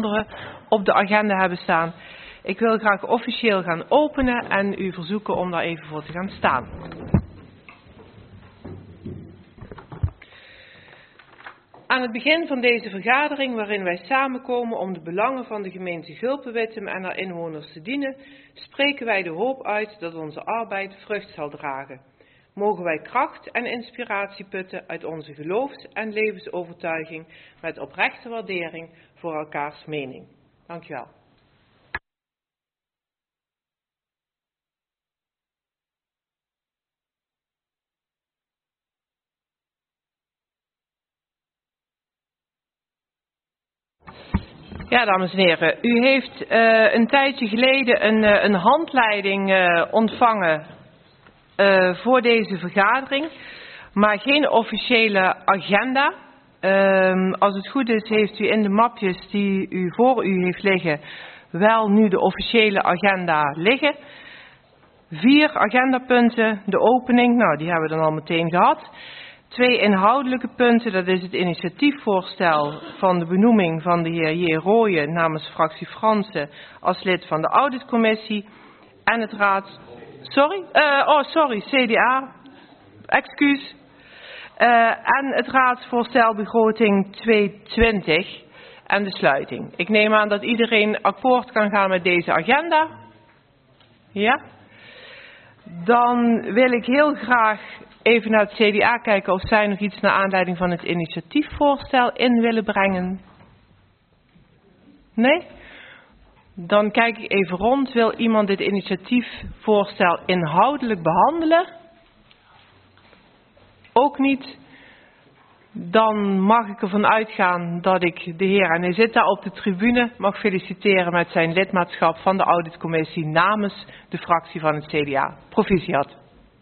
andere op de agenda hebben staan. Ik wil graag officieel gaan openen en u verzoeken om daar even voor te gaan staan. Aan het begin van deze vergadering, waarin wij samenkomen om de belangen van de gemeente Gulpen-Wittem en haar inwoners te dienen, spreken wij de hoop uit dat onze arbeid vrucht zal dragen. Mogen wij kracht en inspiratie putten uit onze geloofs- en levensovertuiging met oprechte waardering voor elkaars mening. Dank u wel. Ja, dames en heren, u heeft een tijdje geleden een handleiding ontvangen voor deze vergadering, maar geen officiële agenda. Als het goed is, heeft u in de mapjes die u voor u heeft liggen wel nu de officiële agenda liggen. 4 agendapunten, de opening, nou die hebben we dan al meteen gehad. 2 inhoudelijke punten, dat is het initiatiefvoorstel van de benoeming van de heer J. Rooyen namens fractie Fransen als lid van de auditcommissie en het CDA, excuus, en het raadsvoorstel begroting 2020 en de sluiting. Ik neem aan dat iedereen akkoord kan gaan met deze agenda. Ja? Dan wil ik heel graag even naar het CDA kijken of zij nog iets naar aanleiding van het initiatiefvoorstel in willen brengen. Nee? Dan kijk ik even rond. Wil iemand dit initiatiefvoorstel inhoudelijk behandelen? Ook niet. Dan mag ik ervan uitgaan dat ik de heer, en hij zit daar op de tribune, mag feliciteren met zijn lidmaatschap van de auditcommissie namens de fractie van het CDA. Proficiat.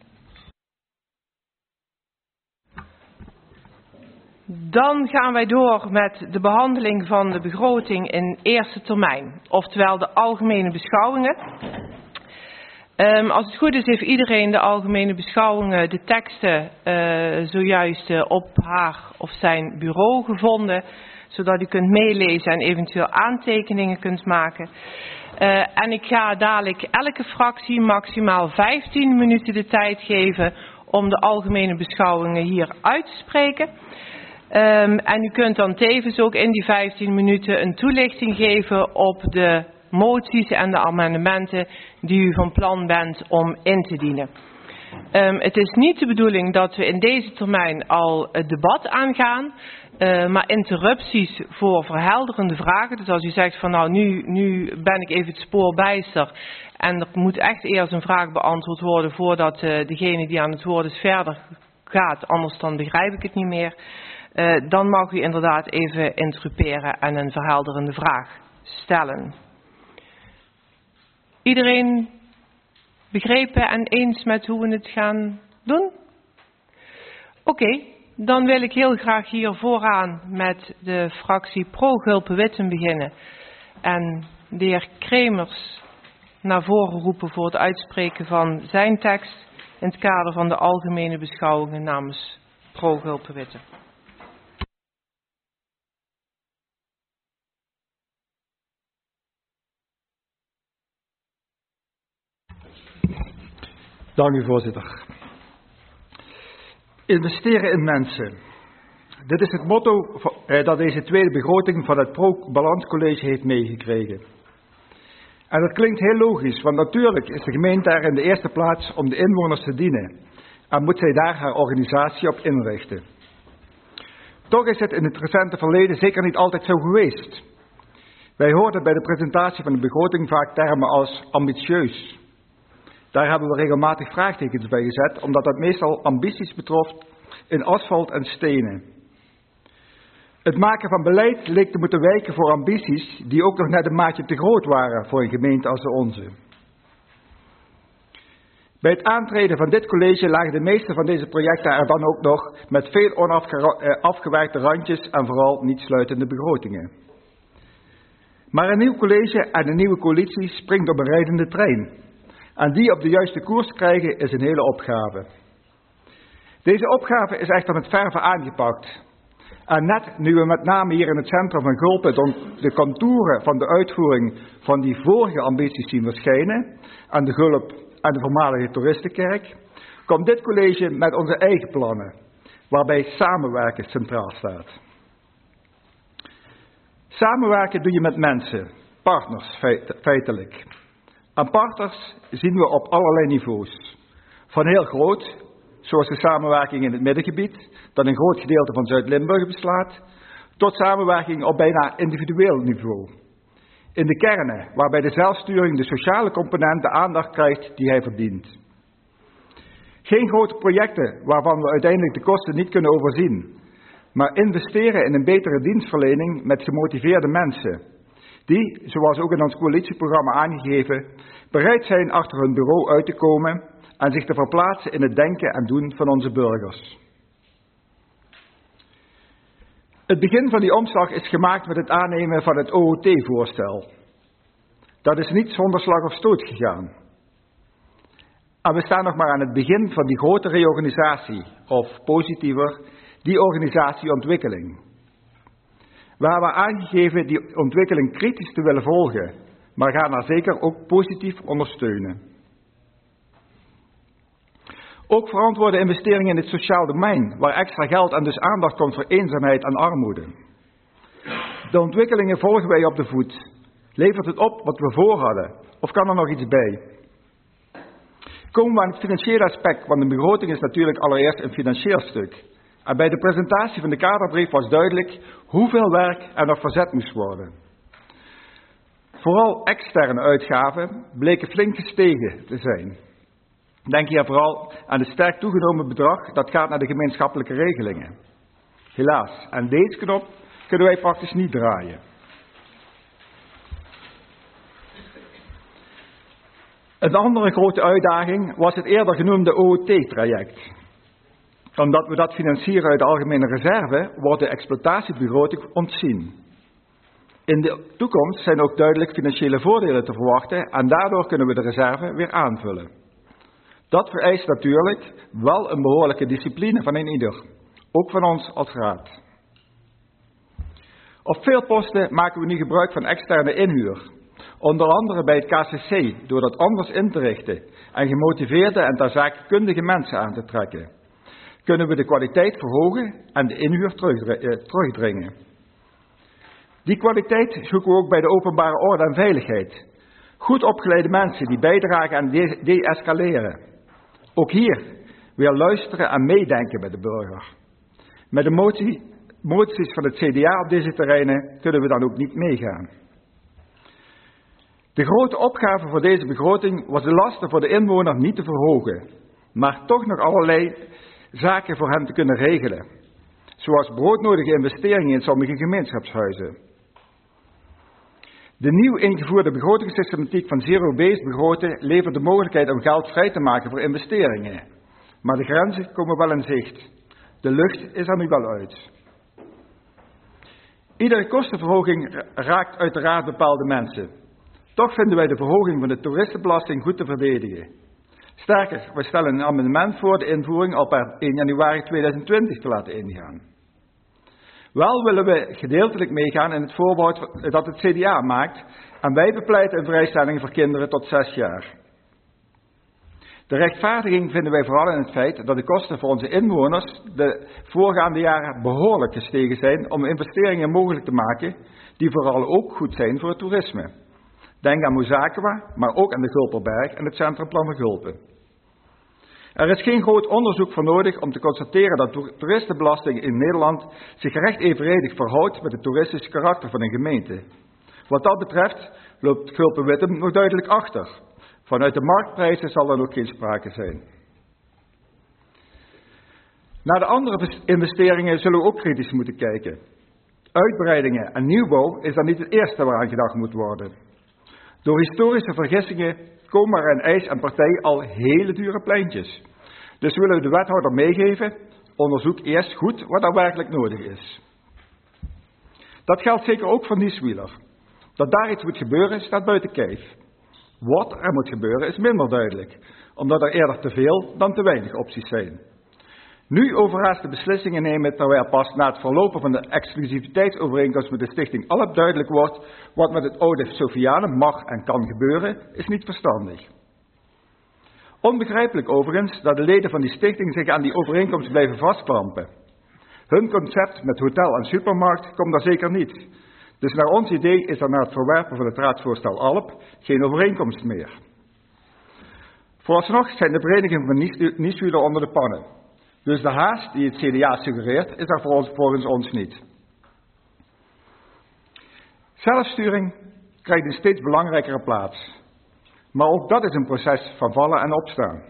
Dan gaan wij door met de behandeling van de begroting in eerste termijn, oftewel de algemene beschouwingen. Als het goed is, heeft iedereen de algemene beschouwingen, de teksten, zojuist op haar of zijn bureau gevonden, zodat u kunt meelezen en eventueel aantekeningen kunt maken. En ik ga dadelijk elke fractie maximaal 15 minuten de tijd geven om de algemene beschouwingen hier uit te spreken. En u kunt dan tevens ook in die 15 minuten een toelichting geven op de moties en de amendementen die u van plan bent om in te dienen. Het is niet de bedoeling dat we in deze termijn al het debat aangaan, maar interrupties voor verhelderende vragen. Dus als u zegt van nou nu ben ik even het spoor bijster en er moet echt eerst een vraag beantwoord worden voordat degene die aan het woord is verder gaat, anders dan begrijp ik het niet meer. Dan mag u inderdaad even interrumperen en een verhelderende vraag stellen. Iedereen begrepen en eens met hoe we het gaan doen? Oké, dan wil ik heel graag hier vooraan met de fractie Pro-Gulpen-Wittem beginnen. En de heer Kremers naar voren roepen voor het uitspreken van zijn tekst in het kader van de algemene beschouwingen namens Pro-Gulpen-Wittem. Dank u, voorzitter. Investeren in mensen. Dit is het motto dat deze tweede begroting van het Pro-Balans College heeft meegekregen. En dat klinkt heel logisch, want natuurlijk is de gemeente er in de eerste plaats om de inwoners te dienen. En moet zij daar haar organisatie op inrichten. Toch is het in het recente verleden zeker niet altijd zo geweest. Wij hoorden bij de presentatie van de begroting vaak termen als ambitieus. Daar hebben we regelmatig vraagtekens bij gezet, omdat dat meestal ambities betrof in asfalt en stenen. Het maken van beleid leek te moeten wijken voor ambities die ook nog net een maatje te groot waren voor een gemeente als de onze. Bij het aantreden van dit college lagen de meeste van deze projecten er dan ook nog met veel onafgewerkte randjes en vooral niet sluitende begrotingen. Maar een nieuw college en een nieuwe coalitie springt op een rijdende trein. En die op de juiste koers krijgen is een hele opgave. Deze opgave is echter met verve aangepakt. En net nu we met name hier in het centrum van Gulpen de contouren van de uitvoering van die vorige ambities zien verschijnen, aan de Gulp en de voormalige toeristenkerk, komt dit college met onze eigen plannen, waarbij samenwerken centraal staat. Samenwerken doe je met mensen, partners feitelijk. En partners zien we op allerlei niveaus. Van heel groot, zoals de samenwerking in het Middengebied, dat een groot gedeelte van Zuid-Limburg beslaat, tot samenwerking op bijna individueel niveau. In de kernen, waarbij de zelfsturing de sociale component de aandacht krijgt die hij verdient. Geen grote projecten waarvan we uiteindelijk de kosten niet kunnen overzien, maar investeren in een betere dienstverlening met gemotiveerde mensen, die, zoals ook in ons coalitieprogramma aangegeven, bereid zijn achter hun bureau uit te komen en zich te verplaatsen in het denken en doen van onze burgers. Het begin van die omslag is gemaakt met het aannemen van het OOT-voorstel. Dat is niet zonder slag of stoot gegaan. En we staan nog maar aan het begin van die grote reorganisatie, of positiever, die organisatieontwikkeling. We hebben aangegeven die ontwikkeling kritisch te willen volgen, maar gaan haar zeker ook positief ondersteunen. Ook verantwoorde investeringen in het sociaal domein, waar extra geld en dus aandacht komt voor eenzaamheid en armoede. De ontwikkelingen volgen wij op de voet. Levert het op wat we voor hadden, of kan er nog iets bij? Komen we aan het financiële aspect, want de begroting is natuurlijk allereerst een financieel stuk. En bij de presentatie van de kaderbrief was duidelijk hoeveel werk er nog verzet moest worden. Vooral externe uitgaven bleken flink gestegen te zijn. Denk hier vooral aan het sterk toegenomen bedrag dat gaat naar de gemeenschappelijke regelingen. Helaas, aan deze knop kunnen wij praktisch niet draaien. Een andere grote uitdaging was het eerder genoemde OOT-traject. Omdat we dat financieren uit de algemene reserve, wordt de exploitatiebegroting ontzien. In de toekomst zijn ook duidelijk financiële voordelen te verwachten en daardoor kunnen we de reserve weer aanvullen. Dat vereist natuurlijk wel een behoorlijke discipline van een ieder, ook van ons als raad. Op veel posten maken we nu gebruik van externe inhuur. Onder andere bij het KCC, door dat anders in te richten en gemotiveerde en ter zake kundige mensen aan te trekken, kunnen we de kwaliteit verhogen en de inhuur terugdringen. Die kwaliteit zoeken we ook bij de openbare orde en veiligheid. Goed opgeleide mensen die bijdragen aan de-escaleren. Ook hier weer luisteren en meedenken bij de burger. Met de moties van het CDA op deze terreinen kunnen we dan ook niet meegaan. De grote opgave voor deze begroting was de lasten voor de inwoner niet te verhogen, maar toch nog allerlei zaken voor hem te kunnen regelen, zoals broodnodige investeringen in sommige gemeenschapshuizen. De nieuw ingevoerde begrotingssystematiek van zero-based begroten levert de mogelijkheid om geld vrij te maken voor investeringen, maar de grenzen komen wel in zicht. De lucht is er nu wel uit. Iedere kostenverhoging raakt uiteraard bepaalde mensen. Toch vinden wij de verhoging van de toeristenbelasting goed te verdedigen. Sterker, we stellen een amendement voor de invoering al per 1 januari 2020 te laten ingaan. Wel willen we gedeeltelijk meegaan in het voorbehoud dat het CDA maakt en wij bepleiten een vrijstelling voor kinderen tot 6 jaar. De rechtvaardiging vinden wij vooral in het feit dat de kosten voor onze inwoners de voorgaande jaren behoorlijk gestegen zijn om investeringen mogelijk te maken die vooral ook goed zijn voor het toerisme. Denk aan Mozakewa, maar ook aan de Gulperberg en het Centrumplan van Gulpen. Er is geen groot onderzoek voor nodig om te constateren dat de toeristenbelasting in Nederland zich recht evenredig verhoudt met het toeristische karakter van een gemeente. Wat dat betreft loopt Gulpen-Wittem nog duidelijk achter. Vanuit de marktprijzen zal er nog geen sprake zijn. Naar de andere investeringen zullen we ook kritisch moeten kijken. Uitbreidingen en nieuwbouw is dan niet het eerste waaraan gedacht moet worden. Door historische vergissingen komen er in IJs en Partij al hele dure pleintjes. Dus willen we de wethouder meegeven, onderzoek eerst goed wat er werkelijk nodig is. Dat geldt zeker ook voor Nieswieler. Dat daar iets moet gebeuren staat buiten kijf. Wat er moet gebeuren is minder duidelijk, omdat er eerder te veel dan te weinig opties zijn. Nu overhaaste beslissingen nemen terwijl pas na het verlopen van de exclusiviteitsovereenkomst met de stichting Alp duidelijk wordt wat met het oude Sofiane mag en kan gebeuren, is niet verstandig. Onbegrijpelijk overigens dat de leden van die stichting zich aan die overeenkomst blijven vastklampen. Hun concept met hotel en supermarkt komt daar zeker niet. Dus naar ons idee is er na het verwerpen van het raadsvoorstel Alp geen overeenkomst meer. Vooralsnog zijn de verenigingen van Nieswuler onder de pannen. Dus de haast die het CDA suggereert is er volgens ons niet. Zelfsturing krijgt een steeds belangrijkere plaats. Maar ook dat is een proces van vallen en opstaan.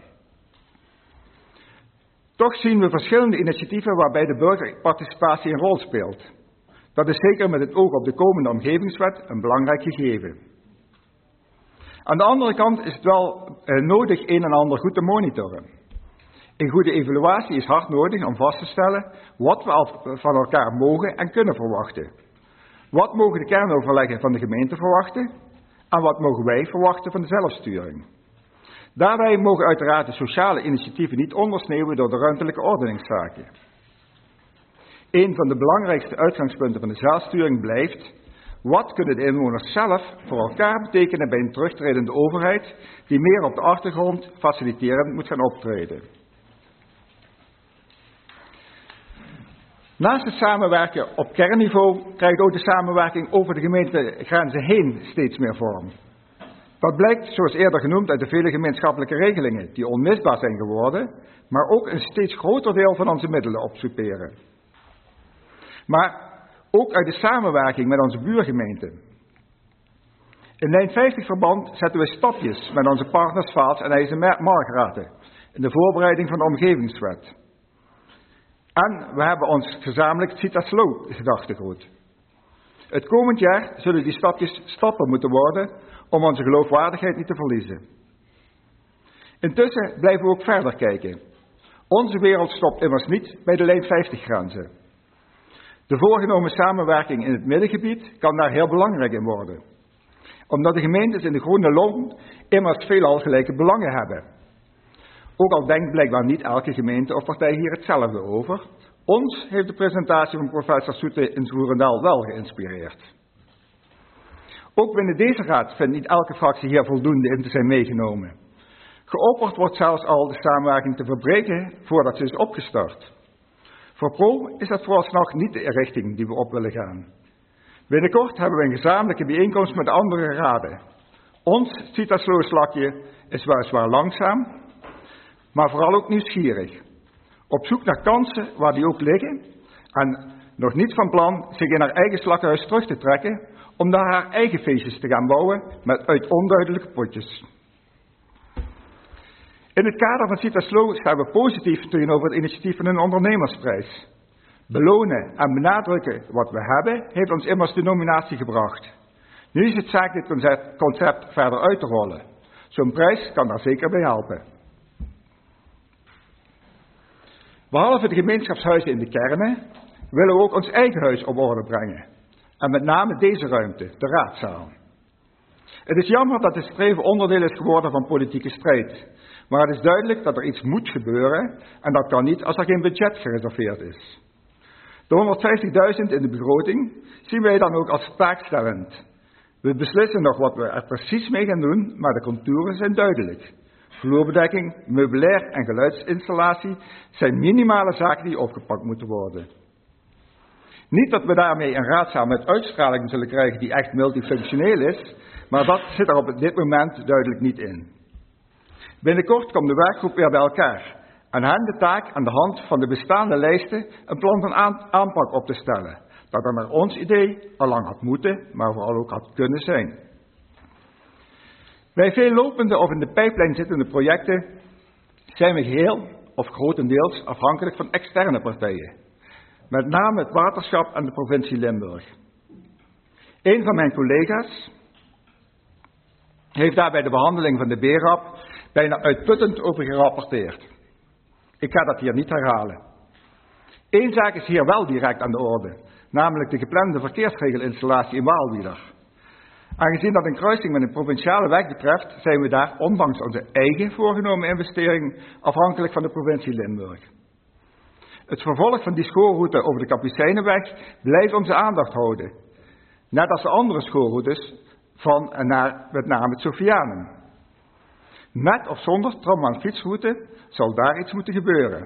Toch zien we verschillende initiatieven waarbij de burgerparticipatie een rol speelt. Dat is zeker met het oog op de komende omgevingswet een belangrijk gegeven. Aan de andere kant is het wel nodig een en ander goed te monitoren. Een goede evaluatie is hard nodig om vast te stellen wat we van elkaar mogen en kunnen verwachten. Wat mogen de kernoverleggen van de gemeente verwachten en wat mogen wij verwachten van de zelfsturing. Daarbij mogen uiteraard de sociale initiatieven niet ondersneeuwen door de ruimtelijke ordeningszaken. Een van de belangrijkste uitgangspunten van de zelfsturing blijft: wat kunnen de inwoners zelf voor elkaar betekenen bij een terugtredende overheid die meer op de achtergrond faciliterend moet gaan optreden. Naast het samenwerken op kernniveau krijgt ook de samenwerking over de gemeentegrenzen heen steeds meer vorm. Dat blijkt, zoals eerder genoemd, uit de vele gemeenschappelijke regelingen die onmisbaar zijn geworden, maar ook een steeds groter deel van onze middelen opsoeperen. Maar ook uit de samenwerking met onze buurgemeenten. In lijn 50 verband zetten we stapjes met onze partners Vaals en IJsselmargraten in de voorbereiding van de omgevingswet. En we hebben ons gezamenlijk Citaslo gedachtegoed. Het komend jaar zullen die stapjes stappen moeten worden om onze geloofwaardigheid niet te verliezen. Intussen blijven we ook verder kijken. Onze wereld stopt immers niet bij de lijn 50 grenzen. De voorgenomen samenwerking in het middengebied kan daar heel belangrijk in worden. Omdat de gemeentes in de groene loon immers veelal gelijke belangen hebben. Ook al denkt blijkbaar niet elke gemeente of partij hier hetzelfde over. Ons heeft de presentatie van professor Soete in Zwoerendaal wel geïnspireerd. Ook binnen deze raad vindt niet elke fractie hier voldoende in te zijn meegenomen. Geopperd wordt zelfs al de samenwerking te verbreken voordat ze is opgestart. Voor Pro is dat vooralsnog niet de richting die we op willen gaan. Binnenkort hebben we een gezamenlijke bijeenkomst met de andere raden. Ons Citaslo-slakje is weliswaar langzaam, maar vooral ook nieuwsgierig. Op zoek naar kansen waar die ook liggen en nog niet van plan zich in haar eigen slakkenhuis terug te trekken om daar haar eigen feestjes te gaan bouwen met uit onduidelijke potjes. In het kader van Citaslo staan we positief tegenover het initiatief van een ondernemersprijs. Belonen en benadrukken wat we hebben heeft ons immers de nominatie gebracht. Nu is het zaak dit concept verder uit te rollen. Zo'n prijs kan daar zeker bij helpen. Behalve de gemeenschapshuizen in de kernen, willen we ook ons eigen huis op orde brengen. En met name deze ruimte, de raadzaal. Het is jammer dat dit streven onderdeel is geworden van politieke strijd. Maar het is duidelijk dat er iets moet gebeuren en dat kan niet als er geen budget gereserveerd is. De 150.000 in de begroting zien wij dan ook als taakstellend. We beslissen nog wat we er precies mee gaan doen, maar de contouren zijn duidelijk. Vloerbedekking, meubilair en geluidsinstallatie zijn minimale zaken die opgepakt moeten worden. Niet dat we daarmee een raadzaal met uitstraling zullen krijgen die echt multifunctioneel is, maar dat zit er op dit moment duidelijk niet in. Binnenkort komt de werkgroep weer bij elkaar en hen de taak aan de hand van de bestaande lijsten een plan van aanpak op te stellen, dat er naar ons idee al lang had moeten, maar vooral ook had kunnen zijn. Bij veel lopende of in de pijplijn zittende projecten zijn we geheel of grotendeels afhankelijk van externe partijen. Met name het waterschap en de provincie Limburg. Een van mijn collega's heeft daar bij de behandeling van de BRAP bijna uitputtend over gerapporteerd. Ik ga dat hier niet herhalen. Eén zaak is hier wel direct aan de orde, namelijk de geplande verkeersregelinstallatie in Waalwieler. Aangezien dat een kruising met een provinciale weg betreft, zijn we daar, ondanks onze eigen voorgenomen investering, afhankelijk van de provincie Limburg. Het vervolg van die schoolroute over de Kapucijnenweg blijft onze aandacht houden. Net als de andere schoolroutes van en naar met name het Sofianum. Met of zonder tram- en fietsroute zal daar iets moeten gebeuren.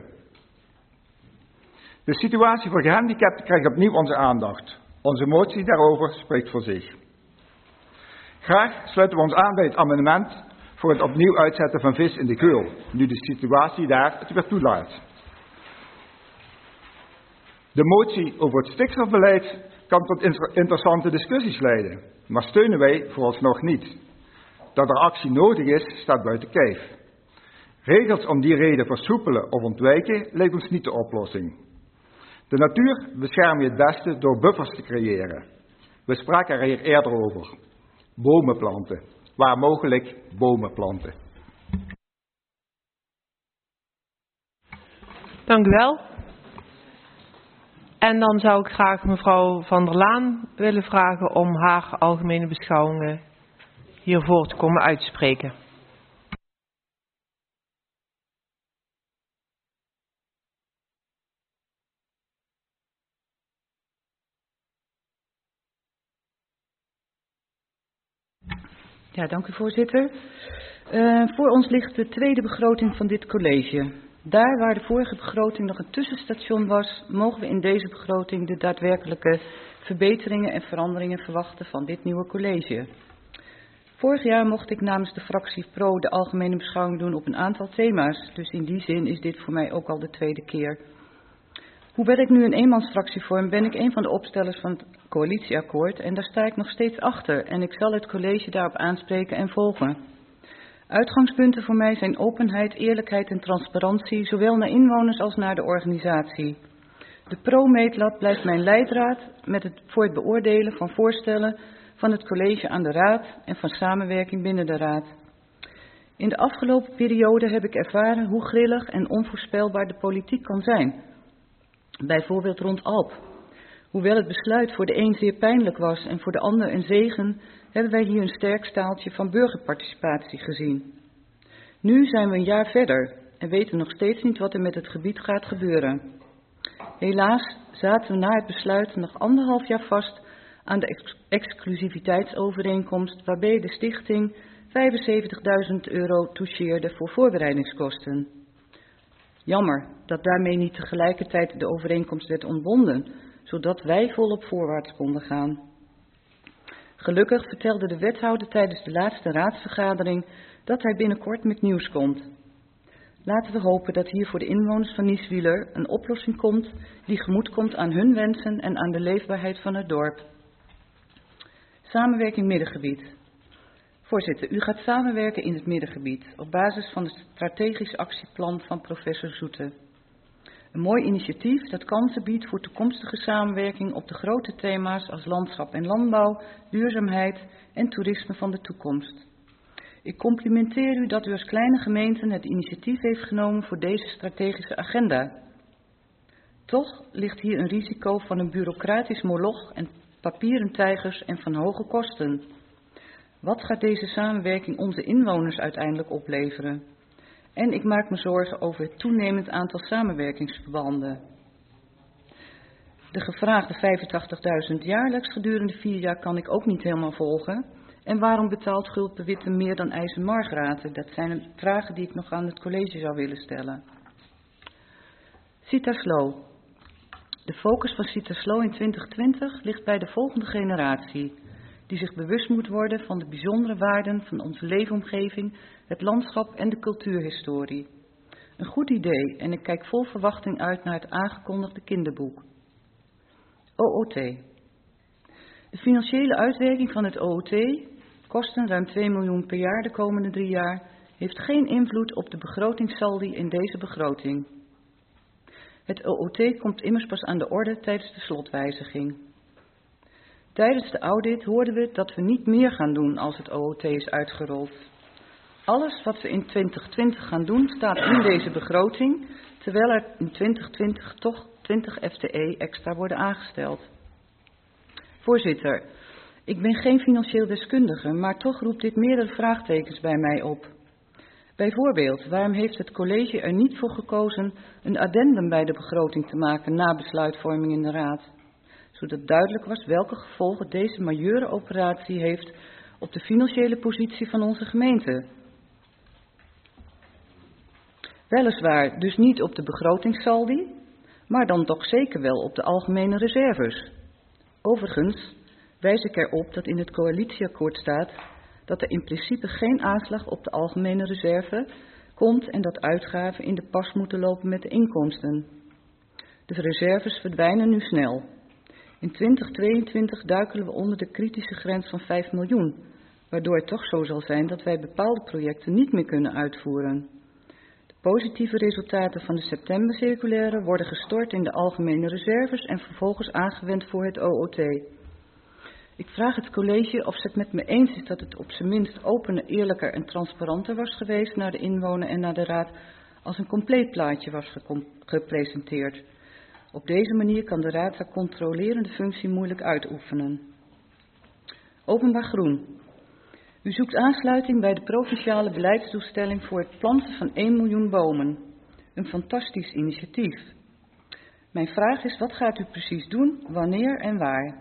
De situatie voor gehandicapten krijgt opnieuw onze aandacht. Onze motie daarover spreekt voor zich. Graag sluiten we ons aan bij het amendement voor het opnieuw uitzetten van vis in de Geul, nu de situatie daar het weer toelaat. De motie over het stikstofbeleid kan tot interessante discussies leiden, maar steunen wij vooralsnog niet. Dat er actie nodig is, staat buiten kijf. Regels om die reden versoepelen of ontwijken lijkt ons niet de oplossing. De natuur bescherm je het beste door buffers te creëren. We spraken er hier eerder over. Bomen planten. Waar mogelijk bomen planten. Dank u wel. En dan zou ik graag mevrouw Van der Laan willen vragen om haar algemene beschouwingen hiervoor te komen uitspreken. Ja, dank u voorzitter. Voor ons ligt de tweede begroting van dit college. Daar waar de vorige begroting nog een tussenstation was, mogen we in deze begroting de daadwerkelijke verbeteringen en veranderingen verwachten van dit nieuwe college. Vorig jaar mocht ik namens de fractie Pro de algemene beschouwing doen op een aantal thema's, dus in die zin is dit voor mij ook al de tweede keer. Hoewel ik nu een eenmansfractie vorm, ben ik een van de opstellers van het coalitieakkoord en daar sta ik nog steeds achter en ik zal het college daarop aanspreken en volgen. Uitgangspunten voor mij zijn openheid, eerlijkheid en transparantie, zowel naar inwoners als naar de organisatie. De pro-meetlat blijft mijn leidraad voor het beoordelen van voorstellen van het college aan de raad en van samenwerking binnen de raad. In de afgelopen periode heb ik ervaren hoe grillig en onvoorspelbaar de politiek kan zijn. Bijvoorbeeld rond Alp. Hoewel het besluit voor de een zeer pijnlijk was en voor de ander een zegen, hebben wij hier een sterk staaltje van burgerparticipatie gezien. Nu zijn we een jaar verder en weten nog steeds niet wat er met het gebied gaat gebeuren. Helaas zaten we na het besluit nog 1,5 jaar vast aan de exclusiviteitsovereenkomst waarbij de stichting €75.000 toucheerde voor voorbereidingskosten. Jammer dat daarmee niet tegelijkertijd de overeenkomst werd ontbonden, zodat wij volop voorwaarts konden gaan. Gelukkig vertelde de wethouder tijdens de laatste raadsvergadering dat hij binnenkort met nieuws komt. Laten we hopen dat hier voor de inwoners van Nieswieler een oplossing komt die gemoed komt aan hun wensen en aan de leefbaarheid van het dorp. Samenwerking Middengebied. Voorzitter, u gaat samenwerken in het Middengebied op basis van het strategisch actieplan van professor Zoete. Een mooi initiatief dat kansen biedt voor toekomstige samenwerking op de grote thema's als landschap en landbouw, duurzaamheid en toerisme van de toekomst. Ik complimenteer u dat u als kleine gemeente het initiatief heeft genomen voor deze strategische agenda. Toch ligt hier een risico van een bureaucratisch moloch en papieren tijgers en van hoge kosten. Wat gaat deze samenwerking onze inwoners uiteindelijk opleveren? En ik maak me zorgen over het toenemend aantal samenwerkingsverbanden. De gevraagde 85.000 jaarlijks gedurende 4 jaar kan ik ook niet helemaal volgen. En waarom betaalt Gulp de Witte meer dan IJs en Margraten? Dat zijn vragen die ik nog aan het college zou willen stellen. Citaslo. De focus van Citaslo in 2020 ligt bij de volgende generatie, die zich bewust moet worden van de bijzondere waarden van onze leefomgeving, het landschap en de cultuurhistorie. Een goed idee en ik kijk vol verwachting uit naar het aangekondigde kinderboek. OOT. De financiële uitwerking van het OOT, kosten ruim 2 miljoen per jaar de komende 3 jaar, heeft geen invloed op de begrotingssaldi in deze begroting. Het OOT komt immers pas aan de orde tijdens de slotwijziging. Tijdens de audit hoorden we dat we niet meer gaan doen als het OOT is uitgerold. Alles wat we in 2020 gaan doen staat in deze begroting, terwijl er in 2020 toch 20 FTE extra worden aangesteld. Voorzitter, ik ben geen financieel deskundige, maar toch roept dit meerdere vraagtekens bij mij op. Bijvoorbeeld, waarom heeft het college er niet voor gekozen een addendum bij de begroting te maken na besluitvorming in de Raad? Zodat duidelijk was welke gevolgen deze majeure operatie heeft op de financiële positie van onze gemeente. Weliswaar dus niet op de begrotingssaldi, maar dan toch zeker wel op de algemene reserves. Overigens wijs ik erop dat in het coalitieakkoord staat dat er in principe geen aanslag op de algemene reserve komt en dat uitgaven in de pas moeten lopen met de inkomsten. De reserves verdwijnen nu snel. In 2022 duikelen we onder de kritische grens van 5 miljoen, waardoor het toch zo zal zijn dat wij bepaalde projecten niet meer kunnen uitvoeren. De positieve resultaten van de septembercirculaire worden gestort in de algemene reserves en vervolgens aangewend voor het OOT. Ik vraag het college of ze het met me eens is dat het op zijn minst opener, eerlijker en transparanter was geweest naar de inwoner en naar de raad als een compleet plaatje was gepresenteerd. Op deze manier kan de raad haar controlerende functie moeilijk uitoefenen. Openbaar groen. U zoekt aansluiting bij de provinciale beleidsdoelstelling voor het planten van 1 miljoen bomen. Een fantastisch initiatief. Mijn vraag is, wat gaat u precies doen, wanneer en waar?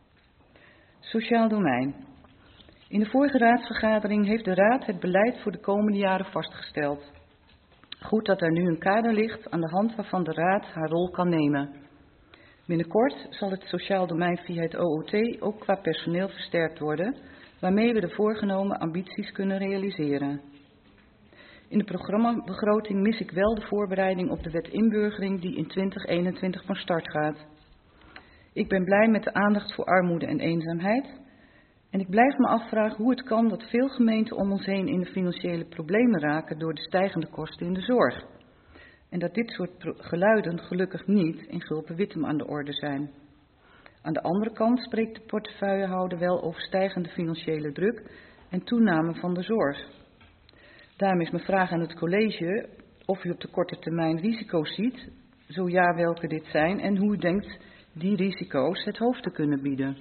Sociaal domein. In de vorige raadsvergadering heeft de raad het beleid voor de komende jaren vastgesteld. Goed dat er nu een kader ligt aan de hand waarvan de raad haar rol kan nemen. Binnenkort zal het sociaal domein via het OOT ook qua personeel versterkt worden, waarmee we de voorgenomen ambities kunnen realiseren. In de programmabegroting mis ik wel de voorbereiding op de wet inburgering die in 2021 van start gaat. Ik ben blij met de aandacht voor armoede en eenzaamheid. En ik blijf me afvragen hoe het kan dat veel gemeenten om ons heen in de financiële problemen raken door de stijgende kosten in de zorg. En dat dit soort geluiden gelukkig niet in Gulpen-Wittem aan de orde zijn. Aan de andere kant spreekt de portefeuillehouder wel over stijgende financiële druk en toename van de zorg. Daarom is mijn vraag aan het college of u op de korte termijn risico's ziet, zo ja welke dit zijn en hoe u denkt die risico's het hoofd te kunnen bieden.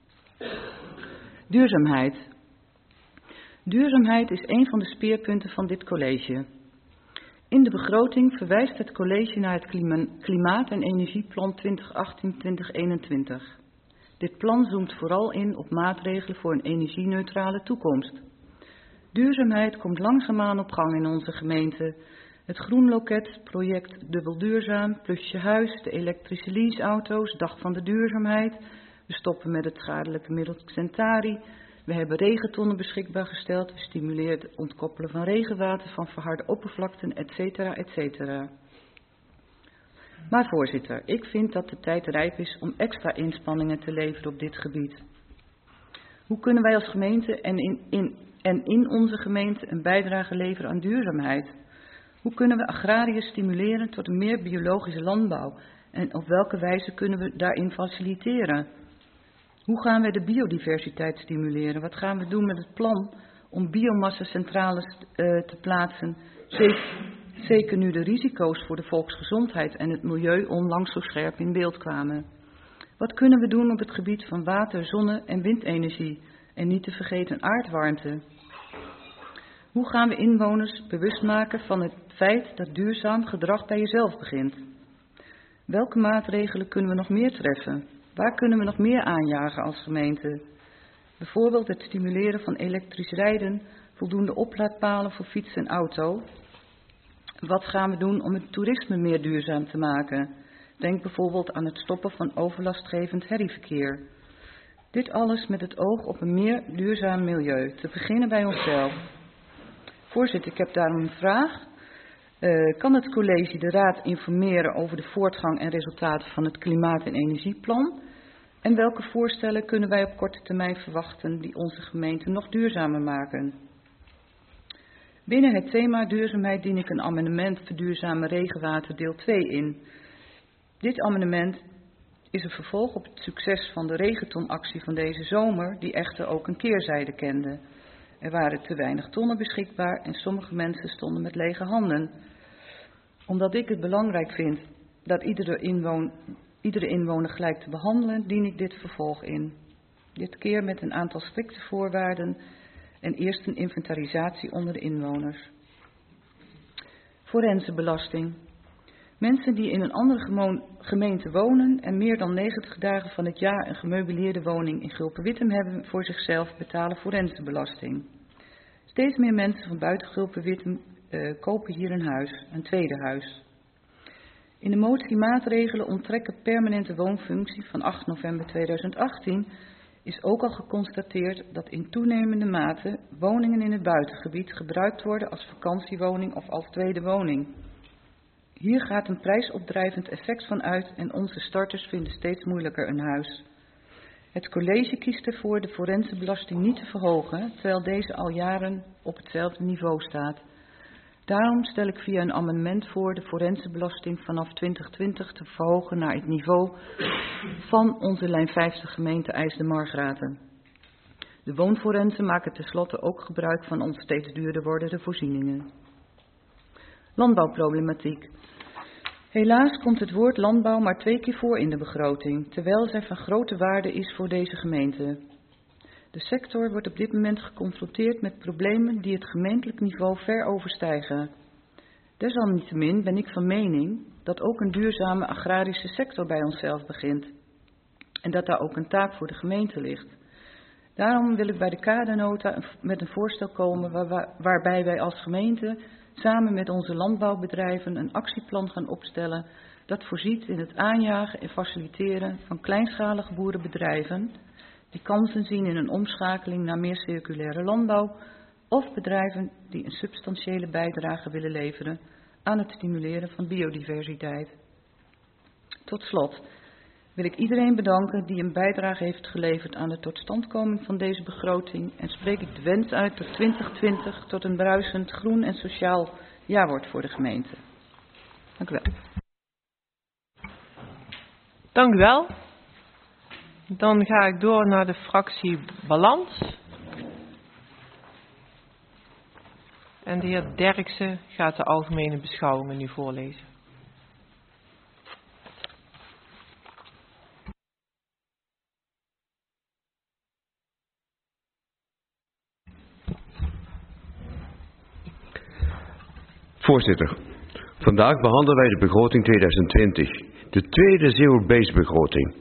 Duurzaamheid. Duurzaamheid is een van de speerpunten van dit college. In de begroting verwijst het college naar het Klimaat- en Energieplan 2018-2021. Dit plan zoomt vooral in op maatregelen voor een energie-neutrale toekomst. Duurzaamheid komt langzaamaan op gang in onze gemeente. Het Groenloket, project Dubbel Duurzaam, Plus Je Huis, de elektrische leaseauto's, Dag van de Duurzaamheid. We stoppen met het schadelijke middel Xentari. We hebben regentonnen beschikbaar gesteld. We stimuleren het ontkoppelen van regenwater van verharde oppervlakten, etc. etc. Maar voorzitter, ik vind dat de tijd rijp is om extra inspanningen te leveren op dit gebied. Hoe kunnen wij als gemeente en in onze gemeente een bijdrage leveren aan duurzaamheid? Hoe kunnen we agrariërs stimuleren tot een meer biologische landbouw? En op welke wijze kunnen we daarin faciliteren? Hoe gaan we de biodiversiteit stimuleren? Wat gaan we doen met het plan om biomassa-centrales te plaatsen? Zeker nu de risico's voor de volksgezondheid en het milieu onlangs zo scherp in beeld kwamen. Wat kunnen we doen op het gebied van water, zonne- en windenergie? En niet te vergeten aardwarmte. Hoe gaan we inwoners bewust maken van het feit dat duurzaam gedrag bij jezelf begint? Welke maatregelen kunnen we nog meer treffen? Waar kunnen we nog meer aanjagen als gemeente? Bijvoorbeeld het stimuleren van elektrisch rijden, voldoende oplaadpalen voor fiets en auto. Wat gaan we doen om het toerisme meer duurzaam te maken? Denk bijvoorbeeld aan het stoppen van overlastgevend herrieverkeer. Dit alles met het oog op een meer duurzaam milieu, te beginnen bij onszelf. Voorzitter, ik heb daarom een vraag. Kan het college de raad informeren over de voortgang en resultaten van het Klimaat- en Energieplan? En welke voorstellen kunnen wij op korte termijn verwachten die onze gemeente nog duurzamer maken? Binnen het thema duurzaamheid dien ik een amendement verduurzamen regenwater deel 2 in. Dit amendement is een vervolg op het succes van de regentonactie van deze zomer, die echter ook een keerzijde kende. Er waren te weinig tonnen beschikbaar en sommige mensen stonden met lege handen. Omdat ik het belangrijk vind dat iedere inwoner gelijk te behandelen, dien ik dit vervolg in. Dit keer met een aantal strikte voorwaarden en eerst een inventarisatie onder de inwoners. Forensenbelasting. Mensen die in een andere gemeente wonen en meer dan 90 dagen van het jaar een gemeubileerde woning in Gulpen-Wittem hebben voor zichzelf betalen forensenbelasting. Steeds meer mensen van buiten Gulpen-Wittem kopen hier een huis, een tweede huis. In de motie maatregelen onttrekken permanente woonfunctie van 8 november 2018 is ook al geconstateerd dat in toenemende mate woningen in het buitengebied gebruikt worden als vakantiewoning of als tweede woning. Hier gaat een prijsopdrijvend effect van uit en onze starters vinden steeds moeilijker een huis. Het college kiest ervoor de forensenbelasting niet te verhogen, terwijl deze al jaren op hetzelfde niveau staat. Daarom stel ik via een amendement voor de forensenbelasting vanaf 2020 te verhogen naar het niveau van onze lijn 50 gemeente IJsden-Margraten. De woonforensen maken tenslotte ook gebruik van ons steeds duurder wordende voorzieningen. Landbouwproblematiek. Helaas komt het woord landbouw maar 2 keer voor in de begroting, terwijl zij van grote waarde is voor deze gemeente. De sector wordt op dit moment geconfronteerd met problemen die het gemeentelijk niveau ver overstijgen. Desalniettemin ben ik van mening dat ook een duurzame agrarische sector bij onszelf begint. En dat daar ook een taak voor de gemeente ligt. Daarom wil ik bij de kadernota met een voorstel komen waarbij wij als gemeente samen met onze landbouwbedrijven een actieplan gaan opstellen dat voorziet in het aanjagen en faciliteren van kleinschalige boerenbedrijven die kansen zien in een omschakeling naar meer circulaire landbouw of bedrijven die een substantiële bijdrage willen leveren aan het stimuleren van biodiversiteit. Tot slot wil ik iedereen bedanken die een bijdrage heeft geleverd aan de totstandkoming van deze begroting en spreek ik de wens uit dat 2020 tot een bruisend groen en sociaal jaar wordt voor de gemeente. Dank u wel. Dank u wel. Dan ga ik door naar de fractie Balans. En de heer Derksen gaat de algemene beschouwingen nu voorlezen. Voorzitter, vandaag behandelen wij de begroting 2020, de tweede zero-based begroting.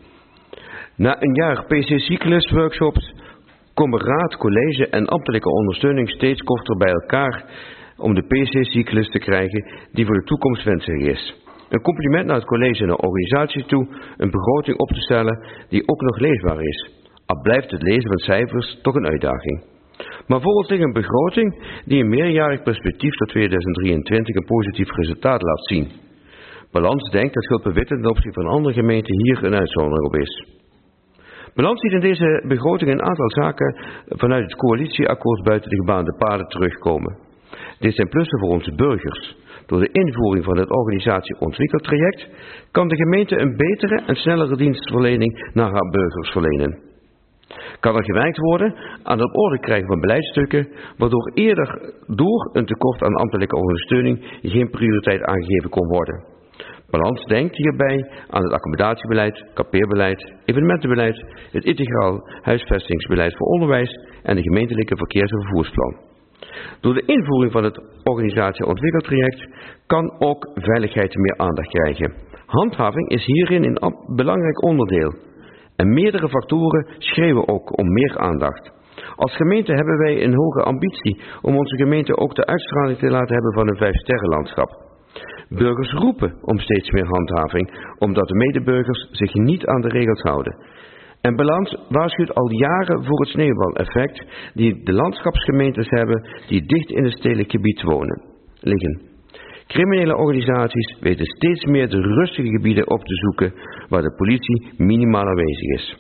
Na een jaar PC-cyclus workshops komen raad, college en ambtelijke ondersteuning steeds korter bij elkaar om de PC-cyclus te krijgen die voor de toekomst wenselijk is. Een compliment naar het college en de organisatie toe een begroting op te stellen die ook nog leesbaar is. Al blijft het lezen van cijfers toch een uitdaging. Maar voor ons ligt een begroting die een meerjarig perspectief tot 2023 een positief resultaat laat zien. Balans denkt dat Gulpen-Wittem ten opzichte van andere gemeenten hier een uitzondering op is. Balans ziet in deze begroting een aantal zaken vanuit het coalitieakkoord buiten de gebaande paden terugkomen. Dit zijn plussen voor onze burgers. Door de invoering van het organisatie-ontwikkeltraject kan de gemeente een betere en snellere dienstverlening naar haar burgers verlenen. Kan er gewerkt worden aan het op orde krijgen van beleidsstukken, waardoor eerder door een tekort aan ambtelijke ondersteuning geen prioriteit aangegeven kon worden. Balans denkt hierbij aan het accommodatiebeleid, kampeerbeleid, evenementenbeleid, het integraal huisvestingsbeleid voor onderwijs en de gemeentelijke verkeers- en vervoersplan. Door de invoering van het organisatie-ontwikkeltraject kan ook veiligheid meer aandacht krijgen. Handhaving is hierin een belangrijk onderdeel. En meerdere factoren schreeuwen ook om meer aandacht. Als gemeente hebben wij een hoge ambitie om onze gemeente ook de uitstraling te laten hebben van een 5-sterrenlandschap. Burgers roepen om steeds meer handhaving, omdat de medeburgers zich niet aan de regels houden. En Balans waarschuwt al jaren voor het sneeuwbaleffect die de landschapsgemeentes hebben die dicht in het stedelijk gebied liggen. Criminele organisaties weten steeds meer de rustige gebieden op te zoeken waar de politie minimaal aanwezig is.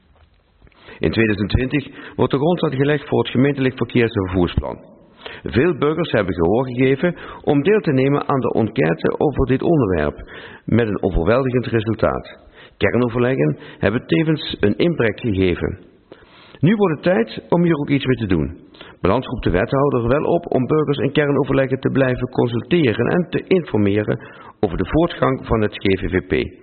In 2020 wordt de grondslag gelegd voor het gemeentelijk verkeers- en vervoersplan. Veel burgers hebben gehoor gegeven om deel te nemen aan de enquête over dit onderwerp, met een overweldigend resultaat. Kernoverleggen hebben tevens een impact gegeven. Nu wordt het tijd om hier ook iets mee te doen. Balans roept de wethouder wel op om burgers in kernoverleggen te blijven consulteren en te informeren over de voortgang van het GVVP.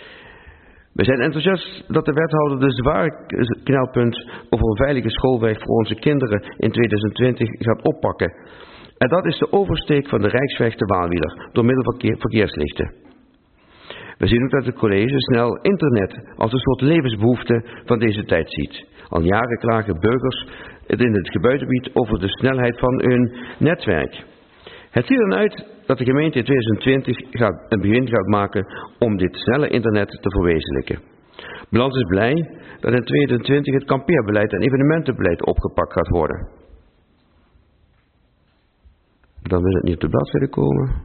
We zijn enthousiast dat de wethouder de zware knelpunt over een veilige schoolweg voor onze kinderen in 2020 gaat oppakken. En dat is de oversteek van de Rijksweg de Waalwieler door middel van verkeerslichten. We zien ook dat het college snel internet als een soort levensbehoefte van deze tijd ziet. Al jaren klagen burgers in het gebiedgebied over de snelheid van hun netwerk. Het ziet er uit dat de gemeente in 2020 een begin gaat maken om dit snelle internet te verwezenlijken. Balans is blij dat in 2020 het kampeerbeleid en evenementenbeleid opgepakt gaat worden. Dan wil het niet op de bladzijde komen.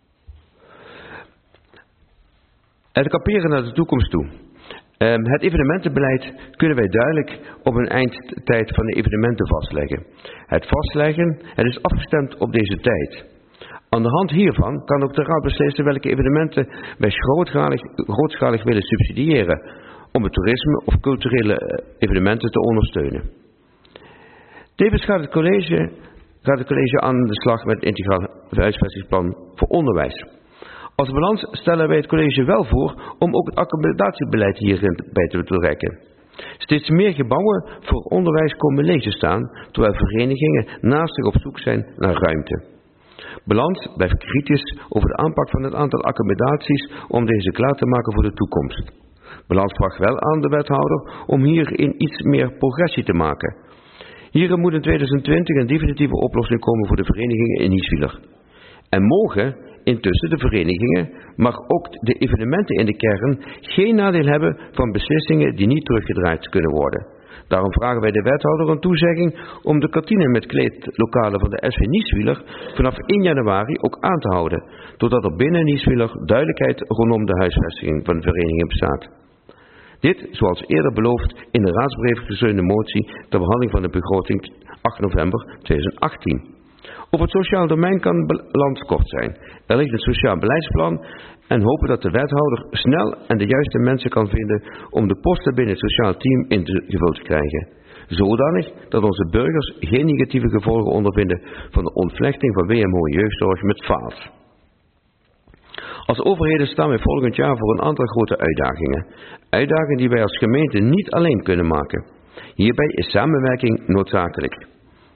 Het kamperen naar de toekomst toe. Het evenementenbeleid kunnen wij duidelijk op een eindtijd van de evenementen vastleggen. Het is afgestemd op deze tijd. Aan de hand hiervan kan ook de Raad beslissen welke evenementen wij grootschalig willen subsidiëren om het toerisme of culturele evenementen te ondersteunen. Tevens gaat het college aan de slag met het integraal huisvestingsplan voor onderwijs. Als balans stellen wij het college wel voor om ook het accommodatiebeleid hierin bij te betrekken. Steeds meer gebouwen voor onderwijs komen leeg te staan, terwijl verenigingen naastig op zoek zijn naar ruimte. Balans blijft kritisch over de aanpak van het aantal accommodaties om deze klaar te maken voor de toekomst. Balans vraagt wel aan de wethouder om hierin iets meer progressie te maken. Hierin moet in 2020 een definitieve oplossing komen voor de verenigingen in Nieswieler. En mogen intussen de verenigingen, maar ook de evenementen in de kern, geen nadeel hebben van beslissingen die niet teruggedraaid kunnen worden. Daarom vragen wij de wethouder een toezegging om de kantine met kleedlokalen van de SV Nieswieler vanaf 1 januari ook aan te houden, totdat er binnen Nieswieler duidelijkheid rondom de huisvesting van de verenigingen bestaat. Dit, zoals eerder beloofd, in de raadsbrief gesteunde motie ter behandeling van de begroting 8 november 2018. Op het sociaal domein kan balans kort zijn. Er ligt een sociaal beleidsplan en hopen dat de wethouder snel en de juiste mensen kan vinden om de posten binnen het sociaal team ingevuld te krijgen. Zodanig dat onze burgers geen negatieve gevolgen ondervinden van de ontvlechting van WMO jeugdzorg met FAAS. Als overheden staan wij volgend jaar voor een aantal grote uitdagingen. Uitdagingen die wij als gemeente niet alleen kunnen maken. Hierbij is samenwerking noodzakelijk.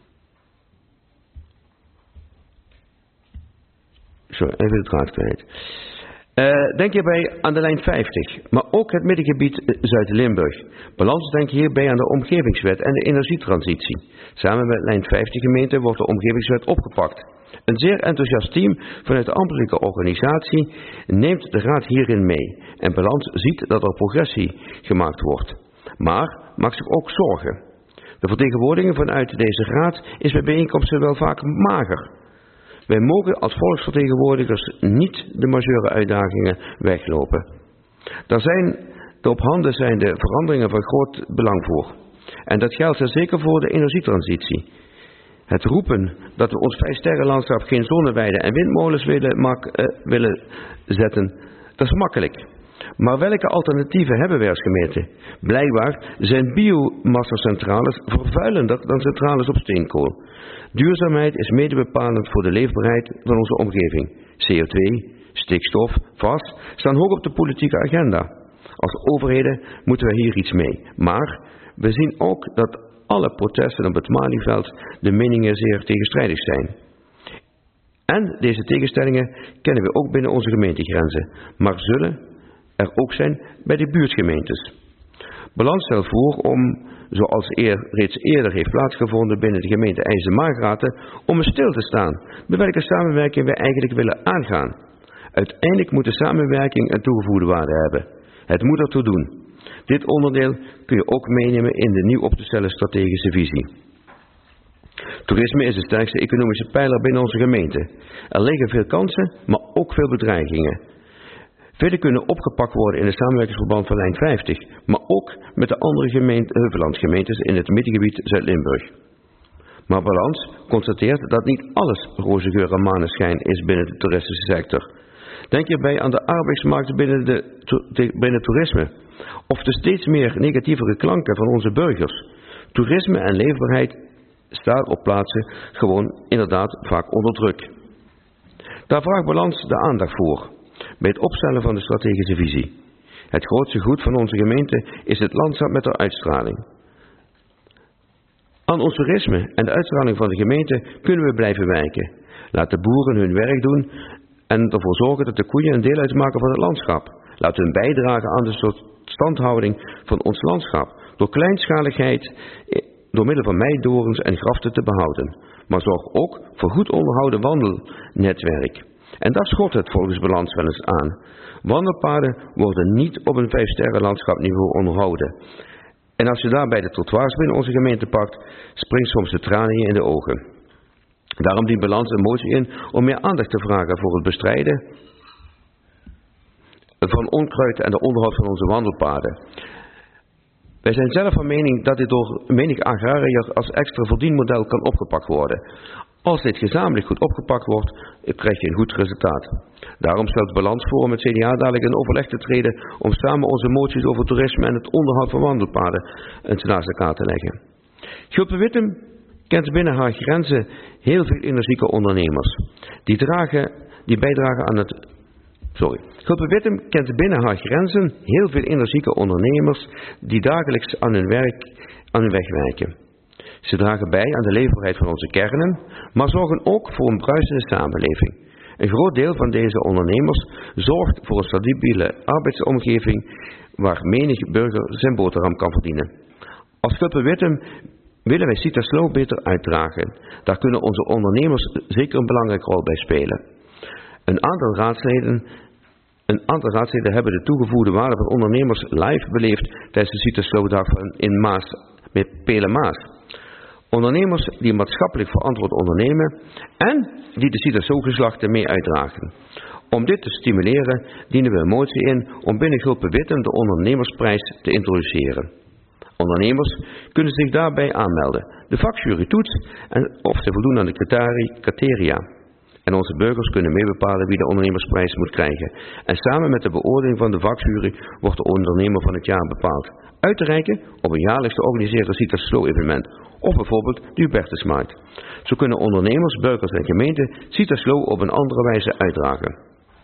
Sorry, even de draad kwijt. Denk hierbij aan de lijn 50, maar ook het middengebied Zuid-Limburg. Balans denkt hierbij aan de omgevingswet en de energietransitie. Samen met lijn 50 gemeente wordt de omgevingswet opgepakt. Een zeer enthousiast team vanuit de ambtelijke organisatie neemt de raad hierin mee. En Balans ziet dat er progressie gemaakt wordt. Maar maakt zich ook zorgen. De vertegenwoordiging vanuit deze raad is bij bijeenkomsten wel vaak mager. Wij mogen als volksvertegenwoordigers niet de majeure uitdagingen weglopen. Daar zijn de op handen zijnde veranderingen van groot belang voor. En dat geldt zeker voor de energietransitie. Het roepen dat we ons 5-sterrenlandschap geen zonneweiden en windmolens willen zetten, dat is makkelijk. Maar welke alternatieven hebben wij als gemeente? Blijkbaar zijn biomassacentrales vervuilender dan centrales op steenkool. Duurzaamheid is mede bepalend voor de leefbaarheid van onze omgeving. CO2, stikstof, VAS staan hoog op de politieke agenda. Als overheden moeten we hier iets mee. Maar we zien ook dat alle protesten op het Malieveld de meningen zeer tegenstrijdig zijn. En deze tegenstellingen kennen we ook binnen onze gemeentegrenzen, maar zullen er ook zijn bij de buurtgemeentes. Balans stelt voor om, zoals reeds eerder heeft plaatsgevonden binnen de gemeente IJsselmargraten, om stil te staan bij welke samenwerking wij eigenlijk willen aangaan. Uiteindelijk moet de samenwerking een toegevoegde waarde hebben. Het moet ertoe doen. Dit onderdeel kun je ook meenemen in de nieuw op te stellen strategische visie. Toerisme is de sterkste economische pijler binnen onze gemeente. Er liggen veel kansen, maar ook veel bedreigingen. Vele kunnen opgepakt worden in het samenwerkingsverband van lijn 50, maar ook met de andere Heuvellandgemeentes in het middengebied Zuid-Limburg. Maar Balans constateert dat niet alles roze geur en maneschijn is binnen de toeristische sector. Denk hierbij aan de arbeidsmarkt binnen toerisme, of de steeds meer negatievere klanken van onze burgers. Toerisme en leefbaarheid staan op plaatsen gewoon inderdaad vaak onder druk. Daar vraagt Balans de aandacht voor, bij het opstellen van de strategische visie. Het grootste goed van onze gemeente is het landschap met de uitstraling. Aan ons toerisme en de uitstraling van de gemeente kunnen we blijven werken. Laat de boeren hun werk doen en ervoor zorgen dat de koeien een deel uitmaken van het landschap. Laat hun bijdragen aan de standhouding van ons landschap. Door kleinschaligheid, door middel van meidorens en graften te behouden. Maar zorg ook voor goed onderhouden wandelnetwerk. En daar schort het volgens Balans wel eens aan. Wandelpaden worden niet op een 5-sterren landschapniveau onderhouden. En als je daarbij de trottoirs binnen onze gemeente pakt, springt soms de tranen je in de ogen. Daarom dient Balans een motie in om meer aandacht te vragen voor het bestrijden van onkruid en de onderhoud van onze wandelpaden. Wij zijn zelf van mening dat dit door menig agrariër als extra verdienmodel kan opgepakt worden. Als dit gezamenlijk goed opgepakt wordt, krijg je een goed resultaat. Daarom stelt Balans voor om het CDA dadelijk in overleg te treden om samen onze moties over toerisme en het onderhoud van wandelpaden eens naast elkaar te leggen. Gulpen-Wittem kent binnen haar grenzen heel veel energieke ondernemers. Gulpen-Wittem kent binnen haar grenzen heel veel energieke ondernemers die dagelijks aan hun weg werken. Ze dragen bij aan de leefbaarheid van onze kernen, maar zorgen ook voor een bruisende samenleving. Een groot deel van deze ondernemers zorgt voor een stabiele arbeidsomgeving waar menig burger zijn boterham kan verdienen. Als Gulpen-Wittem willen wij Citaslo beter uitdragen. Daar kunnen onze ondernemers zeker een belangrijke rol bij spelen. Een aantal raadsleden hebben de toegevoegde waarde van ondernemers live beleefd tijdens de Citaslo-dag in Maas, met Pele Maas. Ondernemers die maatschappelijk verantwoord ondernemen en die de Citaslo-geslachten mee uitdragen. Om dit te stimuleren dienen we een motie in om binnen Gulpen-Wittem de ondernemersprijs te introduceren. Ondernemers kunnen zich daarbij aanmelden. De vakjury toetst of ze voldoen aan de criteria. En onze burgers kunnen meebepalen wie de ondernemersprijs moet krijgen. En samen met de beoordeling van de vakjury wordt de ondernemer van het jaar bepaald. Uit te reiken op een jaarlijks georganiseerde Citaslo-evenement. Of bijvoorbeeld de Hubertusmarkt. Zo kunnen ondernemers, burgers en gemeenten Citaslo op een andere wijze uitdragen.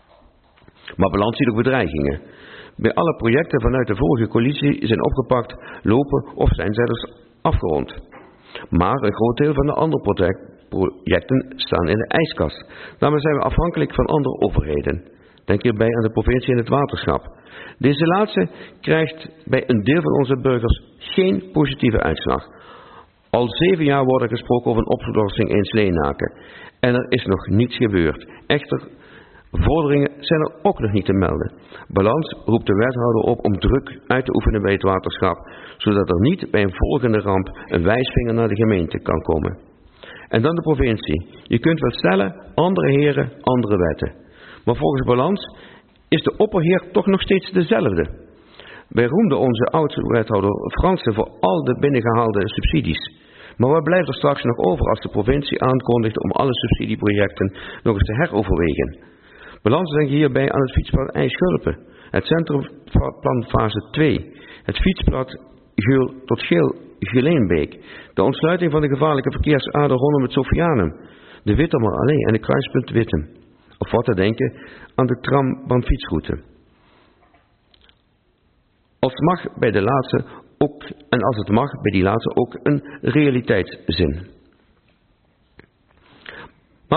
Maar Balans ziet ook bedreigingen. Bij alle projecten vanuit de vorige coalitie zijn opgepakt, lopen of zijn zelfs afgerond. Maar een groot deel van de andere projecten staan in de ijskast. Daarmee zijn we afhankelijk van andere overheden. Denk hierbij aan de provincie en het waterschap. Deze laatste krijgt bij een deel van onze burgers geen positieve uitslag. Al 7 jaar wordt er gesproken over een oplossing in Sleenaken. En er is nog niets gebeurd. Echter, vorderingen zijn er ook nog niet te melden. Balans roept de wethouder op om druk uit te oefenen bij het waterschap, zodat er niet bij een volgende ramp een wijsvinger naar de gemeente kan komen. En dan de provincie. Je kunt wel stellen, andere heren, andere wetten. Maar volgens Balans is de opperheer toch nog steeds dezelfde. Wij roemden onze oud-wethouder Fransen voor al de binnengehaalde subsidies. Maar wat blijft er straks nog over als de provincie aankondigt om alle subsidieprojecten nog eens te heroverwegen? Balans denkt hierbij aan het fietspad IJsgulpen, het centrumplan fase 2, het fietspad Geul tot Geleenbeek, de ontsluiting van de gevaarlijke verkeersader rondom het Sofianum, de Wittemerallee en de kruispunt Wittem. Of wat te denken aan de trambandfietsroute. Als het mag bij die laatste ook een realiteitszin. Maar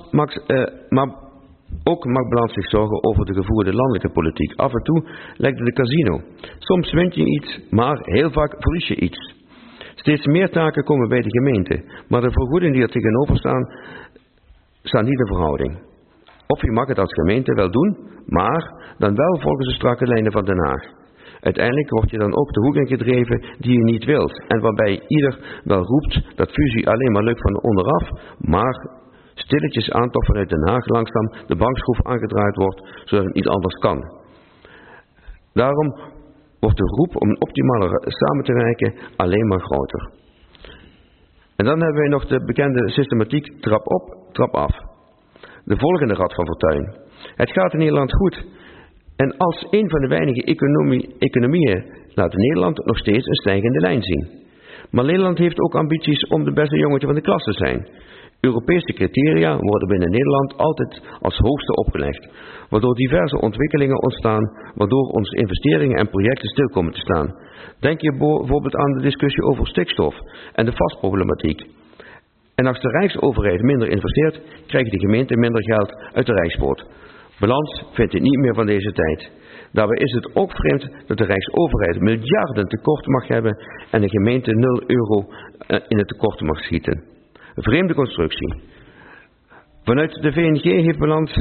mag Balans zich zorgen over de gevoerde landelijke politiek. Af en toe lijkt het een casino. Soms wint je iets, maar heel vaak verlies je iets. Steeds meer taken komen bij de gemeente, maar de vergoedingen die er tegenover staan niet in verhouding. Of je mag het als gemeente wel doen, maar dan wel volgens de strakke lijnen van Den Haag. Uiteindelijk word je dan ook de hoek in gedreven die je niet wilt. En waarbij ieder wel roept dat fusie alleen maar lukt van onderaf, maar stilletjes aan toch vanuit Den Haag langzaam de bankschroef aangedraaid wordt, zodat het niet anders kan. Daarom wordt de roep om optimaler samen te werken alleen maar groter. En dan hebben wij nog de bekende systematiek trap op, trap af. De volgende Rad van Fortuin. Het gaat in Nederland goed. En als een van de weinige economieën laat Nederland nog steeds een stijgende lijn zien. Maar Nederland heeft ook ambities om de beste jongetje van de klas te zijn. Europese criteria worden binnen Nederland altijd als hoogste opgelegd, waardoor diverse ontwikkelingen ontstaan, waardoor onze investeringen en projecten stil komen te staan. Denk je bijvoorbeeld aan de discussie over stikstof en de vastproblematiek. En als de Rijksoverheid minder investeert, krijgen de gemeenten minder geld uit de Rijkspoort. Balans vindt het niet meer van deze tijd. Daarbij is het ook vreemd dat de Rijksoverheid miljarden tekort mag hebben en de gemeente 0 euro in het tekort mag schieten. Een vreemde constructie. Vanuit de VNG heeft balans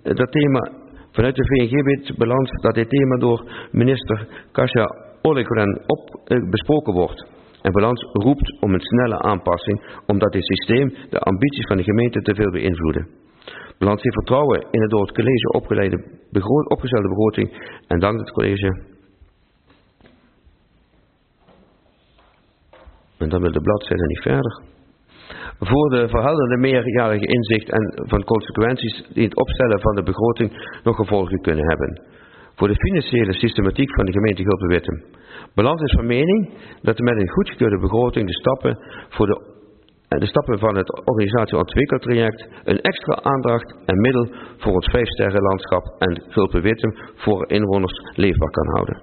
dat dit thema door minister Kasia Ollongren besproken wordt. En balans roept om een snelle aanpassing, omdat dit systeem de ambities van de gemeente te veel beïnvloeden. Balans heeft vertrouwen in de door het college opgestelde begroting en dankt het college. En dan wil de bladzijde niet verder. Voor de verhelderde meerjarige inzicht en van consequenties die het opstellen van de begroting nog gevolgen kunnen hebben. Voor de financiële systematiek van de gemeente Gulpen-Wittem. Balans is van mening dat met een goedgekeurde begroting de stappen van het organisatieontwikkeltraject een extra aandacht en middel voor ons 5-sterrenlandschap en Gulpen-Wittem voor inwoners leefbaar kan houden.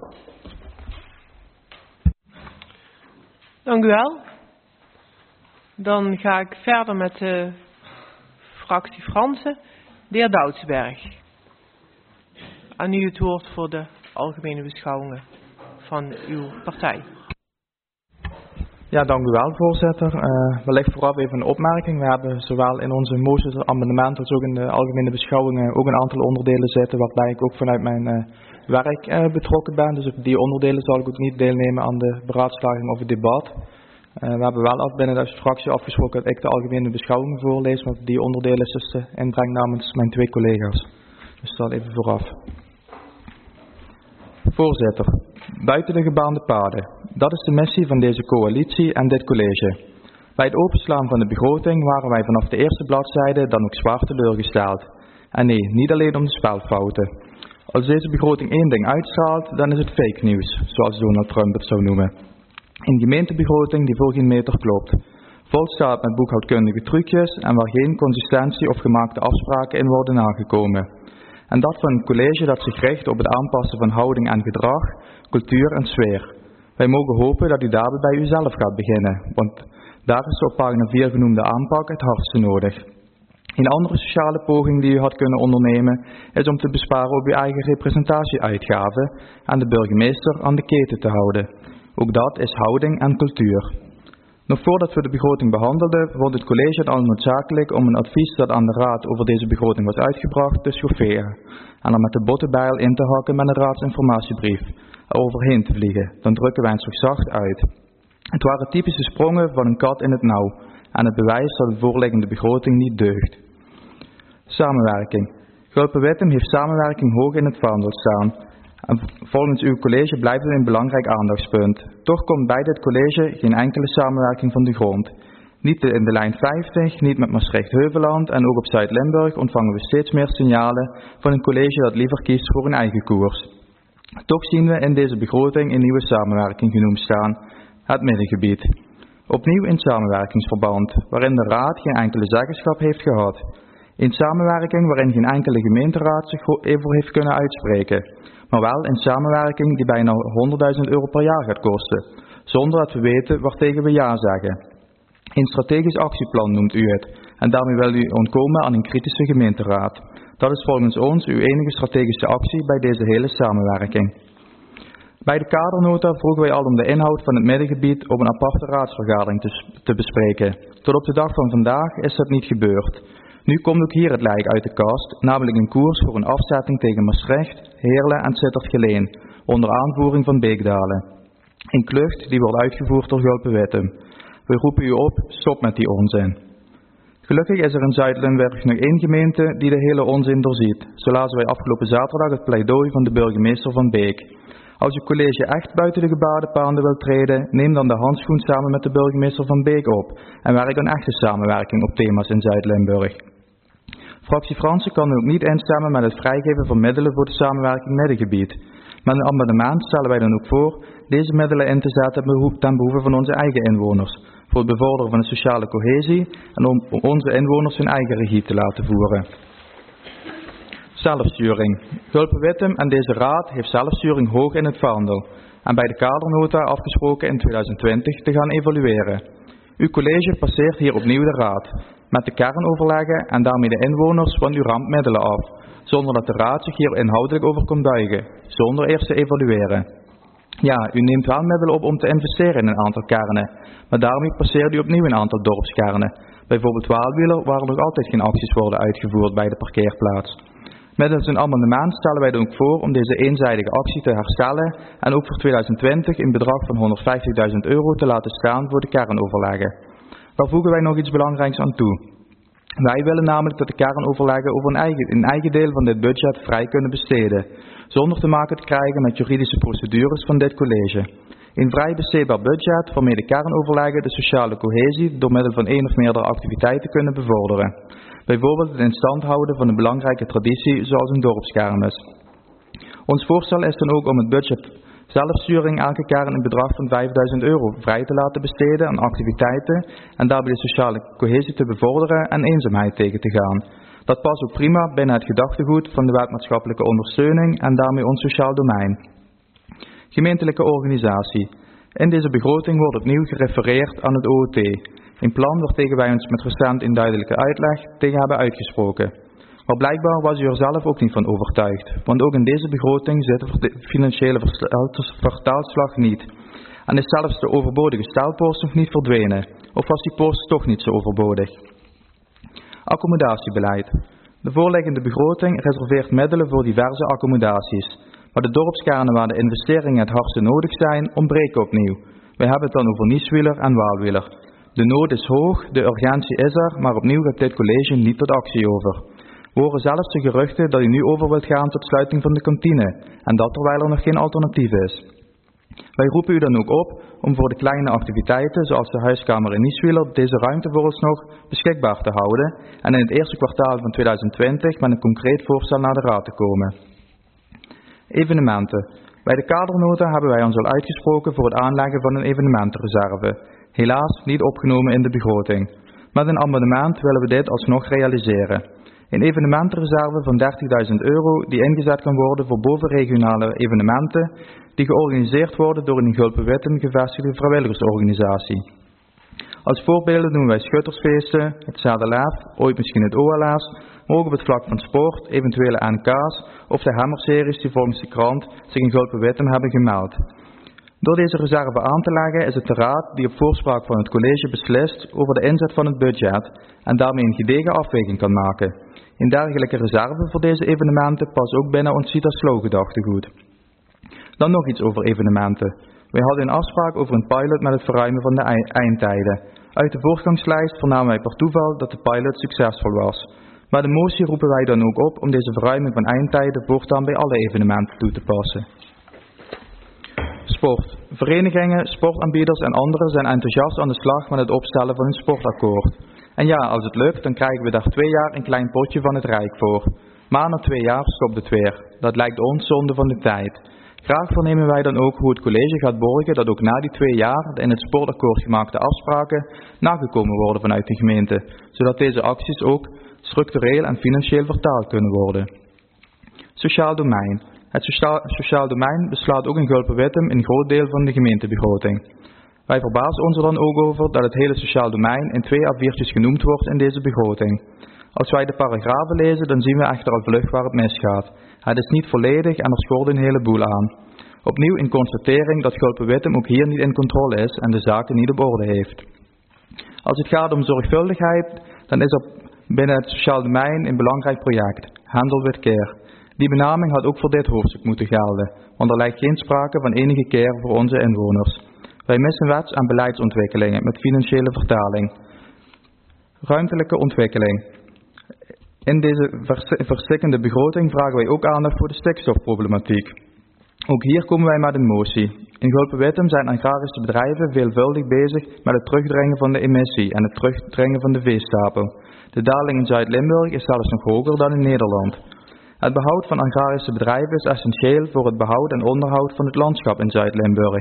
Dank u wel. Dan ga ik verder met de fractie Fransen. De heer Doudsberg. Aan u het woord voor de algemene beschouwingen van uw partij. Ja, dank u wel, voorzitter. Wellicht vooraf even een opmerking. We hebben zowel in onze moties en amendementen als ook in de algemene beschouwingen ook een aantal onderdelen zitten waarbij ik ook vanuit mijn werk betrokken ben. Dus op die onderdelen zal ik ook niet deelnemen aan de beraadslaging of het debat. We hebben wel binnen de fractie afgesproken dat ik de algemene beschouwingen voorlees, maar die onderdelen is dus de inbreng namens mijn 2 collega's. Dus dat even vooraf. Voorzitter, buiten de gebaande paden. Dat is de missie van deze coalitie en dit college. Bij het openslaan van de begroting waren wij vanaf de eerste bladzijde dan ook zwaar teleurgesteld. En nee, niet alleen om de spelfouten. Als deze begroting één ding uitstraalt, dan is het fake nieuws, zoals Donald Trump het zou noemen. Een gemeentebegroting die voor geen meter klopt. Vol staat met boekhoudkundige trucjes en waar geen consistentie of gemaakte afspraken in worden nagekomen. En dat van een college dat zich richt op het aanpassen van houding en gedrag, cultuur en sfeer. Wij mogen hopen dat u daarbij bij uzelf gaat beginnen, want daar is de op pagina 4 genoemde aanpak het hardste nodig. Een andere sociale poging die u had kunnen ondernemen is om te besparen op uw eigen representatieuitgaven en de burgemeester aan de keten te houden. Ook dat is houding en cultuur. Nog voordat we de begroting behandelden, vond het college het al noodzakelijk om een advies dat aan de raad over deze begroting was uitgebracht te schofferen en er met de bottenbijl in te hakken met een raadsinformatiebrief, er overheen te vliegen. Dan drukken wij het zo zacht uit. Het waren typische sprongen van een kat in het nauw en het bewijs dat de voorliggende begroting niet deugt. Samenwerking. Gulpen-Wittem heeft samenwerking hoog in het vaandel staan. En volgens uw college blijft het een belangrijk aandachtspunt. Toch komt bij dit college geen enkele samenwerking van de grond. Niet in de lijn 50, niet met Maastricht-Heuveland en ook op Zuid-Limburg ontvangen we steeds meer signalen van een college dat liever kiest voor een eigen koers. Toch zien we in deze begroting een nieuwe samenwerking genoemd staan, het middengebied. Opnieuw in samenwerkingsverband, waarin de raad geen enkele zeggenschap heeft gehad. Een samenwerking waarin geen enkele gemeenteraad zich voor heeft kunnen uitspreken. Maar wel een samenwerking die bijna €100.000 per jaar gaat kosten, zonder dat we weten waartegen we ja zeggen. Een strategisch actieplan noemt u het, en daarmee wil u ontkomen aan een kritische gemeenteraad. Dat is volgens ons uw enige strategische actie bij deze hele samenwerking. Bij de kadernota vroegen wij al om de inhoud van het middengebied op een aparte raadsvergadering te bespreken. Tot op de dag van vandaag is dat niet gebeurd. Nu komt ook hier het lijk uit de kast, namelijk een koers voor een afzetting tegen Maastricht, Heerlen en Sittard-Geleen, onder aanvoering van Beekdalen. Een klucht die wordt uitgevoerd door Gulpen-Wittem. We roepen u op, stop met die onzin. Gelukkig is er in Zuid-Limburg nog één gemeente die de hele onzin doorziet. Zo lazen wij afgelopen zaterdag het pleidooi van de burgemeester van Beek. Als uw college echt buiten de gebaande paden wil treden, neem dan de handschoen samen met de burgemeester van Beek op en werk aan echte samenwerking op thema's in Zuid-Limburg. Fractie Fransen kan ook niet instemmen met het vrijgeven van middelen voor de samenwerking middengebied. Met een amendement stellen wij dan ook voor deze middelen in te zetten ten behoeve van onze eigen inwoners, voor het bevorderen van de sociale cohesie en om onze inwoners hun eigen regie te laten voeren. Zelfsturing. Gulpen-Wittem en deze raad heeft zelfsturing hoog in het vaandel en bij de kadernota afgesproken in 2020 te gaan evalueren. Uw college passeert hier opnieuw de raad, met de kernoverleggen en daarmee de inwoners van uw rampmiddelen af, zonder dat de raad zich hier inhoudelijk over kon buigen, zonder eerst te evalueren. Ja, u neemt wel middelen op om te investeren in een aantal kernen, maar daarmee passeert u opnieuw een aantal dorpskernen, bijvoorbeeld Waalwieler, waar nog altijd geen acties worden uitgevoerd bij de parkeerplaats. Middels een amendement stellen wij dan ook voor om deze eenzijdige actie te herstellen en ook voor 2020 een bedrag van €150.000 te laten staan voor de kernoverleggen. Daar voegen wij nog iets belangrijks aan toe. Wij willen namelijk dat de kernoverleggen over een eigen deel van dit budget vrij kunnen besteden, zonder te maken te krijgen met juridische procedures van dit college. Een vrij besteedbaar budget waarmee de kernoverleggen de sociale cohesie door middel van één of meerdere activiteiten kunnen bevorderen. Bijvoorbeeld het in stand houden van een belangrijke traditie zoals een dorpskermis. Ons voorstel is dan ook om het budget zelfsturing elke kern een bedrag van €5.000 vrij te laten besteden aan activiteiten en daarbij de sociale cohesie te bevorderen en eenzaamheid tegen te gaan. Dat past ook prima binnen het gedachtegoed van de wet maatschappelijke ondersteuning en daarmee ons sociaal domein. Gemeentelijke organisatie. In deze begroting wordt opnieuw gerefereerd aan het OOT. Een plan waartegen wij ons met recent een duidelijke uitleg tegen hebben uitgesproken. Maar blijkbaar was u er zelf ook niet van overtuigd, want ook in deze begroting zit de financiële vertaalslag niet. En is zelfs de overbodige staalpost nog niet verdwenen, of was die post toch niet zo overbodig? Accommodatiebeleid. De voorliggende begroting reserveert middelen voor diverse accommodaties, maar de dorpskernen waar de investeringen het hardste nodig zijn, ontbreken opnieuw. Wij hebben het dan over Nieswieler en Waalwieler. De nood is hoog, de urgentie is er, maar opnieuw gaat dit college niet tot actie over. We horen zelfs de geruchten dat u nu over wilt gaan tot sluiting van de kantine, en dat terwijl er nog geen alternatief is. Wij roepen u dan ook op om voor de kleine activiteiten, zoals de huiskamer in Nieswieler, deze ruimte vooralsnog beschikbaar te houden en in het eerste kwartaal van 2020 met een concreet voorstel naar de raad te komen. Evenementen. Bij de kadernota hebben wij ons al uitgesproken voor het aanleggen van een evenementenreserve. Helaas niet opgenomen in de begroting. Met een amendement willen we dit alsnog realiseren. Een evenementenreserve van €30.000 die ingezet kan worden voor bovenregionale evenementen die georganiseerd worden door een in Gulpen-Wittem gevestigde vrijwilligersorganisatie. Als voorbeelden noemen wij schuttersfeesten, het Zadelaf, ooit misschien het OLA's, maar ook op het vlak van sport, eventuele NK's of de Hammerseries die volgens de krant zich in Gulpen-Wittem hebben gemeld. Door deze reserve aan te leggen is het de raad die op voorspraak van het college beslist over de inzet van het budget en daarmee een gedegen afweging kan maken. Een dergelijke reserve voor deze evenementen past ook binnen ons CITA-slow-gedachtegoed. Dan nog iets over evenementen. Wij hadden een afspraak over een pilot met het verruimen van de eindtijden. Uit de voortgangslijst vernamen wij per toeval dat de pilot succesvol was. Maar de motie roepen wij dan ook op om deze verruiming van eindtijden voortaan bij alle evenementen toe te passen. Sport. Verenigingen, sportaanbieders en anderen zijn enthousiast aan de slag met het opstellen van een sportakkoord. En ja, als het lukt, dan krijgen we daar 2 jaar een klein potje van het Rijk voor. Maar na 2 jaar stopt het weer. Dat lijkt ons zonde van de tijd. Graag vernemen wij dan ook hoe het college gaat borgen dat ook na die 2 jaar de in het sportakkoord gemaakte afspraken nagekomen worden vanuit de gemeente, zodat deze acties ook structureel en financieel vertaald kunnen worden. Sociaal domein. Het sociaal domein beslaat ook in Gulpen-Wittem een groot deel van de gemeentebegroting. Wij verbazen ons er dan ook over dat het hele sociaal domein in 2 A4'tjes genoemd wordt in deze begroting. Als wij de paragrafen lezen, dan zien we echter al vlug waar het misgaat. Het is niet volledig en er schort een heleboel aan. Opnieuw een constatering dat Gulpen-Wittem ook hier niet in controle is en de zaken niet op orde heeft. Als het gaat om zorgvuldigheid, dan is er binnen het sociaal domein een belangrijk project, Handel with Care. Die benaming had ook voor dit hoofdstuk moeten gelden, want er lijkt geen sprake van enige care voor onze inwoners. Wij missen wets- en beleidsontwikkelingen met financiële vertaling. Ruimtelijke ontwikkeling. In deze verstikkende begroting vragen wij ook aandacht voor de stikstofproblematiek. Ook hier komen wij met een motie. In Gulpen-Wittem zijn agrarische bedrijven veelvuldig bezig met het terugdringen van de emissie en het terugdringen van de veestapel. De daling in Zuid-Limburg is zelfs nog hoger dan in Nederland. Het behoud van agrarische bedrijven is essentieel voor het behoud en onderhoud van het landschap in Zuid-Limburg.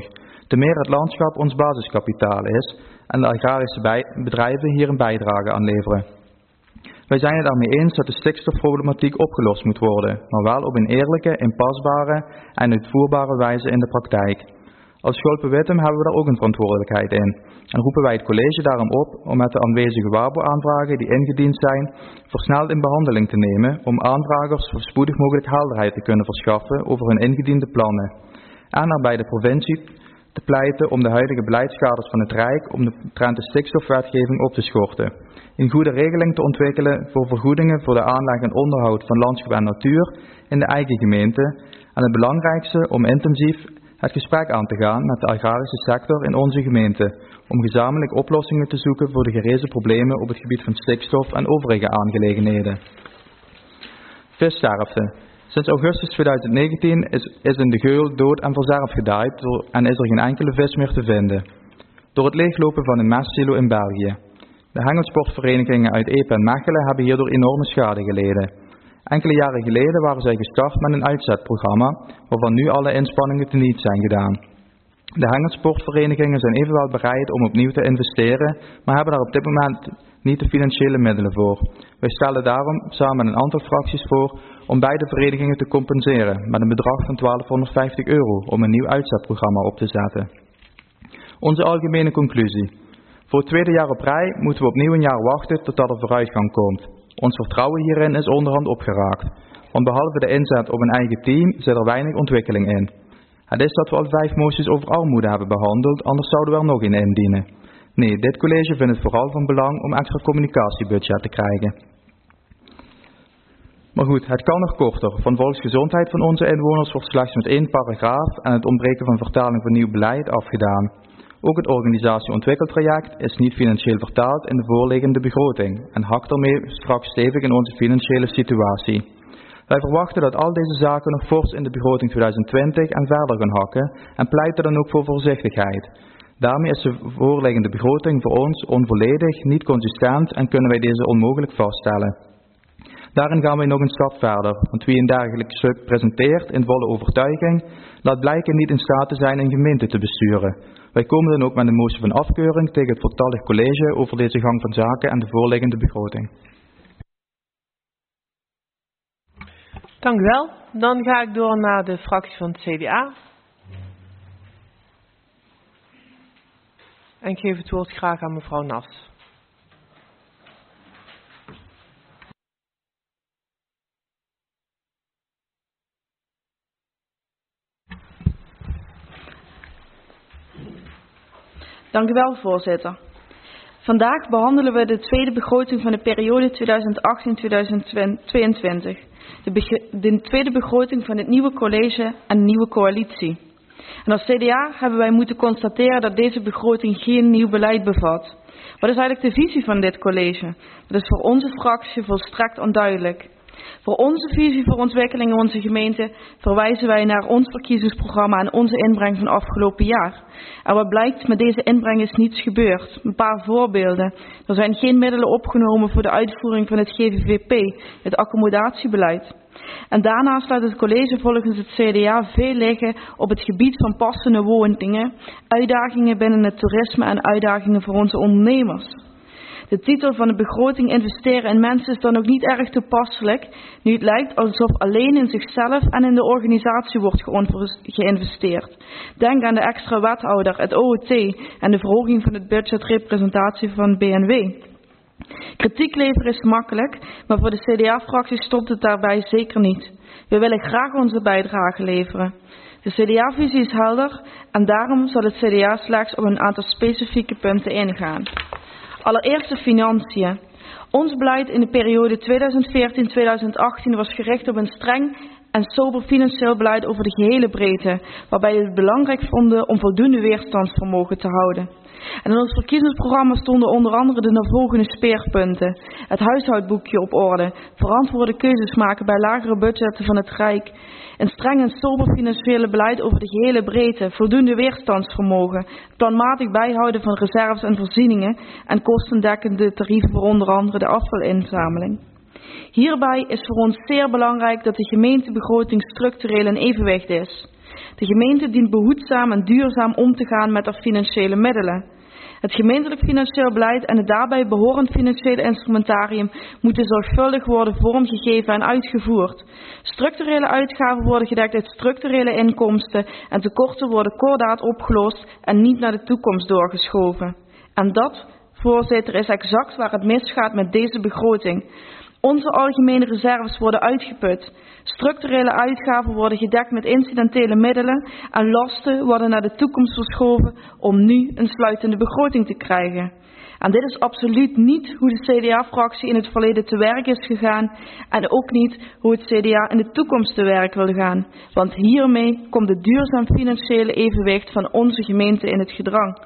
te meer het landschap ons basiskapitaal is en de agrarische bedrijven hier een bijdrage aan leveren. Wij zijn het daarmee eens dat de stikstofproblematiek opgelost moet worden, maar wel op een eerlijke, inpasbare en uitvoerbare wijze in de praktijk. Als Scholpen-Wittem hebben we daar ook een verantwoordelijkheid in en roepen wij het college daarom op om met de aanwezige WABO-aanvragen die ingediend zijn, versneld in behandeling te nemen om aanvragers zo spoedig mogelijk helderheid te kunnen verschaffen over hun ingediende plannen. En er bij de provincie te pleiten om de huidige beleidskaders van het Rijk om de trend de stikstofwetgeving op te schorten. Een goede regeling te ontwikkelen voor vergoedingen voor de aanleg en onderhoud van landschap en natuur in de eigen gemeente. En het belangrijkste om intensief het gesprek aan te gaan met de agrarische sector in onze gemeente, om gezamenlijk oplossingen te zoeken voor de gerezen problemen op het gebied van stikstof en overige aangelegenheden. Vissterfte. Sinds augustus 2019 is in de Geul dood en verzerf gedaaid en is er geen enkele vis meer te vinden. Door het leeglopen van een mestsilo in België. De hengelsportverenigingen uit Epe en Mechelen hebben hierdoor enorme schade geleden. Enkele jaren geleden waren zij gestart met een uitzetprogramma, waarvan nu alle inspanningen teniet zijn gedaan. De hengelsportverenigingen zijn evenwel bereid om opnieuw te investeren, maar hebben daar op dit moment niet de financiële middelen voor. Wij stellen daarom samen met een aantal fracties voor om beide verenigingen te compenseren met een bedrag van €1250 om een nieuw uitzetprogramma op te zetten. Onze algemene conclusie. Voor het tweede jaar op rij moeten we opnieuw een jaar wachten totdat er vooruitgang komt. Ons vertrouwen hierin is onderhand opgeraakt, want behalve de inzet op een eigen team zit er weinig ontwikkeling in. Het is dat we al 5 moties over armoede hebben behandeld, anders zouden we er nog een indienen. Nee, dit college vindt het vooral van belang om extra communicatiebudget te krijgen. Maar goed, het kan nog korter. Van volksgezondheid van onze inwoners wordt slechts met 1 paragraaf en het ontbreken van vertaling van nieuw beleid afgedaan. Ook het organisatie-ontwikkeltraject is niet financieel vertaald in de voorliggende begroting en hakt daarmee straks stevig in onze financiële situatie. Wij verwachten dat al deze zaken nog fors in de begroting 2020 en verder gaan hakken en pleiten dan ook voor voorzichtigheid. Daarmee is de voorliggende begroting voor ons onvolledig, niet consistent en kunnen wij deze onmogelijk vaststellen. Daarin gaan wij nog een stap verder, want wie een dergelijk stuk presenteert in volle overtuiging, laat blijken niet in staat te zijn een gemeente te besturen. Wij komen dan ook met een motie van afkeuring tegen het voltallig college over deze gang van zaken en de voorliggende begroting. Dank u wel. Dan ga ik door naar de fractie van het CDA. En ik geef het woord graag aan mevrouw Nas. Dank u wel, voorzitter. Vandaag behandelen we de tweede begroting van de periode 2018-2022. De tweede begroting van het nieuwe college en de nieuwe coalitie. En als CDA hebben wij moeten constateren dat deze begroting geen nieuw beleid bevat. Wat is eigenlijk de visie van dit college? Dat is voor onze fractie volstrekt onduidelijk. Voor onze visie voor ontwikkeling in onze gemeente verwijzen wij naar ons verkiezingsprogramma en onze inbreng van afgelopen jaar. En wat blijkt, met deze inbreng is niets gebeurd. Een paar voorbeelden. Er zijn geen middelen opgenomen voor de uitvoering van het GVVP, het accommodatiebeleid. En daarnaast laat het college volgens het CDA veel liggen op het gebied van passende woningen, uitdagingen binnen het toerisme en uitdagingen voor onze ondernemers. De titel van de begroting investeren in mensen is dan ook niet erg toepasselijk, nu het lijkt alsof alleen in zichzelf en in de organisatie wordt geïnvesteerd. Denk aan de extra wethouder, het OOT en de verhoging van het budgetrepresentatie van BNW. Kritiek leveren is makkelijk, maar voor de CDA-fractie stopt het daarbij zeker niet. We willen graag onze bijdrage leveren. De CDA-visie is helder en daarom zal het CDA slechts op een aantal specifieke punten ingaan. Allereerst de financiën. Ons beleid in de periode 2014-2018 was gericht op een streng en sober financieel beleid over de gehele breedte, waarbij we het belangrijk vonden om voldoende weerstandsvermogen te houden. En in ons verkiezingsprogramma stonden onder andere de volgende speerpunten: het huishoudboekje op orde, verantwoorde keuzes maken bij lagere budgetten van het Rijk, een streng en sober financiële beleid over de gehele breedte, voldoende weerstandsvermogen, planmatig bijhouden van reserves en voorzieningen en kostendekkende tarieven voor onder andere de afvalinzameling. Hierbij is voor ons zeer belangrijk dat de gemeentebegroting structureel in evenwicht is. De gemeente dient behoedzaam en duurzaam om te gaan met haar financiële middelen. Het gemeentelijk financieel beleid en het daarbij behorend financiële instrumentarium moeten zorgvuldig worden vormgegeven en uitgevoerd. Structurele uitgaven worden gedekt uit structurele inkomsten en tekorten worden kordaat opgelost en niet naar de toekomst doorgeschoven. En dat, voorzitter, is exact waar het misgaat met deze begroting. Onze algemene reserves worden uitgeput. Structurele uitgaven worden gedekt met incidentele middelen en lasten worden naar de toekomst verschoven om nu een sluitende begroting te krijgen. En dit is absoluut niet hoe de CDA-fractie in het verleden te werk is gegaan en ook niet hoe het CDA in de toekomst te werk wil gaan. Want hiermee komt het duurzaam financiële evenwicht van onze gemeente in het gedrang.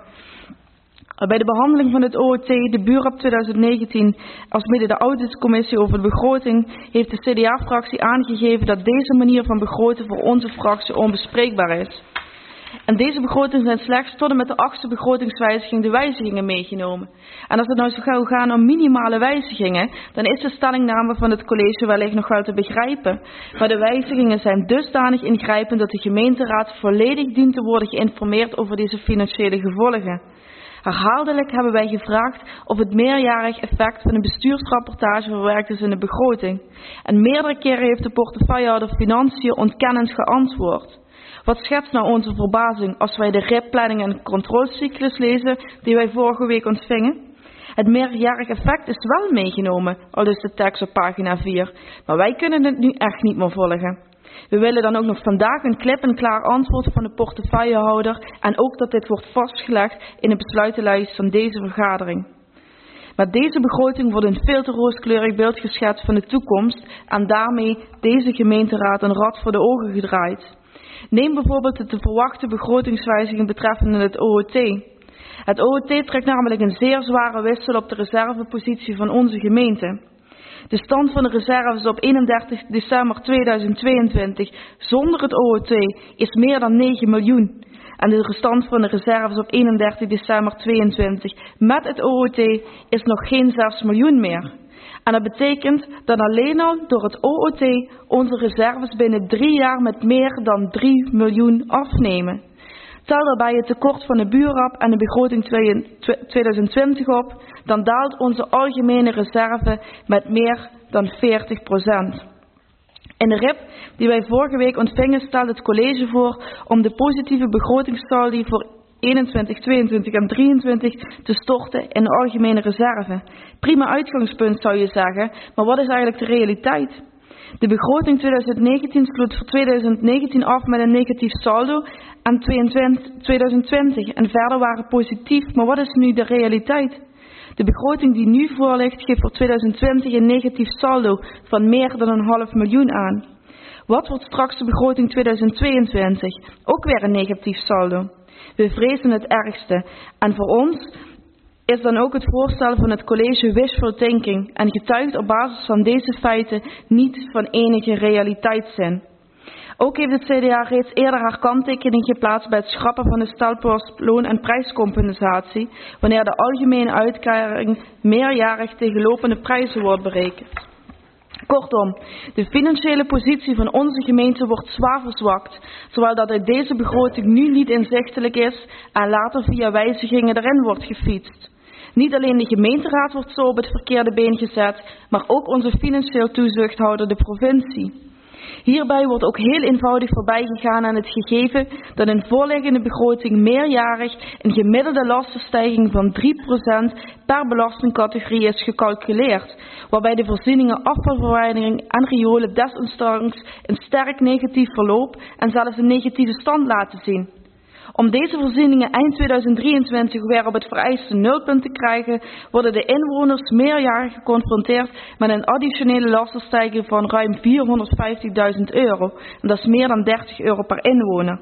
Bij de behandeling van het OOT, de Buurrap 2019, alsmede de auditcommissie over de begroting, heeft de CDA-fractie aangegeven dat deze manier van begroten voor onze fractie onbespreekbaar is. En deze begrotingen zijn slechts tot en met de 8e begrotingswijziging de wijzigingen meegenomen. En als het nou zou gaan om minimale wijzigingen, dan is de stellingname van het college wellicht nog wel te begrijpen. Maar de wijzigingen zijn dusdanig ingrijpend dat de gemeenteraad volledig dient te worden geïnformeerd over deze financiële gevolgen. Herhaaldelijk hebben wij gevraagd of het meerjarig effect van een bestuursrapportage verwerkt is in de begroting. En meerdere keren heeft de portefeuillehouder Financiën ontkennend geantwoord. Wat schetst nou onze verbazing als wij de RIP-planning en controlecyclus lezen die wij vorige week ontvingen? Het meerjarig effect is wel meegenomen, al is de tekst op pagina 4, maar wij kunnen het nu echt niet meer volgen. We willen dan ook nog vandaag een klip-en-klaar antwoord van de portefeuillehouder en ook dat dit wordt vastgelegd in de besluitenlijst van deze vergadering. Met deze begroting wordt een veel te rooskleurig beeld geschetst van de toekomst en daarmee deze gemeenteraad een rad voor de ogen gedraaid. Neem bijvoorbeeld de te verwachte begrotingswijziging betreffende het OOT. Het OOT trekt namelijk een zeer zware wissel op de reservepositie van onze gemeente. De stand van de reserves op 31 december 2022 zonder het OOT is meer dan 9 miljoen. En de stand van de reserves op 31 december 2022 met het OOT is nog geen 6 miljoen meer. En dat betekent dat alleen al door het OOT onze reserves binnen 3 jaar met meer dan 3 miljoen afnemen. Tel daarbij het tekort van de Buurrap en de begroting 2020 op, dan daalt onze algemene reserve met meer dan 40%. In de RIP die wij vorige week ontvingen stelt het college voor om de positieve begrotingssaldi voor 21, 22 en 23 te storten in de algemene reserve. Prima uitgangspunt zou je zeggen, maar wat is eigenlijk de realiteit? De begroting 2019 sloot voor 2019 af met een negatief saldo aan 2020 en verder waren positief, maar wat is nu de realiteit? De begroting die nu voorligt geeft voor 2020 een negatief saldo van meer dan 500.000 aan. Wat wordt straks de begroting 2022? Ook weer een negatief saldo. We vrezen het ergste en voor ons is dan ook het voorstel van het college wishful thinking en getuigt op basis van deze feiten niet van enige realiteitszin. Ook heeft het CDA reeds eerder haar kanttekening geplaatst bij het schrappen van de stelpost loon- en prijscompensatie, wanneer de algemene uitkering meerjarig tegen lopende prijzen wordt berekend. Kortom, de financiële positie van onze gemeente wordt zwaar verzwakt, terwijl dat uit deze begroting nu niet inzichtelijk is en later via wijzigingen erin wordt gefietst. Niet alleen de gemeenteraad wordt zo op het verkeerde been gezet, maar ook onze financieel toezichthouder, de provincie. Hierbij wordt ook heel eenvoudig voorbij gegaan aan het gegeven dat een voorliggende begroting meerjarig een gemiddelde lastenstijging van 3% per belastingcategorie is gecalculeerd, waarbij de voorzieningen afvalverwijdering en riolen desondanks een sterk negatief verloop en zelfs een negatieve stand laten zien. Om deze voorzieningen eind 2023 weer op het vereiste nulpunt te krijgen, worden de inwoners meerjarig geconfronteerd met een additionele lastenstijging van ruim €450.000. En dat is meer dan €30 per inwoner.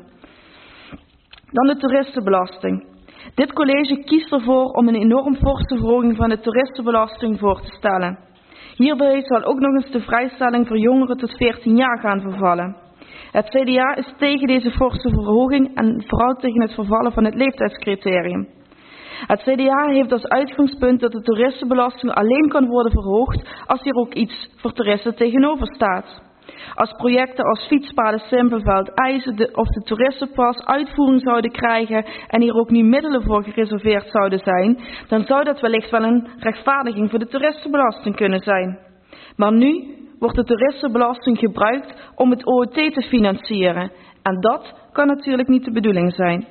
Dan de toeristenbelasting. Dit college kiest ervoor om een enorm forse verhoging van de toeristenbelasting voor te stellen. Hierbij zal ook nog eens de vrijstelling voor jongeren tot 14 jaar gaan vervallen. Het CDA is tegen deze forse verhoging en vooral tegen het vervallen van het leeftijdscriterium. Het CDA heeft als uitgangspunt dat de toeristenbelasting alleen kan worden verhoogd als hier ook iets voor toeristen tegenover staat. Als projecten als fietspaden Simpelveld, IJzen of de toeristenpas uitvoering zouden krijgen en hier ook niet middelen voor gereserveerd zouden zijn, dan zou dat wellicht wel een rechtvaardiging voor de toeristenbelasting kunnen zijn. Maar nu wordt de toeristenbelasting gebruikt om het OOT te financieren en dat kan natuurlijk niet de bedoeling zijn.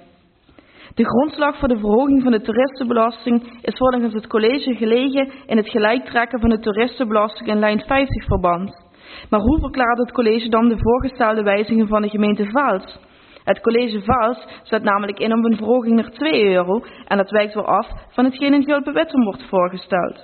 De grondslag voor de verhoging van de toeristenbelasting is volgens het college gelegen in het gelijktrekken van de toeristenbelasting in lijn 50 verband. Maar hoe verklaart het college dan de voorgestelde wijzigingen van de gemeente Vaals? Het college Vaals zet namelijk in op een verhoging naar €2 en dat wijkt weer af van hetgeen in Gulpen-Wittem wordt voorgesteld.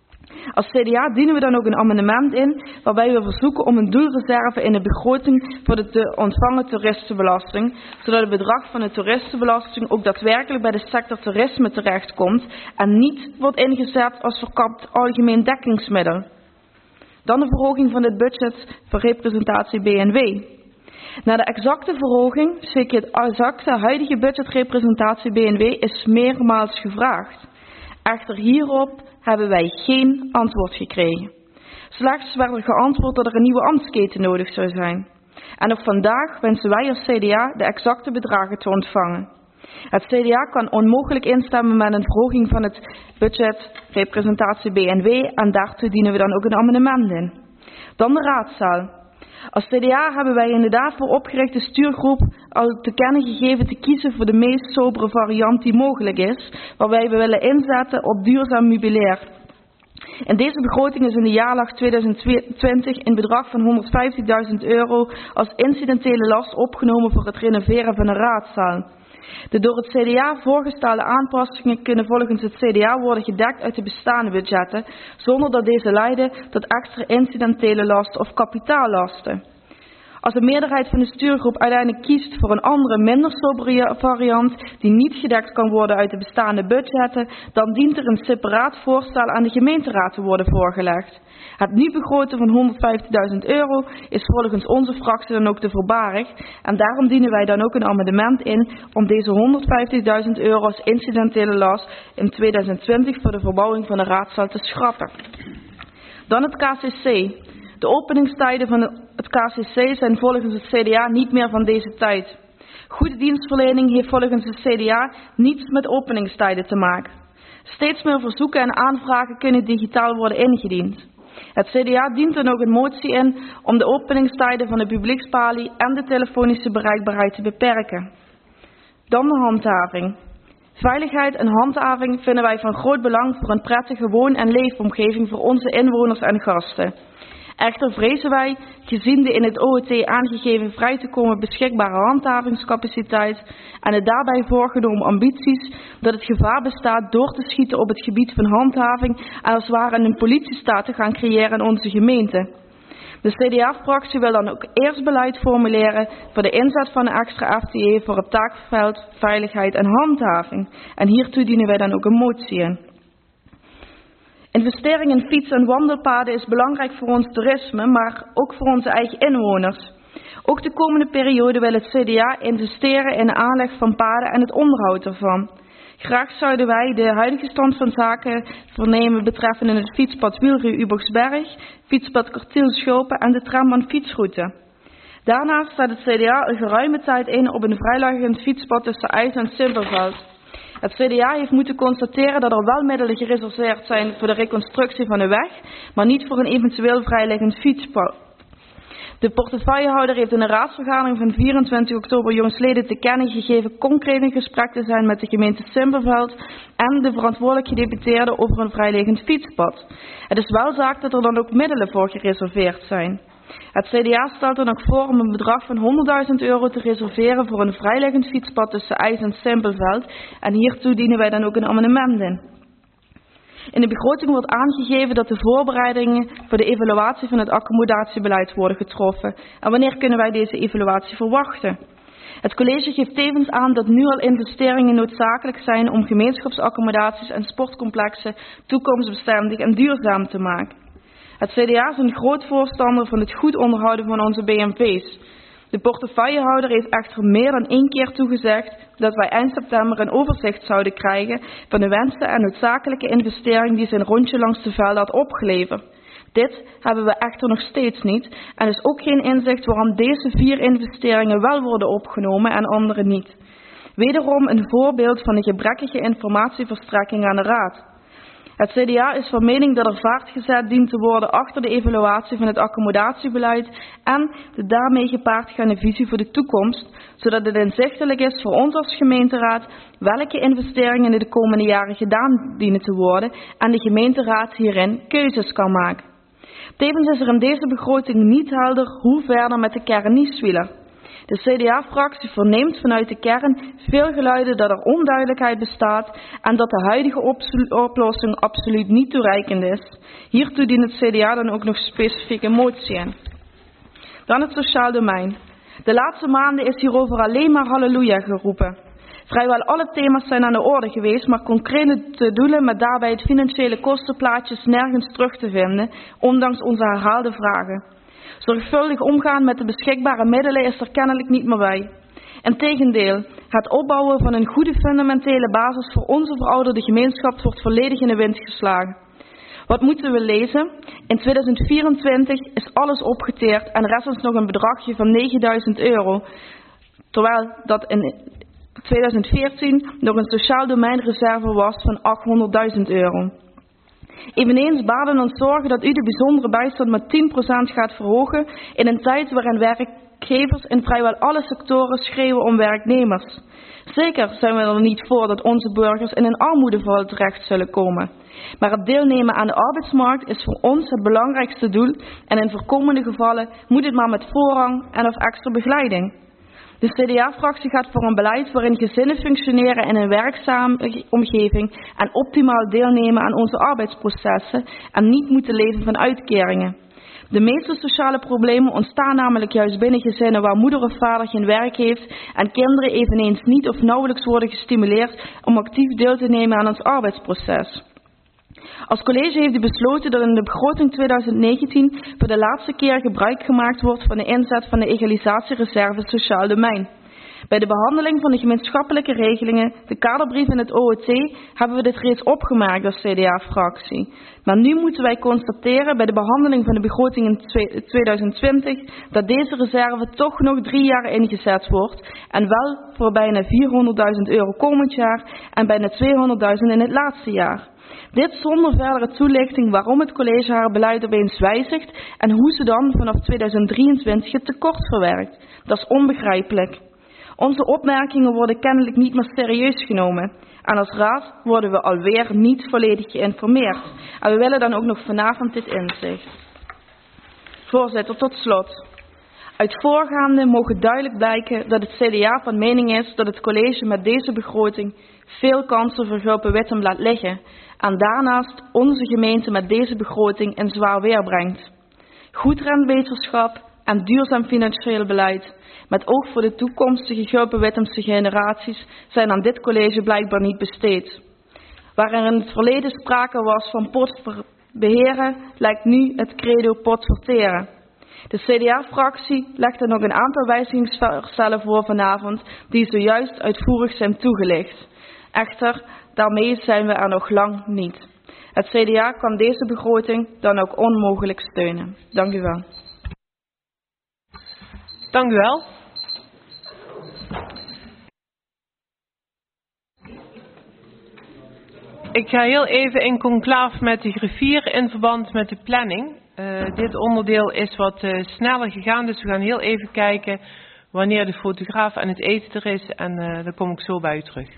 Als CDA dienen we dan ook een amendement in waarbij we verzoeken om een doelreserve in de begroting voor de te ontvangen toeristenbelasting, zodat het bedrag van de toeristenbelasting ook daadwerkelijk bij de sector toerisme terechtkomt en niet wordt ingezet als verkapt algemeen dekkingsmiddel. Dan de verhoging van het budget voor representatie BNW. Na de exacte verhoging, zeker het exacte huidige budgetrepresentatie BNW, is meermaals gevraagd. Echter hierop hebben wij geen antwoord gekregen. Slechts werd er geantwoord dat er een nieuwe ambtsketen nodig zou zijn. En ook vandaag wensen wij als CDA de exacte bedragen te ontvangen. Het CDA kan onmogelijk instemmen met een verhoging van het budget representatie BNW en daartoe dienen we dan ook een amendement in. Dan de raadzaal. Als CDA hebben wij in de daarvoor opgerichte stuurgroep al te kennen gegeven te kiezen voor de meest sobere variant die mogelijk is, waarbij we willen inzetten op duurzaam meubilair. In deze begroting is in de jaarlag 2020 een bedrag van €150.000 als incidentele last opgenomen voor het renoveren van een raadzaal. De door het CDA voorgestelde aanpassingen kunnen volgens het CDA worden gedekt uit de bestaande budgetten, zonder dat deze leiden tot extra incidentele lasten of kapitaallasten. Als de meerderheid van de stuurgroep uiteindelijk kiest voor een andere, minder sobere variant die niet gedekt kan worden uit de bestaande budgetten, dan dient er een separaat voorstel aan de gemeenteraad te worden voorgelegd. Het nu begroten van €150.000 is volgens onze fractie dan ook te voorbarig en daarom dienen wij dan ook een amendement in om deze €150.000 als incidentele last in 2020 voor de verbouwing van de raadzaal te schrappen. Dan het KCC. De openingstijden van het KCC zijn volgens het CDA niet meer van deze tijd. Goede dienstverlening heeft volgens het CDA niets met openingstijden te maken. Steeds meer verzoeken en aanvragen kunnen digitaal worden ingediend. Het CDA dient dan ook een motie in om de openingstijden van de publiekspalie en de telefonische bereikbaarheid te beperken. Dan de handhaving. Veiligheid en handhaving vinden wij van groot belang voor een prettige woon- en leefomgeving voor onze inwoners en gasten. Echter vrezen wij, gezien de in het OOT aangegeven vrij te komen beschikbare handhavingscapaciteit en de daarbij voorgenomen ambities, dat het gevaar bestaat door te schieten op het gebied van handhaving en als het ware een politiestaat te gaan creëren in onze gemeente. De CDA-fractie wil dan ook eerst beleid formuleren voor de inzet van een extra FTE voor het taakveld veiligheid en handhaving. En hiertoe dienen wij dan ook een motie in. Investering in fiets- en wandelpaden is belangrijk voor ons toerisme, maar ook voor onze eigen inwoners. Ook de komende periode wil het CDA investeren in de aanleg van paden en het onderhoud ervan. Graag zouden wij de huidige stand van zaken vernemen betreffende het fietspad Wielru-Ubogsberg, fietspad Kortiel-Schopen en de trambaan fietsroute. Daarnaast staat het CDA een geruime tijd in op een vrijliggend fietspad tussen IJzen en Simpelveld. Het CDA heeft moeten constateren dat er wel middelen gereserveerd zijn voor de reconstructie van de weg, maar niet voor een eventueel vrijliggend fietspad. De portefeuillehouder heeft in de raadsvergadering van 24 oktober jongstleden te kennen gegeven concreet in gesprek te zijn met de gemeente Simpelveld en de verantwoordelijk gedeputeerde over een vrijliggend fietspad. Het is wel zaak dat er dan ook middelen voor gereserveerd zijn. Het CDA stelt dan ook voor om een bedrag van €100.000 te reserveren voor een vrijliggend fietspad tussen IJs en Simpelveld en hiertoe dienen wij dan ook een amendement in. In de begroting wordt aangegeven dat de voorbereidingen voor de evaluatie van het accommodatiebeleid worden getroffen. En wanneer kunnen wij deze evaluatie verwachten? Het college geeft tevens aan dat nu al investeringen noodzakelijk zijn om gemeenschapsaccommodaties en sportcomplexen toekomstbestendig en duurzaam te maken. Het CDA is een groot voorstander van het goed onderhouden van onze BMW's. De portefeuillehouder heeft echter meer dan 1 keer toegezegd dat wij eind september een overzicht zouden krijgen van de wensen en noodzakelijke investeringen die zijn rondje langs de velden had opgeleverd. Dit hebben we echter nog steeds niet en er is ook geen inzicht waarom deze 4 investeringen wel worden opgenomen en andere niet. Wederom een voorbeeld van de gebrekkige informatieverstrekking aan de Raad. Het CDA is van mening dat er vaart gezet dient te worden achter de evaluatie van het accommodatiebeleid en de daarmee gepaardgaande visie voor de toekomst, zodat het inzichtelijk is voor ons als gemeenteraad welke investeringen in de komende jaren gedaan dienen te worden en de gemeenteraad hierin keuzes kan maken. Tevens is er in deze begroting niet helder hoe verder met de kern Nieswieler. De CDA-fractie verneemt vanuit de kern veel geluiden dat er onduidelijkheid bestaat en dat de huidige oplossing absoluut niet toereikend is. Hiertoe dient het CDA dan ook nog specifieke motie in. Dan het sociaal domein. De laatste maanden is hierover alleen maar halleluja geroepen. Vrijwel alle thema's zijn aan de orde geweest, maar concrete doelen met daarbij het financiële kostenplaatje is nergens terug te vinden, ondanks onze herhaalde vragen. Zorgvuldig omgaan met de beschikbare middelen is er kennelijk niet meer bij. Integendeel, het opbouwen van een goede fundamentele basis voor onze verouderde gemeenschap wordt volledig in de wind geslagen. Wat moeten we lezen? In 2024 is alles opgeteerd en rest ons nog een bedragje van €9.000, terwijl dat in 2014 nog een sociaal domeinreserve was van €800.000. Eveneens baden ons zorgen dat u de bijzondere bijstand met 10% gaat verhogen in een tijd waarin werkgevers in vrijwel alle sectoren schreeuwen om werknemers. Zeker zijn we er niet voor dat onze burgers in een armoedeval terecht zullen komen. Maar het deelnemen aan de arbeidsmarkt is voor ons het belangrijkste doel en in voorkomende gevallen moet het maar met voorrang en of extra begeleiding. De CDA-fractie gaat voor een beleid waarin gezinnen functioneren in een werkzame omgeving en optimaal deelnemen aan onze arbeidsprocessen en niet moeten leven van uitkeringen. De meeste sociale problemen ontstaan namelijk juist binnen gezinnen waar moeder of vader geen werk heeft en kinderen eveneens niet of nauwelijks worden gestimuleerd om actief deel te nemen aan ons arbeidsproces. Als college heeft u besloten dat in de begroting 2019 voor de laatste keer gebruik gemaakt wordt van de inzet van de egalisatiereserve sociaal domein. Bij de behandeling van de gemeenschappelijke regelingen, de kaderbrief en het OOT, hebben we dit reeds opgemerkt als CDA-fractie. Maar nu moeten wij constateren bij de behandeling van de begroting in 2020 dat deze reserve toch nog 3 jaar ingezet wordt en wel voor bijna €400.000 komend jaar en bijna €200.000 in het laatste jaar. Dit zonder verdere toelichting waarom het college haar beleid opeens wijzigt en hoe ze dan vanaf 2023 het tekort verwerkt. Dat is onbegrijpelijk. Onze opmerkingen worden kennelijk niet meer serieus genomen. En als raad worden we alweer niet volledig geïnformeerd. En we willen dan ook nog vanavond dit inzicht. Voorzitter, tot slot. Uit voorgaande mogen duidelijk blijken dat het CDA van mening is dat het college met deze begroting veel kansen voor Gulpen-Wittem laat liggen en daarnaast onze gemeente met deze begroting in zwaar weer brengt. Goed renbeterschap en duurzaam financieel beleid met oog voor de toekomstige Gulpen-Wittemse generaties zijn aan dit college blijkbaar niet besteed. Waar er in het verleden sprake was van pot beheren, lijkt nu het credo pot verteren. De CDA-fractie legt er nog een aantal wijzigingsvoorstellen voor vanavond die zojuist uitvoerig zijn toegelicht. Echter, daarmee zijn we er nog lang niet. Het CDA kan deze begroting dan ook onmogelijk steunen. Dank u wel. Dank u wel. Ik ga heel even in conclaaf met de griffier in verband met de planning. Dit onderdeel is wat sneller gegaan, dus we gaan heel even kijken wanneer de fotograaf aan het eten er is en dan kom ik zo bij u terug.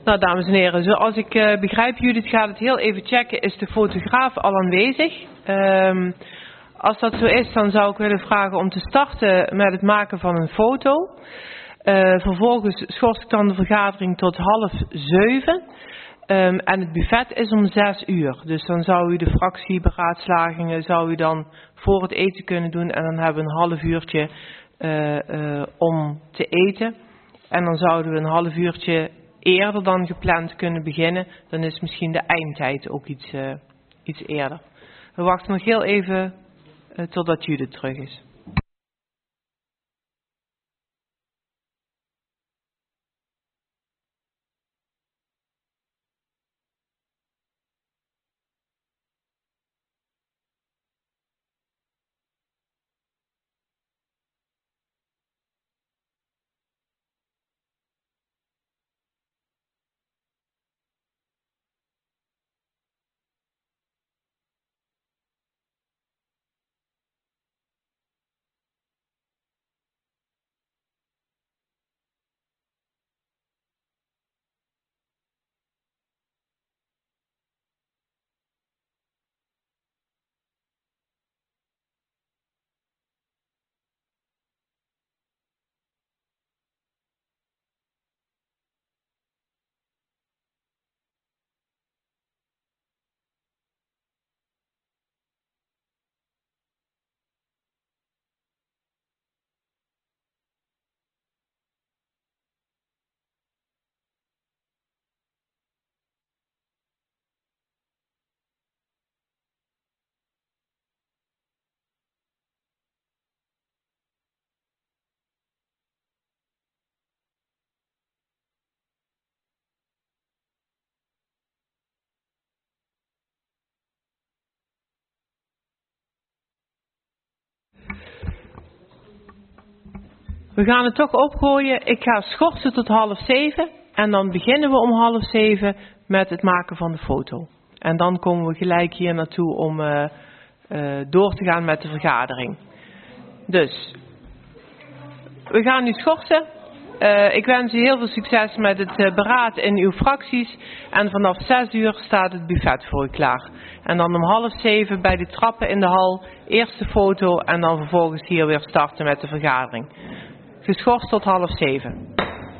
Nou, dames en heren, zoals ik begrijp, Judith gaat het heel even checken, is de fotograaf al aanwezig? Als dat zo is, dan zou ik willen vragen om te starten met het maken van een foto. Vervolgens schors ik dan de vergadering tot 6:30. En het buffet is om 6:00. Dus dan zou u de fractieberaadslagingen zou u dan voor het eten kunnen doen. En dan hebben we een half uurtje om te eten. En dan zouden we een half uurtje eerder dan gepland kunnen beginnen. Dan is misschien de eindtijd ook iets eerder. We wachten nog heel even totdat Judith terug is. We gaan het toch opgooien. Ik ga schorsen tot 6:30 en dan beginnen we om 6:30 met het maken van de foto. En dan komen we gelijk hier naartoe om door te gaan met de vergadering. Dus, we gaan nu schorsen. Ik wens u heel veel succes met het beraad in uw fracties. En vanaf 6:00 staat het buffet voor u klaar. En dan om 6:30 bij de trappen in de hal, eerste foto en dan vervolgens hier weer starten met de vergadering. Geschorst tot 6:30.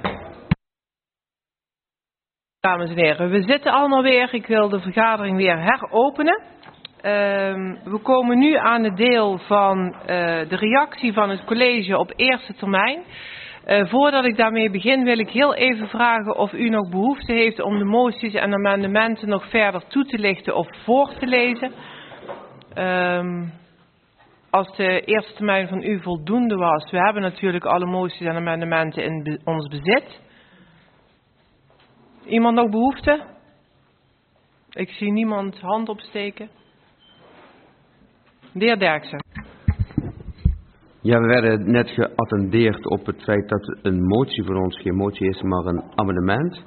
Dames en heren, we zitten allemaal weer. Ik wil de vergadering weer heropenen. We komen nu aan het deel van de reactie van het college op eerste termijn. Voordat ik daarmee begin wil ik heel even vragen of u nog behoefte heeft om de moties en amendementen nog verder toe te lichten of voor te lezen. Als de eerste termijn van u voldoende was. We hebben natuurlijk alle moties en amendementen in ons bezit. Iemand nog behoefte? Ik zie niemand hand opsteken. De heer Derksen. Ja, we werden net geattendeerd op het feit dat een motie voor ons geen motie is, maar een amendement.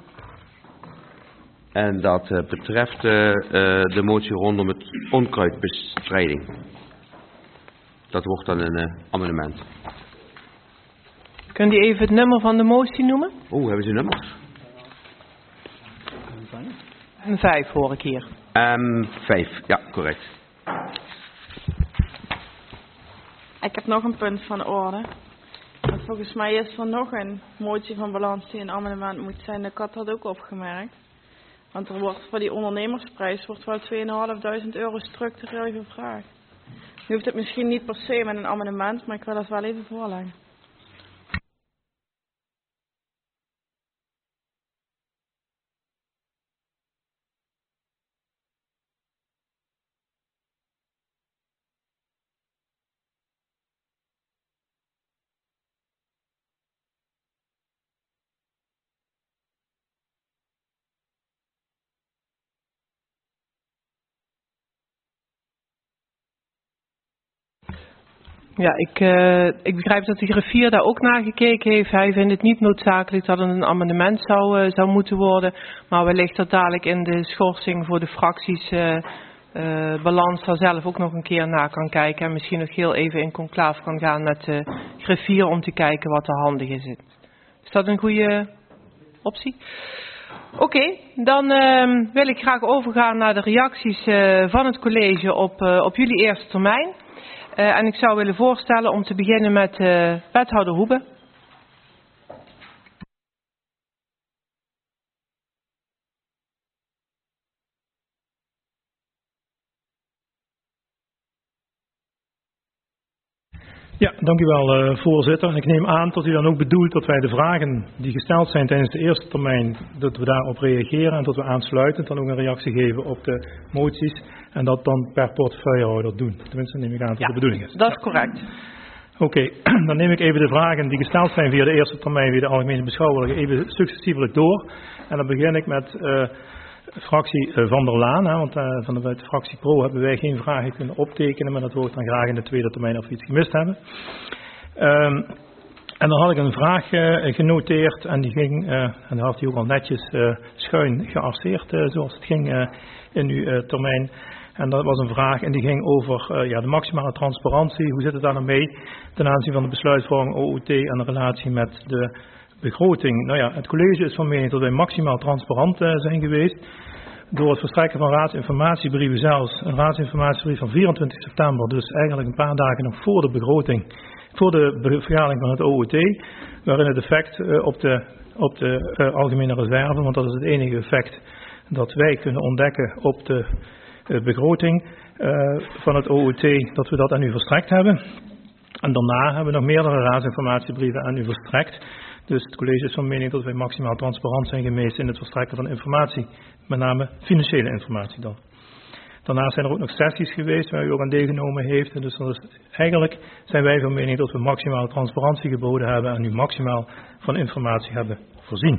En dat betreft de motie rondom het onkruidbestrijding. Dat wordt dan een amendement. Kunt u even het nummer van de motie noemen? Oh, hebben ze nummers? 5 hoor ik hier. 5, ja, correct. Ik heb nog een punt van de orde. Want volgens mij is er nog een motie van balans die een amendement moet zijn. Ik had dat ook opgemerkt. Want er wordt voor die ondernemersprijs wordt wel 2.500 euro structureel gevraagd. Nu hoeft het misschien niet per se met een amendement, maar ik wil dat wel even voorleggen. Ja, ik begrijp dat de griffier daar ook naar gekeken heeft. Hij vindt het niet noodzakelijk dat het een amendement zou moeten worden. Maar wellicht dat dadelijk in de schorsing voor de fracties balans daar zelf ook nog een keer naar kan kijken. En misschien nog heel even in conclave kan gaan met de griffier om te kijken wat er handig is. Is dat een goede optie? Oké, dan wil ik graag overgaan naar de reacties van het college op jullie eerste termijn. En ik zou willen voorstellen om te beginnen met wethouder Hoebe. Ja, dank u wel, voorzitter. Ik neem aan dat u dan ook bedoelt dat wij de vragen die gesteld zijn tijdens de eerste termijn, dat we daarop reageren en dat we aansluitend dan ook een reactie geven op de moties en dat dan per portefeuillehouder doen. Tenminste, neem ik aan dat de bedoeling is. Dat is correct. Oké, dan neem ik even de vragen die gesteld zijn via de eerste termijn, via de algemene beschouwing, even successievelijk door. En dan begin ik met fractie Van der Laan, want vanuit de fractie Pro hebben wij geen vragen kunnen optekenen, maar dat hoort dan graag in de tweede termijn of we iets gemist hebben. En dan had ik een vraag genoteerd en die ging, en daar had hij ook al netjes schuin gearseerd zoals het ging in uw termijn. En dat was een vraag en die ging over de maximale transparantie. Hoe zit het daar nou mee ten aanzien van de besluitvorming OOT en de relatie met de begroting? Nou ja, het college is van mening dat wij maximaal transparant zijn geweest. Door het verstrekken van raadsinformatiebrieven zelfs. Een raadsinformatiebrief van 24 september, dus eigenlijk een paar dagen nog voor de begroting. Voor de vergadering van het OOT. Waarin het effect op de algemene reserve, want dat is het enige effect dat wij kunnen ontdekken op de begroting van het OOT, dat we dat aan u verstrekt hebben. En daarna hebben we nog meerdere raadsinformatiebrieven aan u verstrekt. Dus het college is van mening dat wij maximaal transparant zijn geweest in het verstrekken van informatie. Met name financiële informatie dan. Daarnaast zijn er ook nog sessies geweest waar u ook aan deelgenomen heeft. Dus eigenlijk zijn wij van mening dat we maximaal transparantie geboden hebben en u maximaal van informatie hebben voorzien.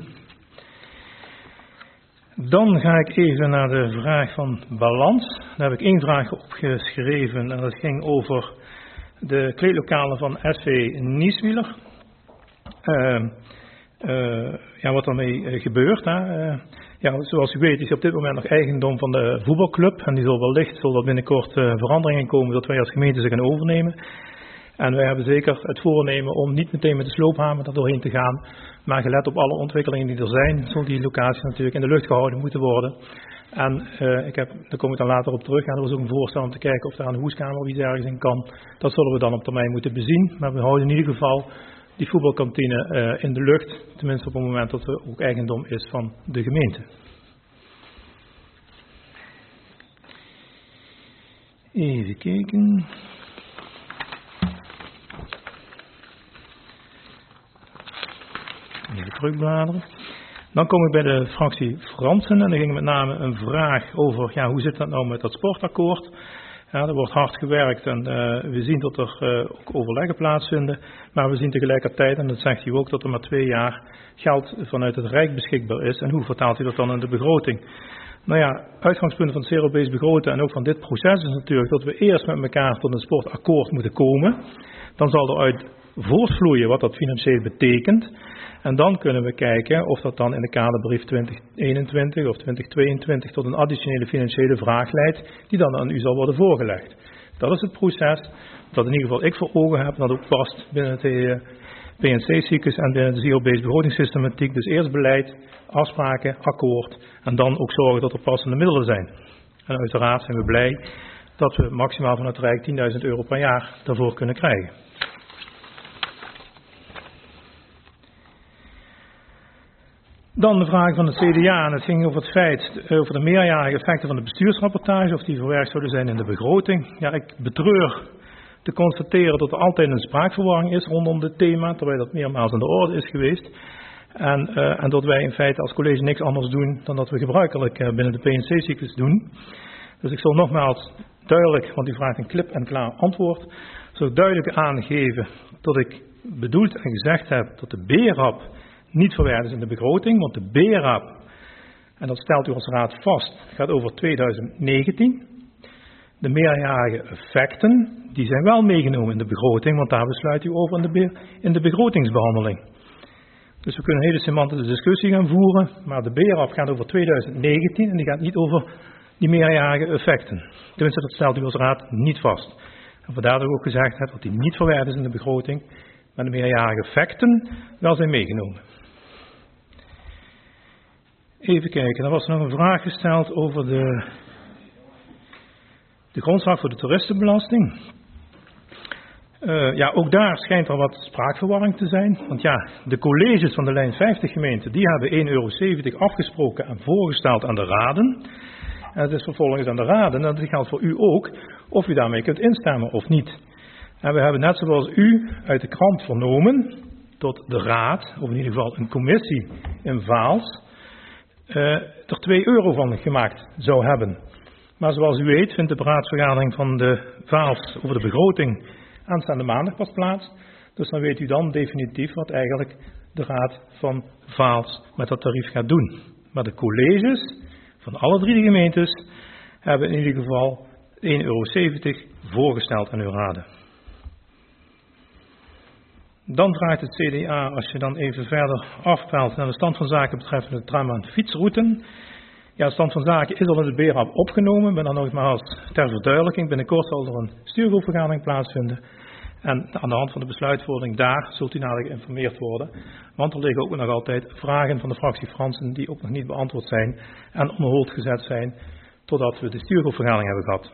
Dan ga ik even naar de vraag van balans. Daar heb ik één vraag opgeschreven en dat ging over de kleedlokalen van SV Nieswieler. Wat daarmee gebeurt. Zoals u weet is op dit moment nog eigendom van de voetbalclub. En die zal wellicht binnenkort veranderingen komen dat wij als gemeente ze gaan overnemen. En wij hebben zeker het voornemen om niet meteen met de sloophamer er doorheen te gaan. Maar gelet op alle ontwikkelingen die er zijn, zal die locatie natuurlijk in de lucht gehouden moeten worden. En daar kom ik dan later op terug. Er is ook een voorstel om te kijken of daar een hoeskamer of iets ergens in kan. Dat zullen we dan op termijn moeten bezien. Maar we houden in ieder geval die voetbalkantine in de lucht. Tenminste op het moment dat het ook eigendom is van de gemeente. Even kijken. Even terugbladeren. Dan kom ik bij de fractie Fransen en dan ging met name een vraag over hoe zit dat nou met dat sportakkoord. Ja, er wordt hard gewerkt en we zien dat er ook overleggen plaatsvinden. Maar we zien tegelijkertijd, en dat zegt u ook, dat er maar 2 jaar geld vanuit het Rijk beschikbaar is. En hoe vertaalt u dat dan in de begroting? Nou ja, uitgangspunt van het zero-based begroten en ook van dit proces is natuurlijk dat we eerst met elkaar tot een sportakkoord moeten komen. Dan zal er uit voortvloeien wat dat financieel betekent. En dan kunnen we kijken of dat dan in de kaderbrief 2021 of 2022 tot een additionele financiële vraag leidt, die dan aan u zal worden voorgelegd. Dat is het proces dat in ieder geval ik voor ogen heb, dat ook past binnen het PNC-cyclus en binnen de zero-based begrotingssystematiek. Dus eerst beleid, afspraken, akkoord en dan ook zorgen dat er passende middelen zijn. En uiteraard zijn we blij dat we maximaal van het Rijk €10.000 per jaar daarvoor kunnen krijgen. Dan de vraag van het CDA en het ging over het feit, over de meerjarige effecten van de bestuursrapportage, of die verwerkt zouden zijn in de begroting. Ja, ik betreur te constateren dat er altijd een spraakverwarring is rondom dit thema, terwijl dat meermaals aan de orde is geweest. En dat wij in feite als college niks anders doen dan dat we gebruikelijk binnen de PNC-cyclus doen. Dus ik zal nogmaals duidelijk, want u vraagt een klip en klaar antwoord, zo duidelijk aangeven dat ik bedoeld en gezegd heb dat de BRAP niet verwerkt is in de begroting, want de BRAP, en dat stelt u als raad vast, gaat over 2019. De meerjarige effecten, die zijn wel meegenomen in de begroting, want daar besluit u over in de begrotingsbehandeling. Dus we kunnen een hele semantische discussie gaan voeren, maar de BRAP gaat over 2019 en die gaat niet over die meerjarige effecten. Tenminste, dat stelt u als raad niet vast. En vandaar dat ik ook gezegd heb dat die niet verwerkt is in de begroting, maar de meerjarige effecten wel zijn meegenomen. Even kijken, er was nog een vraag gesteld over de grondslag voor de toeristenbelasting. Ja, ook daar schijnt er wat spraakverwarring te zijn. Want ja, de colleges van de lijn 50 gemeenten, die hebben €1,70 afgesproken en voorgesteld aan de raden. En het is vervolgens aan de raden, en dat geldt voor u ook, of u daarmee kunt instemmen of niet. En we hebben net zoals u uit de krant vernomen, tot de raad, of in ieder geval een commissie in Vaals, er €2 van gemaakt zou hebben. Maar zoals u weet vindt de beraadsvergadering van de Vaals over de begroting aanstaande maandag pas plaats. Dus dan weet u dan definitief wat eigenlijk de raad van Vaals met dat tarief gaat doen. Maar de colleges van alle 3 de gemeentes hebben in ieder geval €1,70 voorgesteld aan uw raden. Dan vraagt het CDA, als je dan even verder afpelt naar de stand van zaken betreffende de tram- en fietsrouten. Ja, de stand van zaken is al in de BRAP opgenomen, maar dan nogmaals ter verduidelijking. Binnenkort zal er een stuurgroepvergadering plaatsvinden. En aan de hand van de besluitvorming daar zult u nader geïnformeerd worden. Want er liggen ook nog altijd vragen van de fractie Fransen die ook nog niet beantwoord zijn en on hold gezet zijn totdat we de stuurgroepvergadering hebben gehad.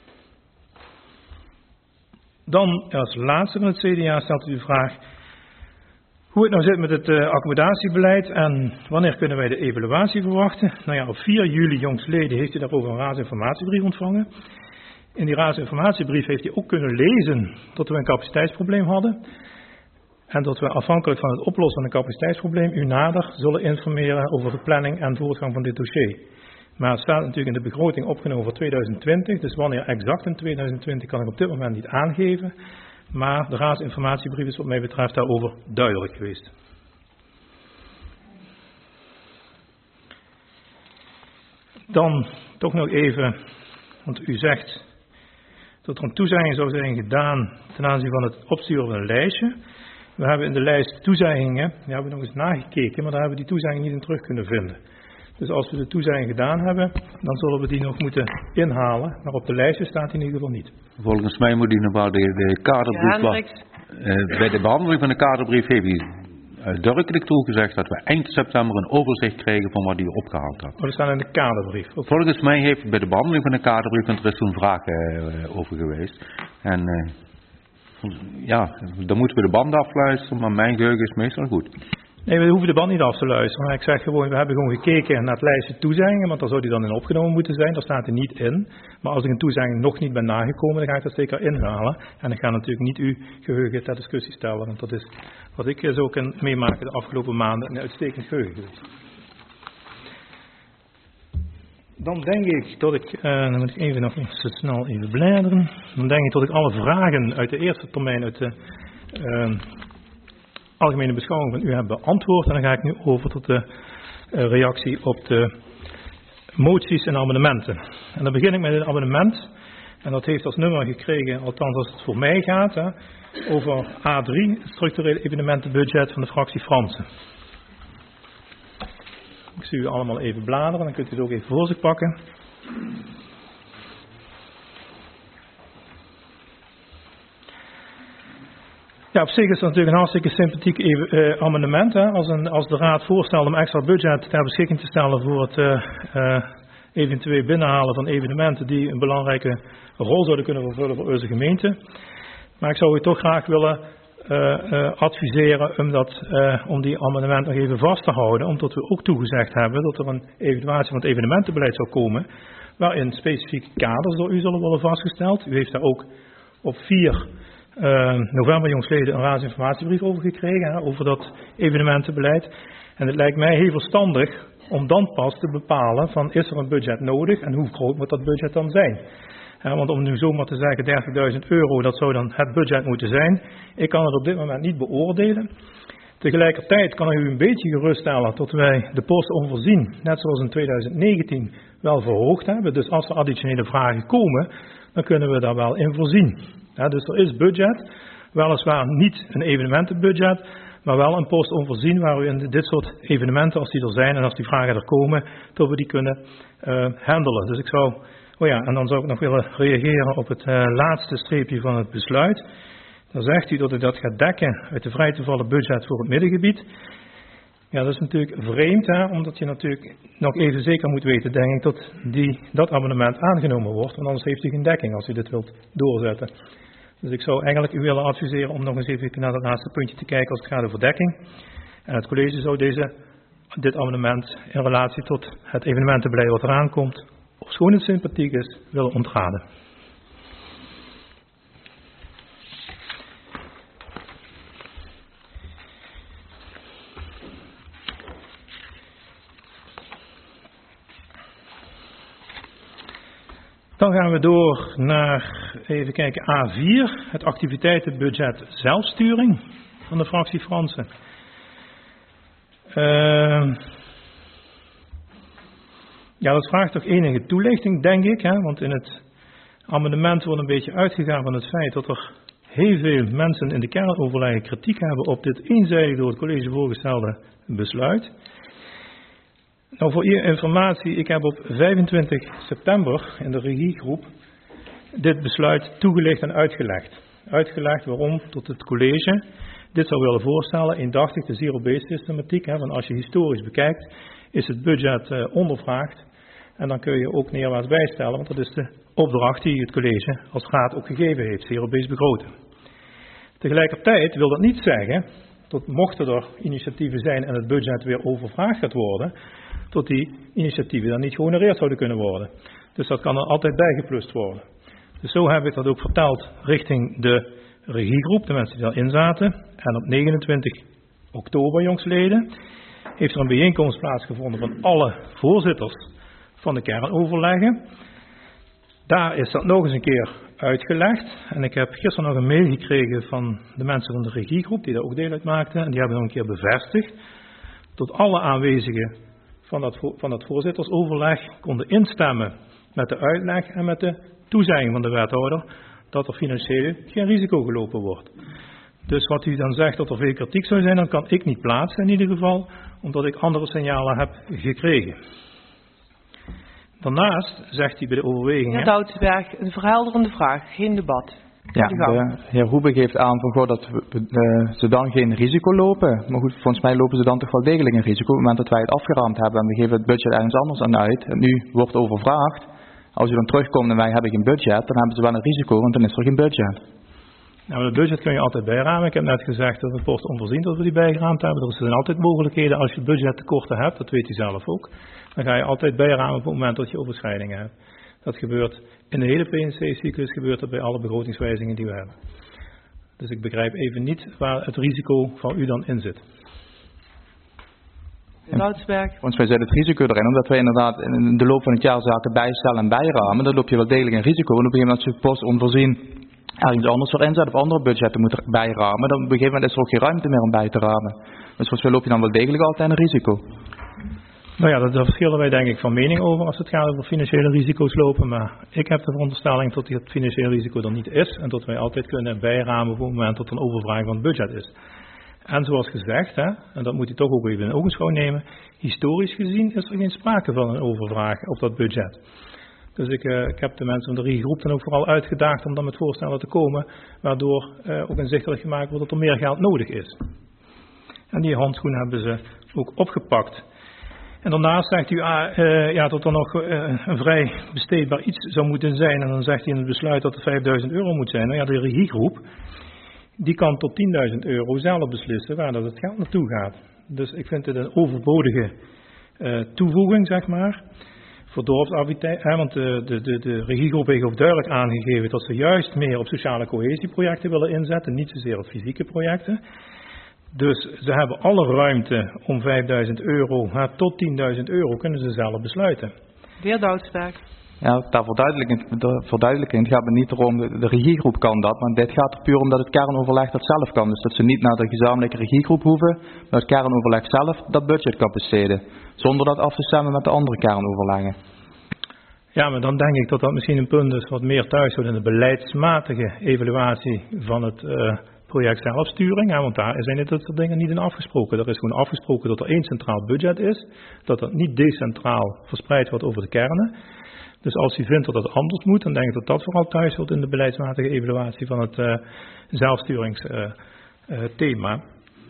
Dan als laatste van het CDA stelt u de vraag hoe het nou zit met het accommodatiebeleid en wanneer kunnen wij de evaluatie verwachten. Nou ja, op 4 juli jongstleden heeft u daarover een raadsinformatiebrief ontvangen. In die raadsinformatiebrief heeft u ook kunnen lezen dat we een capaciteitsprobleem hadden. En dat we afhankelijk van het oplossen van een capaciteitsprobleem u nader zullen informeren over de planning en voortgang van dit dossier. Maar het staat natuurlijk in de begroting opgenomen voor 2020, dus wanneer exact in 2020 kan ik op dit moment niet aangeven. Maar de raadsinformatiebrief is wat mij betreft daarover duidelijk geweest. Dan toch nog even, want u zegt dat er een toezegging zou zijn gedaan ten aanzien van het opsturen van een lijstje. We hebben in de lijst toezeggingen, die hebben we nog eens nagekeken, maar daar hebben we die toezeggingen niet in terug kunnen vinden. Dus als we de toezegging gedaan hebben, dan zullen we die nog moeten inhalen. Maar op de lijstje staat die in ieder geval niet. Volgens mij moet die nog wel de kaderbrief. Bij de behandeling van de kaderbrief heeft hij uitdrukkelijk toegezegd dat we eind september een overzicht krijgen van wat hij opgehaald had. Maar dat staat in de kaderbrief. Volgens mij heeft bij de behandeling van de kaderbrief, want er is toen vragen over geweest. En ja, dan moeten we de band afluisteren, maar mijn geheugen is meestal goed. Nee, we hoeven de band niet af te luisteren. Maar ik zeg gewoon, we hebben gewoon gekeken naar het lijstje toezeggingen, want daar zou die dan in opgenomen moeten zijn. Daar staat hij niet in. Maar als ik een toezegging nog niet ben nagekomen, dan ga ik dat zeker inhalen. En ik ga natuurlijk niet uw geheugen ter discussie stellen, want dat is wat ik zo kan meemaken de afgelopen maanden een uitstekend geheugen geweest. Dan denk ik dat ik, dan moet ik even nog zo snel even bladeren. Dan denk ik dat ik alle vragen uit de eerste termijn uit de algemene beschouwing van u heb beantwoord. En dan ga ik nu over tot de reactie op de moties en amendementen. En dan begin ik met het amendement. En dat heeft als nummer gekregen, althans als het voor mij gaat, over A3, het structurele evenementenbudget van de fractie Fransen. Ik zie u allemaal even bladeren, dan kunt u het ook even voor zich pakken. Ja, op zich is het natuurlijk een hartstikke sympathiek amendement. Hè? Als de raad voorstelt om extra budget ter beschikking te stellen voor het eventueel binnenhalen van evenementen die een belangrijke rol zouden kunnen vervullen voor onze gemeente. Maar ik zou u toch graag willen adviseren om die amendement nog even vast te houden. Omdat we ook toegezegd hebben dat er een evaluatie van het evenementenbeleid zou komen. Waarin specifieke kaders door u zullen worden vastgesteld. U heeft daar ook op 4 november jongstleden een raadsinformatiebrief over gekregen. Over dat evenementenbeleid. En het lijkt mij heel verstandig om dan pas te bepalen van is er een budget nodig en hoe groot moet dat budget dan zijn. Want om nu zomaar te zeggen €30.000, dat zou dan het budget moeten zijn. Ik kan het op dit moment niet beoordelen. Tegelijkertijd kan ik u een beetje geruststellen dat wij de posten onvoorzien, net zoals in 2019, wel verhoogd hebben. Dus als er additionele vragen komen, dan kunnen we daar wel in voorzien. Dus er is budget, weliswaar niet een evenementenbudget, maar wel een post onvoorzien waar we in dit soort evenementen, als die er zijn en als die vragen er komen, dat we die kunnen handelen. Dus ik zou, en dan zou ik nog willen reageren op het laatste streepje van het besluit. Dan zegt u dat u dat gaat dekken uit de vrij te vallen budget voor het middengebied. Ja, dat is natuurlijk vreemd, hè, omdat je natuurlijk nog even zeker moet weten, denk ik, dat abonnement aangenomen wordt. Want anders heeft u geen dekking als u dit wilt doorzetten. Dus ik zou eigenlijk u willen adviseren om nog eens even naar het laatste puntje te kijken als het gaat over dekking. En het college zou dit abonnement in relatie tot het evenementenbeleid wat eraan komt, ofschoon het sympathiek is, willen ontraden. Dan gaan we door naar, even kijken, A4, het activiteitenbudget zelfsturing van de fractie Fransen. Ja, dat vraagt toch enige toelichting, denk ik, hè? Want in het amendement wordt een beetje uitgegaan van het feit dat er heel veel mensen in de kernoverleggen kritiek hebben op dit eenzijdig door het college voorgestelde besluit. Nou, voor uw informatie, ik heb op 25 september in de regiegroep dit besluit toegelicht en uitgelegd. Uitgelegd waarom tot het college dit zou willen voorstellen, indachtig de zero-based systematiek. Hè, want als je historisch bekijkt, is het budget ondervraagd. En dan kun je ook neerwaarts bijstellen, want dat is de opdracht die het college als raad ook gegeven heeft, zero-based begroten. Tegelijkertijd wil dat niet zeggen, dat mochten er initiatieven zijn en het budget weer overvraagd gaat worden, tot die initiatieven dan niet gehonoreerd zouden kunnen worden. Dus dat kan er altijd bijgeplust worden. Dus zo heb ik dat ook verteld richting de regiegroep, de mensen die daarin zaten. En op 29 oktober, jongsleden, heeft er een bijeenkomst plaatsgevonden van alle voorzitters van de kernoverleggen. Daar is dat nog eens een keer uitgelegd. En ik heb gisteren nog een mail gekregen van de mensen van de regiegroep, die daar ook deel uit maakten. En die hebben nog een keer bevestigd dat alle aanwezigen van dat voorzittersoverleg konden instemmen met de uitleg en met de toezegging van de wethouder dat er financieel geen risico gelopen wordt. Dus wat u dan zegt dat er veel kritiek zou zijn, dan kan ik niet plaatsen in ieder geval, omdat ik andere signalen heb gekregen. Daarnaast zegt hij bij de overwegingen... Meneer Doudsberg, een verhelderende vraag, geen debat. Ja, de heer Hoebe geeft aan van God dat ze dan geen risico lopen. Maar goed, volgens mij lopen ze dan toch wel degelijk een risico op het moment dat wij het afgeraamd hebben en we geven het budget ergens anders aan uit. En nu wordt overvraagd. Als u dan terugkomt en wij hebben geen budget, dan hebben ze wel een risico, want dan is er geen budget. Nou, het budget kun je altijd bijramen. Ik heb net gezegd dat het wordt onvoorzien dat we die bijgeraamd hebben. Er zijn altijd mogelijkheden als je budgettekorten hebt, dat weet u zelf ook. Dan ga je altijd bijramen op het moment dat je overschrijdingen hebt. Dat gebeurt in de hele PNC-cyclus, gebeurt dat bij alle begrotingswijzigingen die we hebben. Dus ik begrijp even niet waar het risico van u dan in zit. Want wij zetten het risico erin, omdat wij inderdaad in de loop van het jaar zaken bijstellen en bijramen. Dan loop je wel degelijk een risico. En op een gegeven moment als je post onvoorzien ergens anders voor inzet of andere budgetten moet bijramen, dan op een gegeven moment is er ook geen ruimte meer om bij te ramen. Dus volgens mij loop je dan wel degelijk altijd een risico. Nou ja, daar verschillen wij denk ik van mening over als het gaat over financiële risico's lopen. Maar ik heb de veronderstelling dat het financiële risico er niet is. En dat wij altijd kunnen bijramen op het moment dat er een overvraag van het budget is. En zoals gezegd, hè, en dat moet u toch ook even in ogenschouw nemen. Historisch gezien is er geen sprake van een overvraag op dat budget. Dus ik heb de mensen van de regiegroep dan ook vooral uitgedaagd om dan met voorstellen te komen. Waardoor ook inzichtelijk gemaakt wordt dat er meer geld nodig is. En die handschoen hebben ze ook opgepakt. En daarnaast zegt u dat er nog een vrij besteedbaar iets zou moeten zijn. En dan zegt hij in het besluit dat er €5.000 moet zijn. Nou ja, de regiegroep die kan tot €10.000 zelf beslissen waar dat het geld naartoe gaat. Dus ik vind het een overbodige toevoeging, zeg maar, voor dorpsactiviteit. Want de regiegroep heeft ook duidelijk aangegeven dat ze juist meer op sociale cohesieprojecten willen inzetten, niet zozeer op fysieke projecten. Dus ze hebben alle ruimte om €5.000 tot €10.000 kunnen ze zelf besluiten. De heer Doudsberg. Ja, ter verduidelijking, het gaat me niet erom, de regiegroep kan dat, maar dit gaat er puur om dat het kernoverleg dat zelf kan. Dus dat ze niet naar de gezamenlijke regiegroep hoeven, maar het kernoverleg zelf dat budget kan besteden. Zonder dat af te stemmen met de andere kernoverleggen. Ja, maar dan denk ik dat dat misschien een punt is wat meer thuis hoort in de beleidsmatige evaluatie van het project zelfsturing. Ja, want daar zijn dit soort dingen niet in afgesproken. Er is gewoon afgesproken dat er één centraal budget is, dat dat niet decentraal verspreid wordt over de kernen. Dus als u vindt dat het anders moet, dan denk ik dat dat vooral thuis hoort in de beleidsmatige evaluatie van het zelfsturingsthema.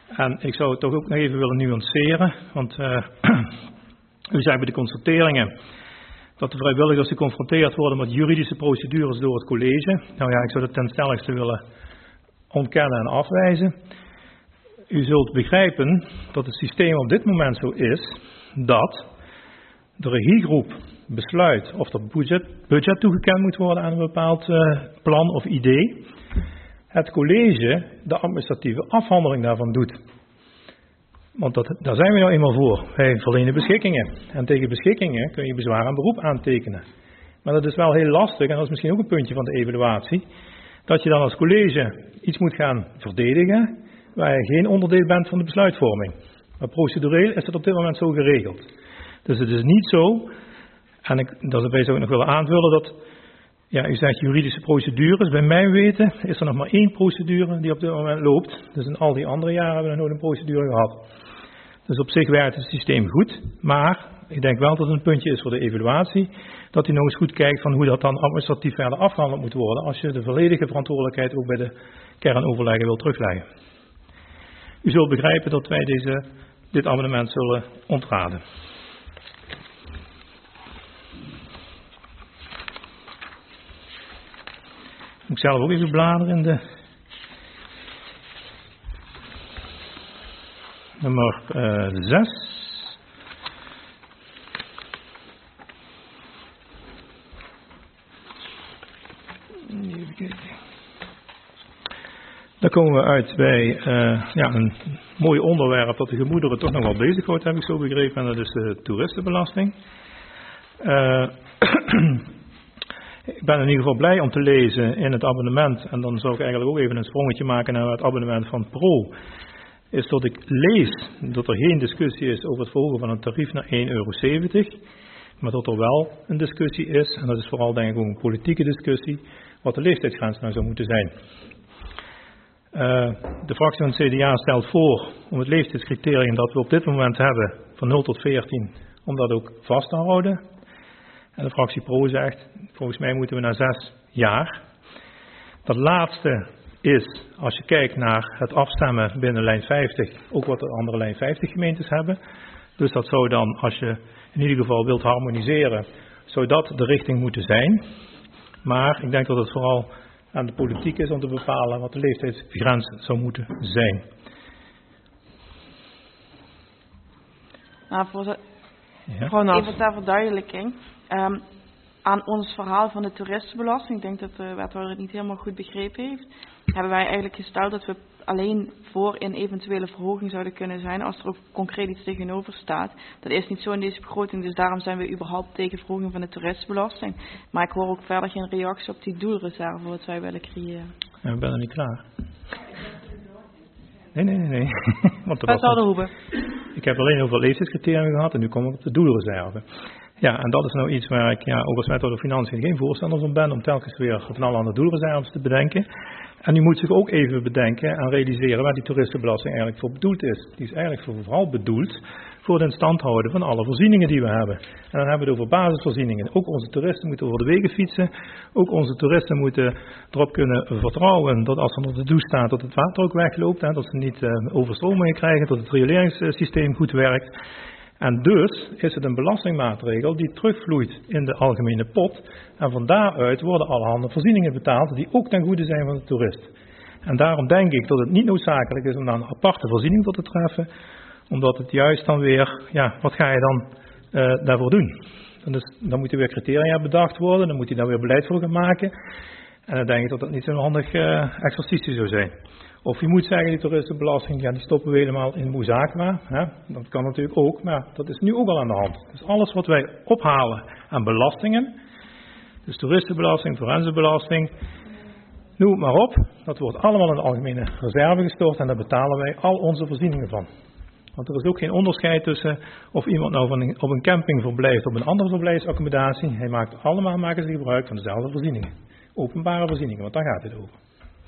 En ik zou het toch ook nog even willen nuanceren, want u zei bij de constateringen dat de vrijwilligers geconfronteerd worden met juridische procedures door het college. Nou ja, ik zou dat ten stelligste willen ontkennen en afwijzen. U zult begrijpen dat het systeem op dit moment zo is dat de regiegroep besluit of er budget toegekend moet worden aan een bepaald plan of idee. Het college de administratieve afhandeling daarvan doet. Want daar zijn we nou eenmaal voor. Wij verlenen beschikkingen. En tegen beschikkingen kun je bezwaar en beroep aantekenen. Maar dat is wel heel lastig, en dat is misschien ook een puntje van de evaluatie, dat je dan als college iets moet gaan verdedigen waar je geen onderdeel bent van de besluitvorming. Maar procedureel is dat op dit moment zo geregeld. Dus het is niet zo, en daarbij zou ik nog willen aanvullen dat, ja, u zegt juridische procedures. Bij mijn weten is er nog maar 1 procedure die op dit moment loopt. Dus in al die andere jaren hebben we nog nooit een procedure gehad. Dus op zich werkt het systeem goed, maar ik denk wel dat het een puntje is voor de evaluatie, dat u nog eens goed kijkt van hoe dat dan administratief verder afgehandeld moet worden, als je de volledige verantwoordelijkheid ook bij de kernoverleggen wil terugleggen. U zult begrijpen dat wij dit amendement zullen ontraden. Moet ik zelf ook even bladeren in de nummer 6. Even kijken. Daar komen we uit bij een mooi onderwerp dat de gemoederen toch nog wel bezighoudt, heb ik zo begrepen, en dat is de toeristenbelasting. Ik ben in ieder geval blij om te lezen in het abonnement, en dan zou ik eigenlijk ook even een sprongetje maken naar het abonnement van Pro, is dat ik lees dat er geen discussie is over het verhogen van het tarief naar €1,70, maar dat er wel een discussie is, en dat is vooral denk ik ook een politieke discussie, wat de leeftijdsgrens nou zou moeten zijn. De fractie van het CDA stelt voor om het leeftijdscriterium dat we op dit moment hebben van 0 tot 14, om dat ook vast te houden. En de fractie Pro zegt, volgens mij moeten we naar 6 jaar. Dat laatste is, als je kijkt naar het afstemmen binnen lijn 50, ook wat de andere lijn 50 gemeentes hebben. Dus dat zou dan, als je in ieder geval wilt harmoniseren, zou dat de richting moeten zijn. Maar ik denk dat het vooral aan de politiek is om te bepalen wat de leeftijdsgrens zou moeten zijn. Nou, even ter verduidelijking. Aan ons verhaal van de toeristenbelasting, ik denk dat de wethouder het niet helemaal goed begrepen heeft, hebben wij eigenlijk gesteld dat we alleen voor een eventuele verhoging zouden kunnen zijn als er ook concreet iets tegenover staat. Dat is niet zo in deze begroting, dus daarom zijn we überhaupt tegen verhoging van de toeristenbelasting. Maar ik hoor ook verder geen reactie op die doelreserve wat wij willen creëren. Ja, ik ben nog niet klaar. Nee. Want ik heb alleen over leeftijdscriterium gehad en nu komen we op de doelreserve. Ja, en dat is nou iets waar ik ook als wethouder financiën geen voorstander van ben, om telkens weer van alle andere doelreserves te bedenken. En u moet zich ook even bedenken en realiseren waar die toeristenbelasting eigenlijk voor bedoeld is. Die is eigenlijk vooral bedoeld voor het in stand houden van alle voorzieningen die we hebben. En dan hebben we het over basisvoorzieningen. Ook onze toeristen moeten over de wegen fietsen. Ook onze toeristen moeten erop kunnen vertrouwen dat als er onder de douche staat dat het water ook wegloopt. Hè, dat ze niet overstromingen krijgen, dat het rioleringssysteem goed werkt. En dus is het een belastingmaatregel die terugvloeit in de algemene pot. En van daaruit worden allerhande voorzieningen betaald die ook ten goede zijn van de toerist. En daarom denk ik dat het niet noodzakelijk is om daar een aparte voorziening voor te treffen. Omdat het juist dan weer, wat ga je dan daarvoor doen? Dan moeten weer criteria bedacht worden, dan moet je daar weer beleid voor gaan maken. En dan denk ik dat dat niet zo'n handig exercitie zou zijn. Of je moet zeggen, die toeristenbelasting, die stoppen we helemaal in Moezakwa. Dat kan natuurlijk ook, maar dat is nu ook al aan de hand. Dus alles wat wij ophalen aan belastingen, dus toeristenbelasting, forensenbelasting, noem het maar op, dat wordt allemaal in de algemene reserve gestort en daar betalen wij al onze voorzieningen van. Want er is ook geen onderscheid tussen of iemand nou op een camping verblijft of op een andere verblijfsaccommodatie. Maken ze gebruik van dezelfde voorzieningen. Openbare voorzieningen, want daar gaat het over.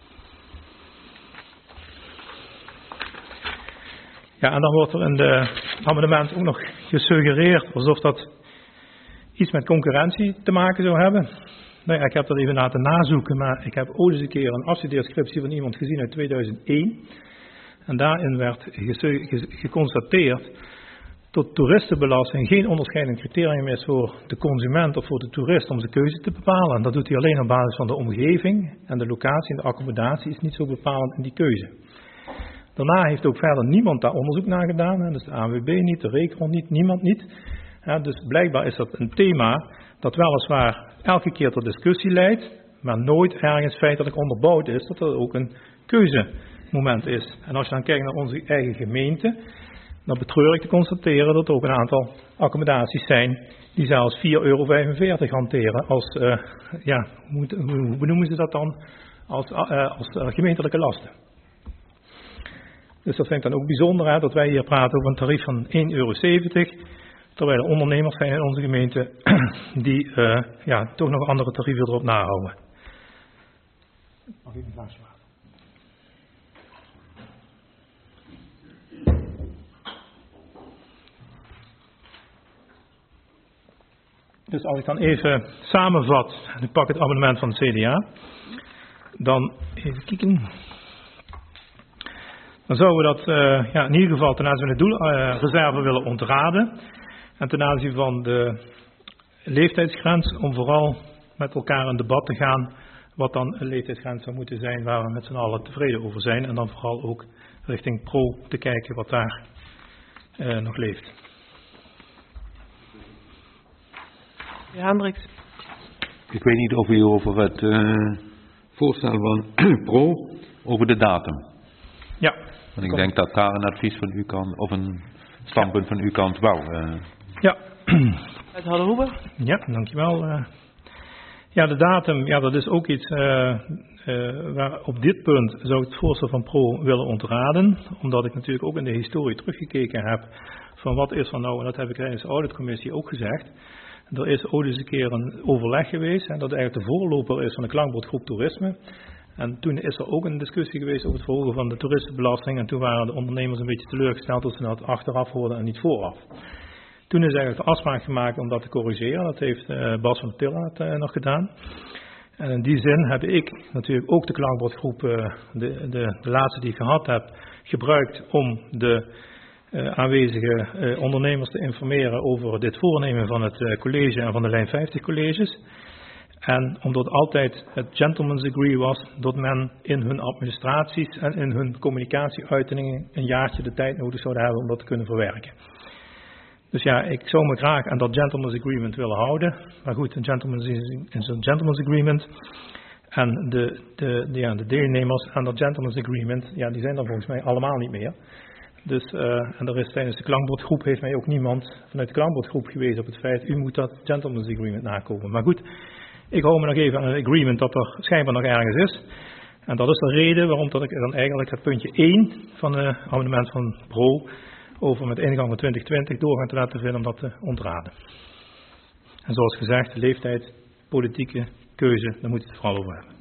Ja, en dan wordt er in de amendement ook nog gesuggereerd alsof dat iets met concurrentie te maken zou hebben. Nou ja, ik heb dat even laten nazoeken, maar ik heb ooit eens een keer een afstudeerscriptie van iemand gezien uit 2001. En En daarin werd geconstateerd dat toeristenbelasting geen onderscheidend criterium is voor de consument of voor de toerist om zijn keuze te bepalen. En dat doet hij alleen op basis van de omgeving en de locatie en de accommodatie is niet zo bepalend in die keuze. Daarna heeft ook verder niemand daar onderzoek naar gedaan. Hè? Dus de ANWB niet, de Recron niet, niemand niet. Ja, dus blijkbaar is dat een thema dat weliswaar elke keer tot discussie leidt, maar nooit ergens feitelijk onderbouwd is dat er ook een keuzemoment is. En als je dan kijkt naar onze eigen gemeente, dan betreur ik te constateren dat er ook een aantal accommodaties zijn die zelfs €4,45 hanteren als, hoe benoemen ze dat dan, als gemeentelijke lasten. Dus dat vind ik dan ook bijzonder, hè, dat wij hier praten over een tarief van €1,70, terwijl er ondernemers zijn in onze gemeente die toch nog andere tarieven erop nahouden. Mag ik een glaasje water? Dus als ik dan even samenvat, en ik pak het abonnement van het CDA, dan even kijken. Dan zouden we dat in ieder geval ten aanzien van de doelreserve willen ontraden. En ten aanzien van de leeftijdsgrens, om vooral met elkaar in debat te gaan wat dan een leeftijdsgrens zou moeten zijn waar we met z'n allen tevreden over zijn. En dan vooral ook richting pro te kijken wat daar nog leeft. Ja, Hendricks. Ik weet niet of u over het voorstel van pro, over de datum. Ja. Want ik denk dat daar een advies van u kan, of een standpunt van uw kant wel. Uit Hallehoeber. Ja, dankjewel. Ja, de datum, ja, dat is ook iets waar op dit punt zou ik het voorstel van pro willen ontraden. Omdat ik natuurlijk ook in de historie teruggekeken heb van wat is er nou, en dat heb ik tijdens de auditcommissie ook gezegd. Er is ooit eens een keer een overleg geweest en dat eigenlijk de voorloper is van de klankbordgroep toerisme. En toen is er ook een discussie geweest over het verhogen van de toeristenbelasting. En toen waren de ondernemers een beetje teleurgesteld dat ze dat achteraf hoorden en niet vooraf. Toen is eigenlijk de afspraak gemaakt om dat te corrigeren. Dat heeft Bas van Tilla nog gedaan. En in die zin heb ik natuurlijk ook de klankbordgroep, de laatste die ik gehad heb, gebruikt om de aanwezige ondernemers te informeren over dit voornemen van het college en van de lijn 50 colleges. En omdat altijd het gentleman's agree was dat men in hun administraties en in hun communicatieuitingen een jaartje de tijd nodig zouden hebben om dat te kunnen verwerken. Dus ja, ik zou me graag aan dat gentleman's agreement willen houden. Maar goed, een gentleman's agreement. En de deelnemers aan dat gentleman's agreement, ja, die zijn er volgens mij allemaal niet meer. Dus, en er is tijdens de klankbordgroep heeft mij ook niemand vanuit de klankbordgroep gewezen op het feit, u moet dat gentleman's agreement nakomen. Maar goed, ik hou me nog even aan een agreement dat er schijnbaar nog ergens is. En dat is de reden waarom dat ik dan eigenlijk het puntje 1 van het amendement van Pro over met ingang van 2020 doorgaan te laten vinden om dat te ontraden. En zoals gezegd, leeftijd, politieke keuze, daar moet je het vooral over hebben.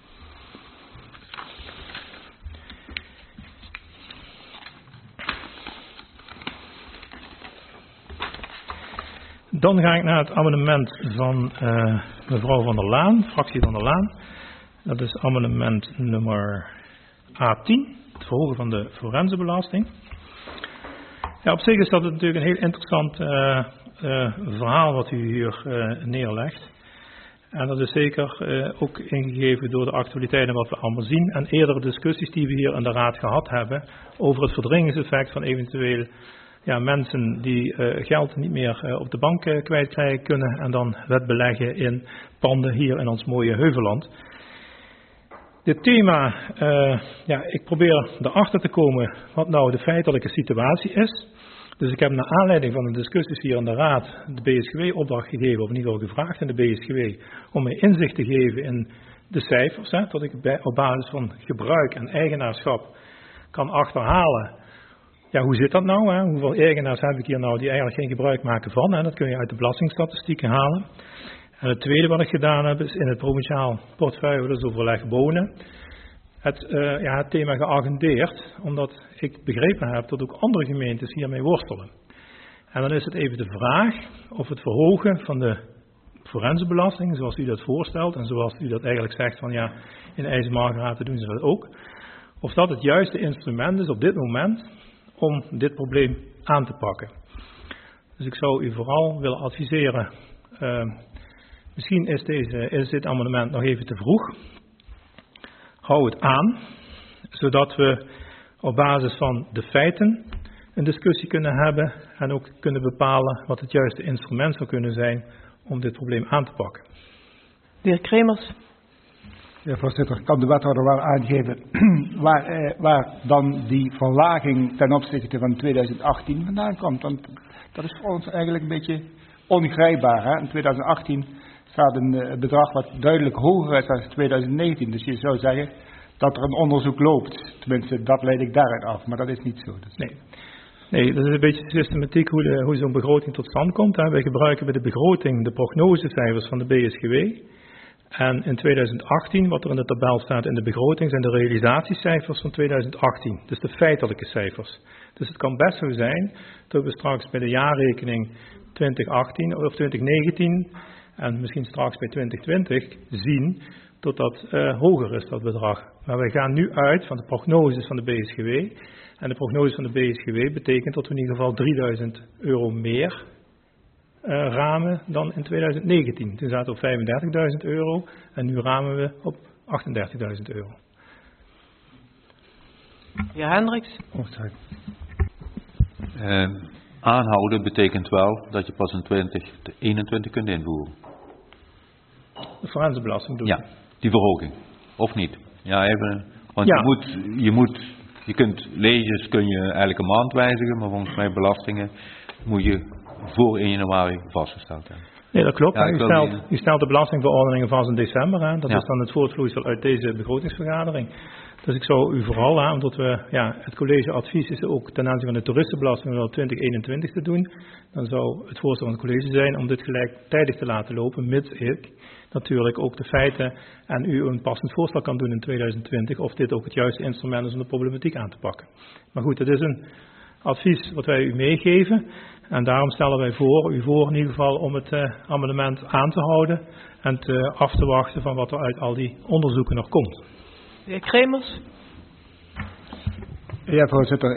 Dan ga ik naar het amendement van mevrouw Van der Laan, fractie Van der Laan. Dat is amendement nummer A10, het verhogen van de forensenbelasting. Ja, op zich is dat natuurlijk een heel interessant verhaal wat u hier neerlegt. En dat is zeker ook ingegeven door de actualiteiten wat we allemaal zien. En eerdere discussies die we hier in de Raad gehad hebben over het verdringingseffect van eventueel mensen die geld niet meer op de bank kwijtkrijgen kunnen en dan het beleggen in panden hier in ons mooie Heuvelland. Dit thema, ik probeer erachter te komen wat nou de feitelijke situatie is. Dus ik heb naar aanleiding van de discussies hier in de Raad de BSGW opdracht gegeven, of in ieder geval gevraagd in de BSGW, om mij inzicht te geven in de cijfers, dat ik op basis van gebruik en eigenaarschap kan achterhalen. Ja, hoe zit dat nou? Hè? Hoeveel eigenaars heb ik hier nou die eigenlijk geen gebruik maken van? Hè? Dat kun je uit de belastingstatistieken halen. En het tweede wat ik gedaan heb is in het provinciaal portefeuilleoverleg wonen het thema geagendeerd, omdat ik begrepen heb dat ook andere gemeentes hiermee worstelen. En dan is het even de vraag of het verhogen van de forensenbelasting, zoals u dat voorstelt en zoals u dat eigenlijk zegt van ja, in IJsselmargraten doen ze dat ook, of dat het juiste instrument is op dit moment om dit probleem aan te pakken. Dus ik zou u vooral willen adviseren, misschien is dit amendement nog even te vroeg. Hou het aan, zodat we op basis van de feiten een discussie kunnen hebben en ook kunnen bepalen wat het juiste instrument zou kunnen zijn om dit probleem aan te pakken. De heer Kremers. Ja, voorzitter, kan de wethouder wel aangeven waar dan die verlaging ten opzichte van 2018 vandaan komt? Want dat is voor ons eigenlijk een beetje ongrijpbaar. Hè? In 2018 staat een bedrag wat duidelijk hoger is dan 2019. Dus je zou zeggen dat er een onderzoek loopt. Tenminste, dat leid ik daaruit af, maar dat is niet zo. Dus. Nee, dat is een beetje de systematiek hoe zo'n begroting tot stand komt. Hè. Wij gebruiken bij de begroting de prognosecijfers van de BSGW. En in 2018, wat er in de tabel staat in de begroting, zijn de realisatiecijfers van 2018. Dus de feitelijke cijfers. Dus het kan best zo zijn dat we straks bij de jaarrekening 2018 of 2019 en misschien straks bij 2020 zien dat dat hoger is, dat bedrag. Maar wij gaan nu uit van de prognoses van de BSGW. En de prognose van de BSGW betekent dat we in ieder geval €3000 meer ramen dan in 2019. Toen zaten we op €35.000 en nu ramen we op €38.000. Ja, Hendricks. Aanhouden betekent wel dat je pas in 2021 kunt invoeren. De forensenbelasting doet. Ja, die verhoging. Of niet? Ja, even. Want Ja. je kunt leges kun je eigenlijk een maand wijzigen, maar volgens mij belastingen moet je voor 1 januari vastgesteld hebben. Nee, dat klopt. Ja, U stelt de belastingverordeningen vast in december. Hè. Dat Ja. is dan het voortvloeisel uit deze begrotingsvergadering. Dus ik zou u vooral aan, omdat het collegeadvies is ook ten aanzien van de toeristenbelasting wel 2021 te doen. Dan zou het voorstel van het college zijn om dit gelijktijdig te laten lopen, mits ik natuurlijk ook de feiten en u een passend voorstel kan doen in 2020 of dit ook het juiste instrument is om de problematiek aan te pakken. Maar goed, het is een advies wat wij u meegeven en daarom stellen wij u voor in ieder geval om het amendement aan te houden en af te wachten van wat er uit al die onderzoeken nog komt. De heer Kremers. Ja, voorzitter.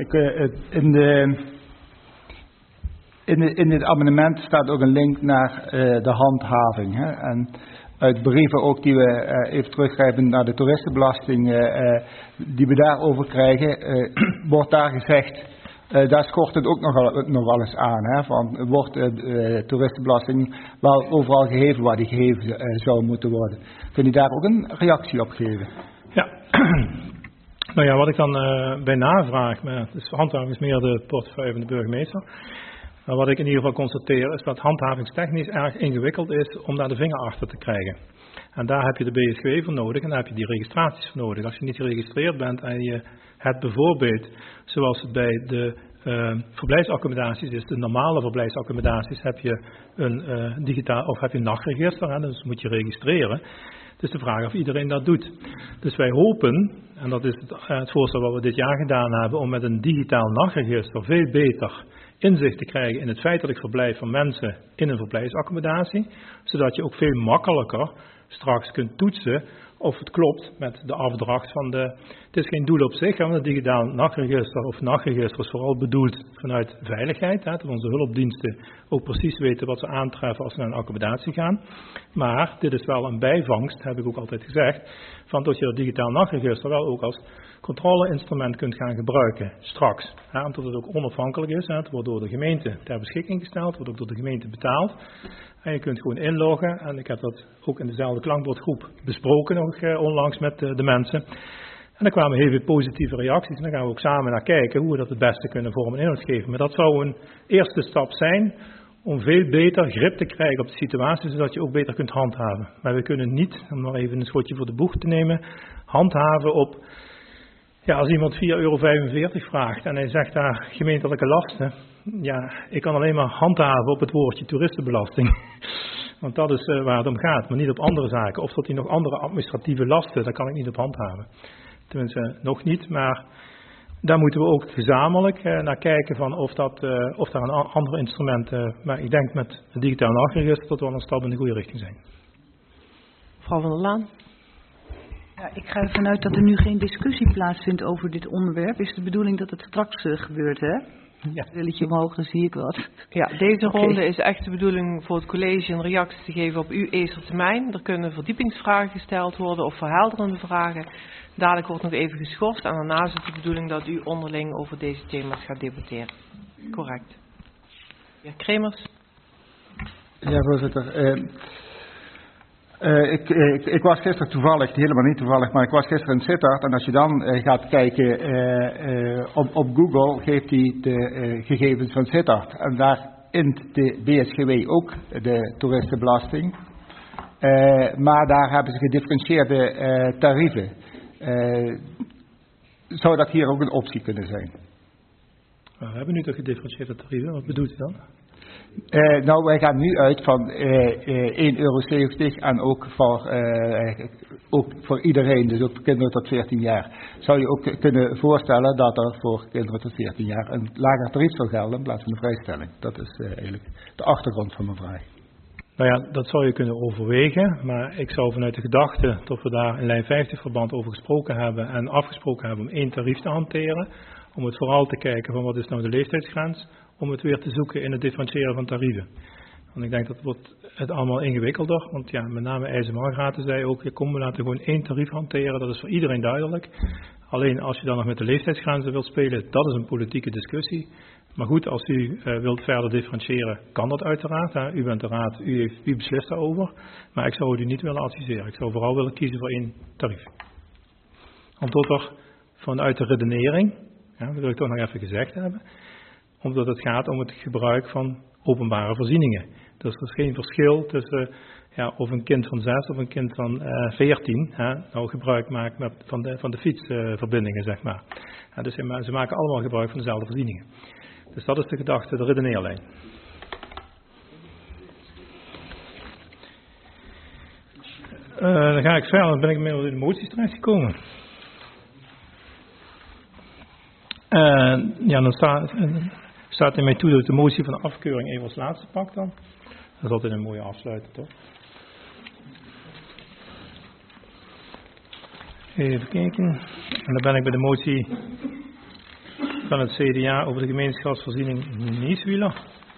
In dit amendement staat ook een link naar de handhaving. Hè? En uit brieven ook die we even teruggrijpen naar de toeristenbelasting die we daarover krijgen, wordt daar gezegd, daar schort het ook nog wel eens aan. Hè? Van, wordt toeristenbelasting wel overal geheven waar die geheven zou moeten worden? Kun je daar ook een reactie op geven? Ja, nou ja, wat ik dan bij navraag, maar dus handhaving is meer de portefeuille van de burgemeester. Maar wat ik in ieder geval constateer is dat handhavingstechnisch erg ingewikkeld is om daar de vinger achter te krijgen. En daar heb je de BSGW voor nodig en daar heb je die registraties voor nodig. Als je niet geregistreerd bent en je hebt bijvoorbeeld, zoals het bij de verblijfsaccommodaties is, de normale verblijfsaccommodaties, heb je een digitaal of heb je een nachtregister, hè, dus moet je registreren. Het is de vraag of iedereen dat doet. Dus wij hopen, en dat is het voorstel wat we dit jaar gedaan hebben, om met een digitaal nachtregister veel beter inzicht te krijgen in het feitelijk verblijf van mensen in een verblijfsaccommodatie, zodat je ook veel makkelijker straks kunt toetsen of het klopt met de afdracht van de... Het is geen doel op zich, want het digitaal nachtregister of nachtregister is vooral bedoeld vanuit veiligheid, hè, dat onze hulpdiensten ook precies weten wat ze aantreffen als ze naar een accommodatie gaan. Maar dit is wel een bijvangst, heb ik ook altijd gezegd, van dat je het digitaal nachtregister wel ook als controleinstrument kunt gaan gebruiken straks. Hè, omdat het ook onafhankelijk is, hè, het wordt door de gemeente ter beschikking gesteld, wordt ook door de gemeente betaald. En je kunt gewoon inloggen en ik heb dat ook in dezelfde klankbordgroep besproken nog onlangs met de mensen. En er kwamen heel veel positieve reacties en daar gaan we ook samen naar kijken hoe we dat het beste kunnen vorm en inhoud geven. Maar dat zou een eerste stap zijn om veel beter grip te krijgen op de situatie, zodat je ook beter kunt handhaven. Maar we kunnen niet, om nog even een schotje voor de boeg te nemen, handhaven op, ja, als iemand €4,45 vraagt en hij zegt daar gemeentelijke lasten, ja, ik kan alleen maar handhaven op het woordje toeristenbelasting. Want dat is waar het om gaat, maar niet op andere zaken. Of dat hij nog andere administratieve lasten, daar kan ik niet op handhaven. Tenminste, nog niet, maar daar moeten we ook gezamenlijk naar kijken van of daar een ander instrument, maar ik denk met het digitaal nachtregister dat we wel een stap in de goede richting zijn. Mevrouw van der Laan. Ja, ik ga ervan uit dat er nu geen discussie plaatsvindt over dit onderwerp. Is de bedoeling dat het straks gebeurt, hè? Ja. Rilletje omhoog, dan zie ik wat. Ja, deze ronde is echt de bedoeling voor het college een reactie te geven op uw eerste termijn. Er kunnen verdiepingsvragen gesteld worden of verhelderende vragen. Dadelijk wordt nog even geschorst en daarna is het de bedoeling dat u onderling over deze thema's gaat debatteren. Correct. Ja, Kremers. Ja, voorzitter. Ik was gisteren toevallig, helemaal niet toevallig, maar ik was gisteren in Sittard. En als je dan gaat kijken op Google, geeft hij de gegevens van Sittard. En daar in de BSGW ook de toeristenbelasting. Maar daar hebben ze gedifferentieerde tarieven. Zou dat hier ook een optie kunnen zijn? We hebben nu toch gedifferentieerde tarieven, wat bedoelt u dan? Nou, wij gaan nu uit van €1,70 en ook voor iedereen, dus ook voor kinderen tot 14 jaar. Zou je ook kunnen voorstellen dat er voor kinderen tot 14 jaar een lager tarief zou gelden in plaats van een vrijstelling? Dat is eigenlijk de achtergrond van mijn vraag. Nou ja, dat zou je kunnen overwegen, maar ik zou vanuit de gedachte dat we daar in lijn 50 verband over gesproken hebben en afgesproken hebben om 1 tarief te hanteren, om het vooral te kijken van wat is nou de leeftijdsgrens, om het weer te zoeken in het differentiëren van tarieven. Want ik denk dat wordt het allemaal ingewikkelder, want ja, met name IJzer-Margraten zei ook, we laten gewoon 1 tarief hanteren, dat is voor iedereen duidelijk. Alleen als je dan nog met de leeftijdsgrenzen wilt spelen, dat is een politieke discussie. Maar goed, als u wilt verder differentiëren, kan dat uiteraard. Hè. U bent de raad, u beslist daarover. Maar ik zou u niet willen adviseren. Ik zou vooral willen kiezen voor 1 tarief. Omdat er vanuit de redenering, ja, dat wil ik toch nog even gezegd hebben, omdat het gaat om het gebruik van openbare voorzieningen. Dus er is geen verschil tussen of een kind van 6 of een kind van 14 nou gebruik maakt van de fietsverbindingen, zeg maar. Dus ze maken allemaal gebruik van dezelfde voorzieningen. Dus dat is de gedachte, de redeneerlijn. Dan ga ik verder, dan ben ik inmiddels in de moties terechtgekomen. Dan staat in mij toe dat ik de motie van de afkeuring even als laatste pak dan. Dat is altijd een mooie afsluiting, toch? Even kijken. En dan ben ik bij de motie van het CDA over de gemeenschapsvoorziening Nieswieler.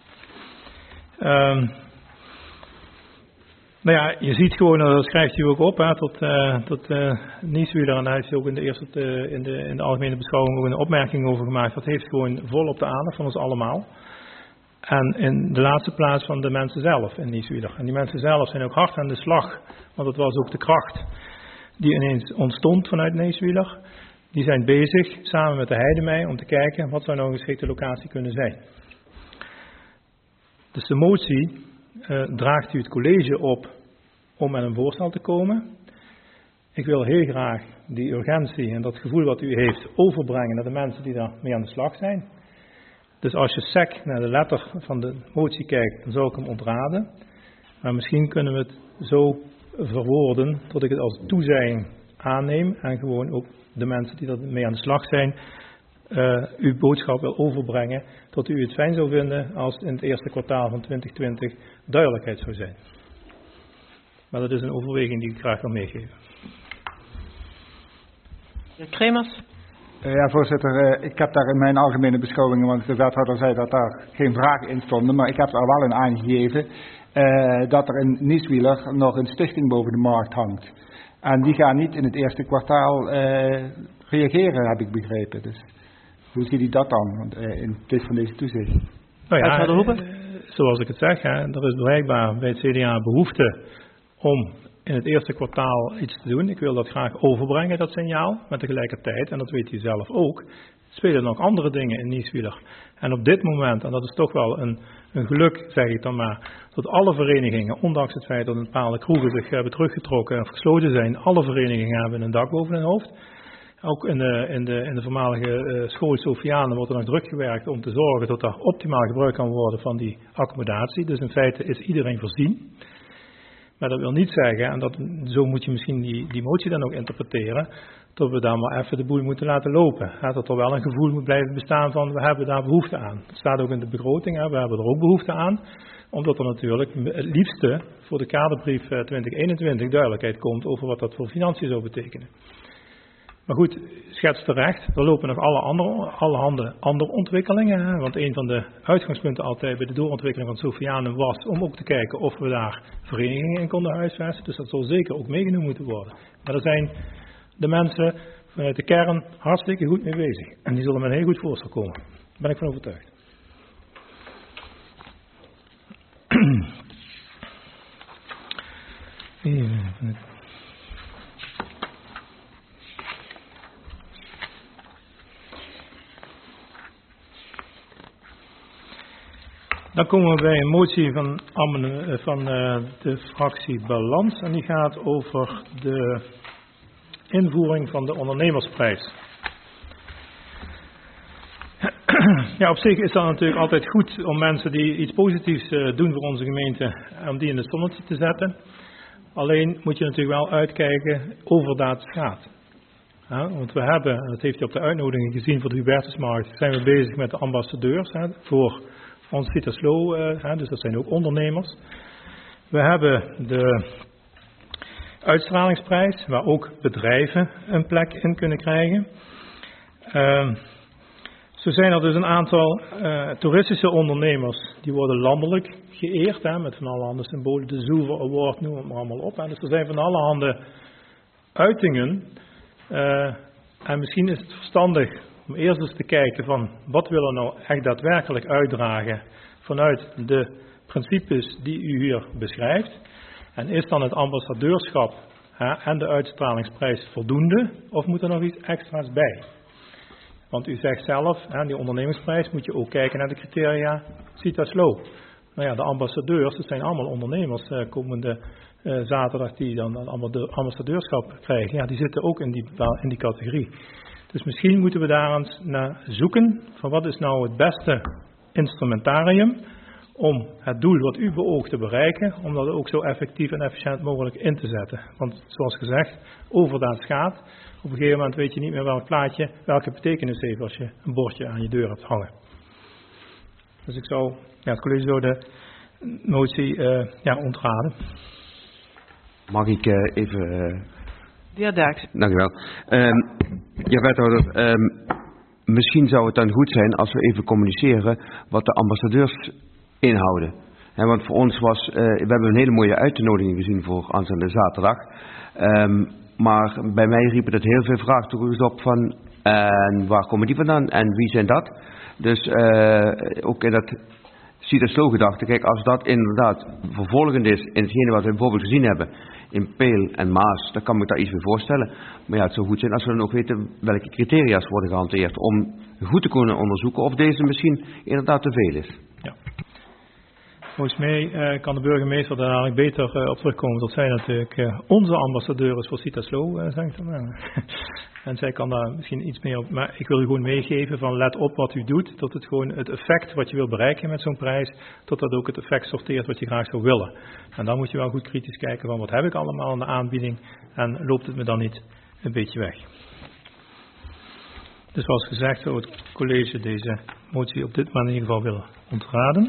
Nou ja, je ziet gewoon, dat schrijft u ook op, tot Nieswieler, en daar heeft hij ook in de algemene beschouwing ook een opmerking over gemaakt. Dat heeft gewoon vol op de aandacht van ons allemaal. En in de laatste plaats van de mensen zelf in Nieswieler. En die mensen zelf zijn ook hard aan de slag, want dat was ook de kracht die ineens ontstond vanuit Nieswieler. Die zijn bezig, samen met de Heidemei, om te kijken wat zou nou een geschikte locatie kunnen zijn. Dus de motie draagt u het college op om met een voorstel te komen. Ik wil heel graag die urgentie en dat gevoel wat u heeft overbrengen naar de mensen die daar mee aan de slag zijn. Dus als je sec naar de letter van de motie kijkt, dan zou ik hem ontraden. Maar misschien kunnen we het zo verwoorden dat ik het als toezegging aanneem en gewoon ook de mensen die er mee aan de slag zijn, uw boodschap wil overbrengen, tot u het fijn zou vinden als in het eerste kwartaal van 2020 duidelijkheid zou zijn. Maar dat is een overweging die ik graag wil meegeven. Kremers? Ja, voorzitter, ik heb daar in mijn algemene beschouwingen, want de wethouder zei dat daar geen vragen in stonden, maar ik heb daar wel in aangegeven dat er in Nieswieler nog een stichting boven de markt hangt. En die gaan niet in het eerste kwartaal reageren, heb ik begrepen. Dus hoe ziet u dat dan in het licht van deze toezicht? Nou ja, zoals ik het zeg, er is blijkbaar bij het CDA behoefte om in het eerste kwartaal iets te doen. Ik wil dat graag overbrengen, dat signaal, maar tegelijkertijd, en dat weet u zelf ook, spelen nog andere dingen in Nieswieler. En op dit moment, en dat is toch wel een geluk, zeg ik dan maar, dat alle verenigingen, ondanks het feit dat een bepaalde kroegen zich hebben teruggetrokken en gesloten zijn, alle verenigingen hebben een dak boven hun hoofd. Ook in de voormalige school Sofianen wordt er nog druk gewerkt om te zorgen dat er optimaal gebruik kan worden van die accommodatie. Dus in feite is iedereen voorzien. Maar dat wil niet zeggen, en zo moet je misschien die motie dan ook interpreteren, dat we daar maar even de boel moeten laten lopen. Dat er wel een gevoel moet blijven bestaan van, we hebben daar behoefte aan. Dat staat ook in de begroting, we hebben er ook behoefte aan. Omdat er natuurlijk het liefste voor de kaderbrief 2021 duidelijkheid komt over wat dat voor financiën zou betekenen. Maar goed, schets terecht, er lopen nog allerhande andere ontwikkelingen. Want een van de uitgangspunten altijd bij de doorontwikkeling van Sofianum was om ook te kijken of we daar verenigingen in konden huisvesten. Dus dat zal zeker ook meegenomen moeten worden. Maar daar zijn de mensen vanuit de kern hartstikke goed mee bezig. En die zullen met een heel goed voorstel komen. Daar ben ik van overtuigd. Dan komen we bij een motie van de fractie Balans. En die gaat over de invoering van de ondernemersprijs. Ja, op zich is dat natuurlijk altijd goed om mensen die iets positiefs doen voor onze gemeente, om die in het zonnetje te zetten. Alleen moet je natuurlijk wel uitkijken over dat gaat. Ja, want we hebben, en dat heeft u op de uitnodiging gezien voor de Hubertusmarkt, zijn we bezig met de ambassadeurs voor ons Citaslo, dus dat zijn ook ondernemers. We hebben de uitstralingsprijs, waar ook bedrijven een plek in kunnen krijgen. Zo zijn er dus een aantal toeristische ondernemers, die worden landelijk geëerd, met van allerhande symbolen, de Zoever Award, noem het maar allemaal op. Dus er zijn van allerhande uitingen. En misschien is het verstandig om eerst eens te kijken van wat willen we nou echt daadwerkelijk uitdragen vanuit de principes die u hier beschrijft. En is dan het ambassadeurschap en de uitstralingsprijs voldoende of moet er nog iets extra's bij? Want u zegt zelf, die ondernemingsprijs moet je ook kijken naar de criteria Citaslo. Nou ja, de ambassadeurs, dat zijn allemaal ondernemers komende zaterdag die dan ambassadeurschap krijgen. Ja, die zitten ook in die categorie. Dus misschien moeten we daar eens naar zoeken van wat is nou het beste instrumentarium om het doel wat u beoogt te bereiken, om dat ook zo effectief en efficiënt mogelijk in te zetten. Want zoals gezegd, overdaad gaat. Op een gegeven moment weet je niet meer welk plaatje welke betekenis heeft als je een bordje aan je deur hebt hangen. Dus ik zou het college zo de motie ontraden. Mag ik even... De heer Derksen. Dank u wel. Ja, wethouder, misschien zou het dan goed zijn als we even communiceren wat de ambassadeurs inhouden. Want voor ons was, we hebben een hele mooie uitnodiging gezien voor aanstaande zaterdag. Maar bij mij riepen het heel veel vraagtekens op van, en waar komen die vandaan en wie zijn dat? Dus ook in dat Citaslo gedachte, kijk, als dat inderdaad vervolgend is in hetgene wat we bijvoorbeeld gezien hebben in Peel en Maas, dan kan ik me daar iets bij voorstellen. Maar ja, het zou goed zijn als we dan ook weten welke criteria's worden gehanteerd om goed te kunnen onderzoeken of deze misschien inderdaad te veel is. Ja. Volgens mij kan de burgemeester daar eigenlijk beter op terugkomen. Dat zij natuurlijk onze ambassadeur is voor Citaslo, zeg ik dan. En zij kan daar misschien iets meer op. Maar ik wil u gewoon meegeven van let op wat u doet. Dat het gewoon het effect wat je wil bereiken met zo'n prijs, dat dat ook het effect sorteert wat je graag zou willen. En dan moet je wel goed kritisch kijken van wat heb ik allemaal in de aanbieding en loopt het me dan niet een beetje weg. Dus zoals gezegd zou het college deze motie op dit moment in ieder geval willen ontraden.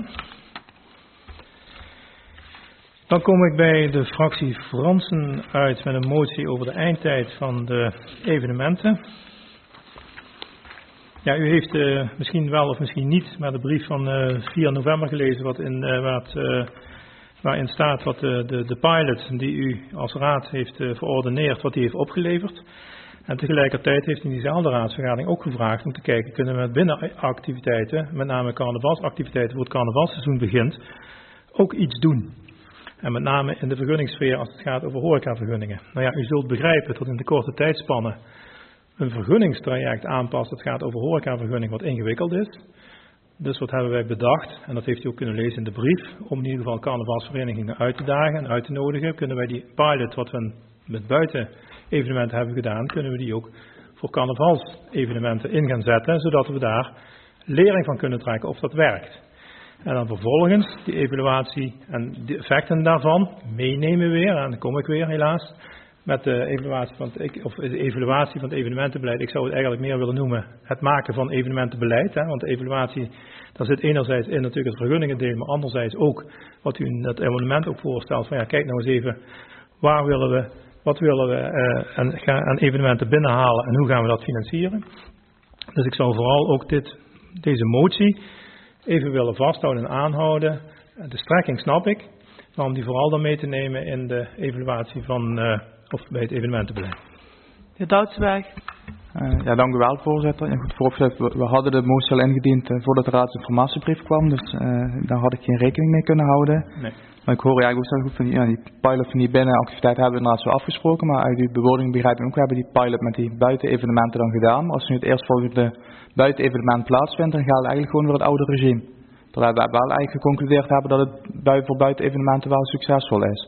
Dan kom ik bij de fractie Fransen uit met een motie over de eindtijd van de evenementen. Ja, u heeft misschien wel of misschien niet, maar de brief van 4 november gelezen waarin staat wat de pilot die u als raad heeft verordeneerd, wat die heeft opgeleverd. En tegelijkertijd heeft in diezelfde raadsvergadering ook gevraagd om te kijken, kunnen we met binnenactiviteiten, met name carnavalsactiviteiten voor het carnavalseizoen begint, ook iets doen. En met name in de vergunningssfeer als het gaat over horecavergunningen. Nou ja, u zult begrijpen dat in de korte tijdspannen een vergunningstraject aanpast. Het gaat over horecavergunning wat ingewikkeld is. Dus wat hebben wij bedacht, en dat heeft u ook kunnen lezen in de brief, om in ieder geval carnavalsverenigingen uit te dagen en uit te nodigen. Kunnen wij die pilot wat we met buitenevenementen hebben gedaan, kunnen we die ook voor carnavalsevenementen in gaan zetten. Zodat we daar lering van kunnen trekken of dat werkt. En dan vervolgens die evaluatie en de effecten daarvan meenemen weer. En dan kom ik weer helaas met de evaluatie van het evenementenbeleid. Ik zou het eigenlijk meer willen noemen het maken van evenementenbeleid. Hè, want de evaluatie, daar zit enerzijds in natuurlijk het vergunningendeel, maar anderzijds ook wat u in het amendement ook voorstelt. Van ja, kijk nou eens even, wat willen we aan evenementen binnenhalen en hoe gaan we dat financieren. Dus ik zou vooral ook deze motie even willen vasthouden en aanhouden. De strekking snap ik, maar om die vooral dan mee te nemen in de evaluatie of bij het evenementenbeleid. De heer Doudsberg. Ja, dank u wel, voorzitter. Ja, goed, vooropgezet, we hadden de motie al ingediend voordat de raadsinformatiebrief kwam, dus daar had ik geen rekening mee kunnen houden. Nee. Maar ik hoor eigenlijk ook zeggen, die pilot van die binnenactiviteit hebben we inderdaad zo afgesproken, maar uit uw bewoording begrijp ik ook, we hebben die pilot met die buitenevenementen dan gedaan. Maar als nu het eerstvolgende buitenevenement plaatsvindt, dan geldt eigenlijk gewoon weer het oude regime. Terwijl we wel eigenlijk geconcludeerd hebben dat het voor buitenevenementen wel succesvol is.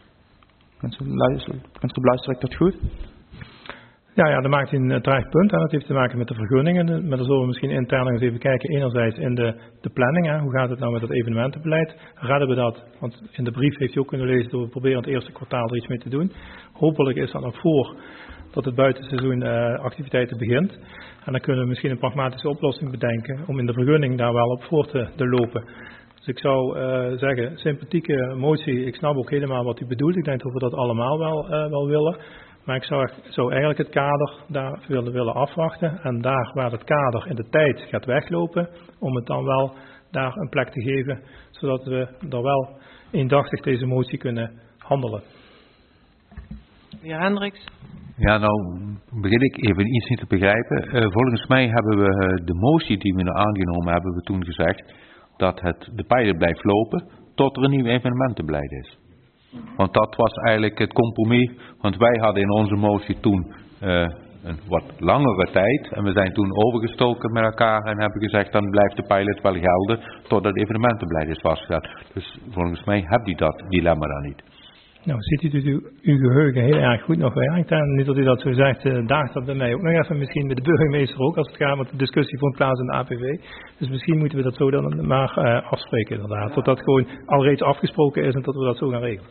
Mensen beluisteren ik dat goed? Ja, daar maakt hij een terecht punt. En dat heeft te maken met de vergunningen. Maar dan zullen we misschien intern eens even kijken. Enerzijds in de planning. Hè. Hoe gaat het nou met het evenementenbeleid? Redden we dat? Want in de brief heeft u ook kunnen lezen dat we proberen het eerste kwartaal er iets mee te doen. Hopelijk is dat nog voor dat het buitenseizoen activiteiten begint. En dan kunnen we misschien een pragmatische oplossing bedenken om in de vergunning daar wel op voor te lopen. Dus ik zou zeggen, sympathieke motie. Ik snap ook helemaal wat u bedoelt. Ik denk dat we dat allemaal wel willen. Maar ik zou eigenlijk het kader daar willen afwachten. En daar waar het kader in de tijd gaat weglopen, om het dan wel daar een plek te geven. Zodat we er wel eendachtig deze motie kunnen handelen. Meneer Hendricks. Ja, nou begin ik even iets niet te begrijpen. Volgens mij hebben we de motie die we nu aangenomen hebben, we toen gezegd dat de pilot blijft lopen tot er een nieuw evenementenbeleid is. Want dat was eigenlijk het compromis, want wij hadden in onze motie toen een wat langere tijd en we zijn toen overgestoken met elkaar en hebben gezegd dan blijft de pilot wel gelden totdat het evenementenbeleid is vastgesteld. Dus volgens mij hebt u dat dilemma dan niet. Nou, ziet u uw geheugen heel erg goed nog werkt en nu dat u dat zo zegt, daagt dat bij mij ook nog even misschien met de burgemeester ook als het gaat, want de discussie vond plaats in de APV. Dus misschien moeten we dat zo dan maar afspreken inderdaad, tot dat gewoon al reeds afgesproken is en dat we dat zo gaan regelen.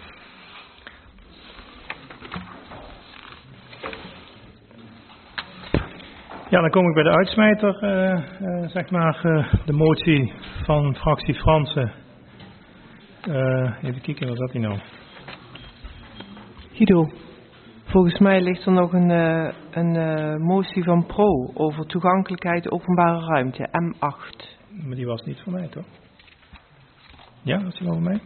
Ja, dan kom ik bij de uitsmijter, zeg maar, de motie van fractie Fransen. Even kijken, waar zat die nou? Guido, volgens mij ligt er nog een motie van Pro over toegankelijkheid openbare ruimte, M8. Maar die was niet voor mij, toch? Ja, was die wel voor mij?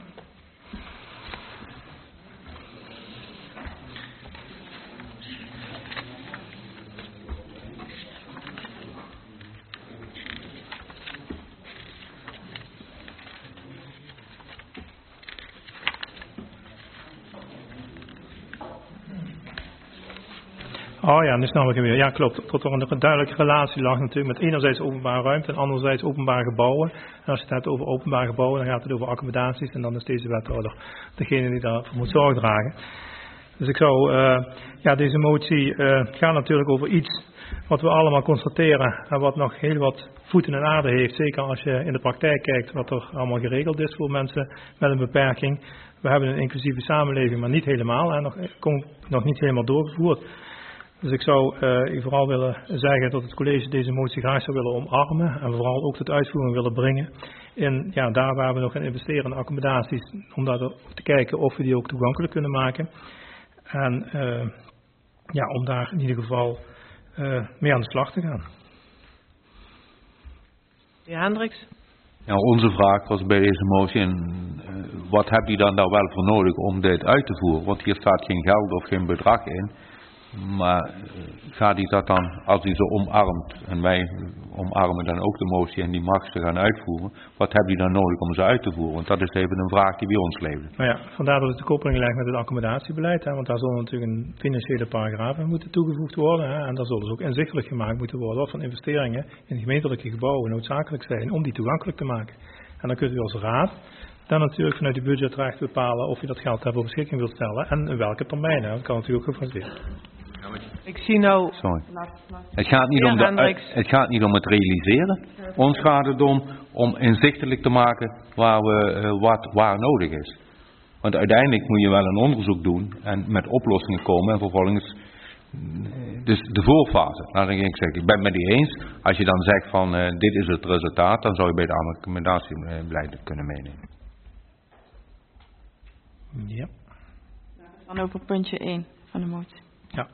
Oh ja, nu snap ik hem weer. Ja, klopt. Tot er een duidelijke relatie lag natuurlijk met enerzijds openbare ruimte en anderzijds openbare gebouwen. En als je het hebt over openbare gebouwen, dan gaat het over accommodaties en dan is deze wethouder degene die daarvoor moet zorg dragen. Dus ik zou, deze motie gaat natuurlijk over iets wat we allemaal constateren en wat nog heel wat voeten in aarde heeft. Zeker als je in de praktijk kijkt wat er allemaal geregeld is voor mensen met een beperking. We hebben een inclusieve samenleving, maar niet helemaal en nog niet helemaal doorgevoerd. Dus ik zou u vooral willen zeggen dat het college deze motie graag zou willen omarmen en vooral ook tot uitvoering willen brengen. En ja, daar waar we nog gaan investeren in accommodaties, om daar te kijken of we die ook toegankelijk kunnen maken. En om daar in ieder geval mee aan de slag te gaan. Ja, Hendricks. Ja, onze vraag was bij deze motie, wat heb je dan daar wel voor nodig om dit uit te voeren? Want hier staat geen geld of geen bedrag in. Maar gaat hij dat dan, als hij ze omarmt, en wij omarmen dan ook de motie en die mag ze gaan uitvoeren, wat heb je dan nodig om ze uit te voeren? Want dat is even een vraag die bij ons leeft. Nou ja, vandaar dat het de koppeling ligt met het accommodatiebeleid, hè, want daar zal natuurlijk een financiële paragraaf aan moeten toegevoegd worden. Hè, en daar zullen ze ook inzichtelijk gemaakt moeten worden wat van investeringen in gemeentelijke gebouwen noodzakelijk zijn om die toegankelijk te maken. En dan kunt u als raad dan natuurlijk vanuit uw budgetrecht bepalen of je dat geld daarvoor beschikking wilt stellen en in welke termijnen. Dat kan natuurlijk ook gefaseerd. Ik zie nou... Sorry. Het gaat niet om het realiseren. Ons gaat het om inzichtelijk te maken waar nodig is. Want uiteindelijk moet je wel een onderzoek doen en met oplossingen komen en vervolgens... Dus de voorfase, laat ik zeggen. Ik ben het met u eens. Als je dan zegt van dit is het resultaat, dan zou je bij de amendatiebeleid kunnen meenemen. Ja. Dan over puntje 1 van de motie. Ja.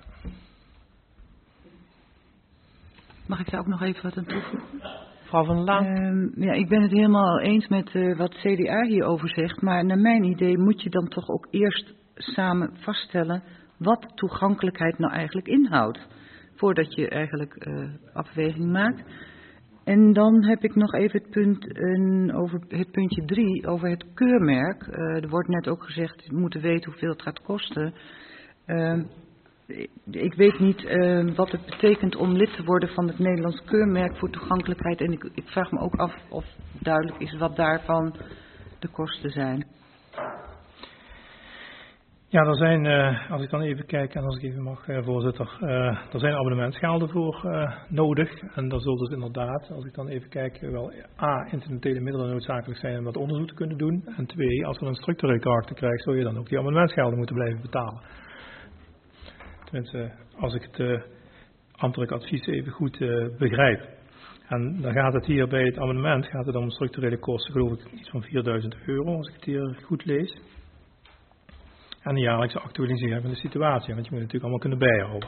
Mag ik daar ook nog even wat aan toevoegen? Mevrouw van der Laan. Ja, ik ben het helemaal eens met wat CDA hierover zegt. Maar naar mijn idee moet je dan toch ook eerst samen vaststellen wat toegankelijkheid nou eigenlijk inhoudt. Voordat je eigenlijk afweging maakt. En dan heb ik nog even het punt over het puntje 3, over het keurmerk. Er wordt net ook gezegd, we moeten weten hoeveel het gaat kosten. Ik weet niet wat het betekent om lid te worden van het Nederlands keurmerk voor toegankelijkheid. En ik vraag me ook af of duidelijk is wat daarvan de kosten zijn. Ja, er zijn, als ik dan even kijk en als ik even mag, voorzitter, er zijn abonnementsgelden voor nodig. En dat zullen dus inderdaad, als ik dan even kijk, wel incidentele middelen noodzakelijk zijn om wat onderzoek te kunnen doen. En 2, als we een structureel karakter krijgt, zul je dan ook die abonnementsgelden moeten blijven betalen. Tenminste, als ik het ambtelijk advies even goed begrijp. En dan gaat het hier bij het amendement gaat het om structurele kosten, geloof ik, iets van €4.000, als ik het hier goed lees. En een jaarlijkse actualisering van de situatie, want je moet het natuurlijk allemaal kunnen bijhouden.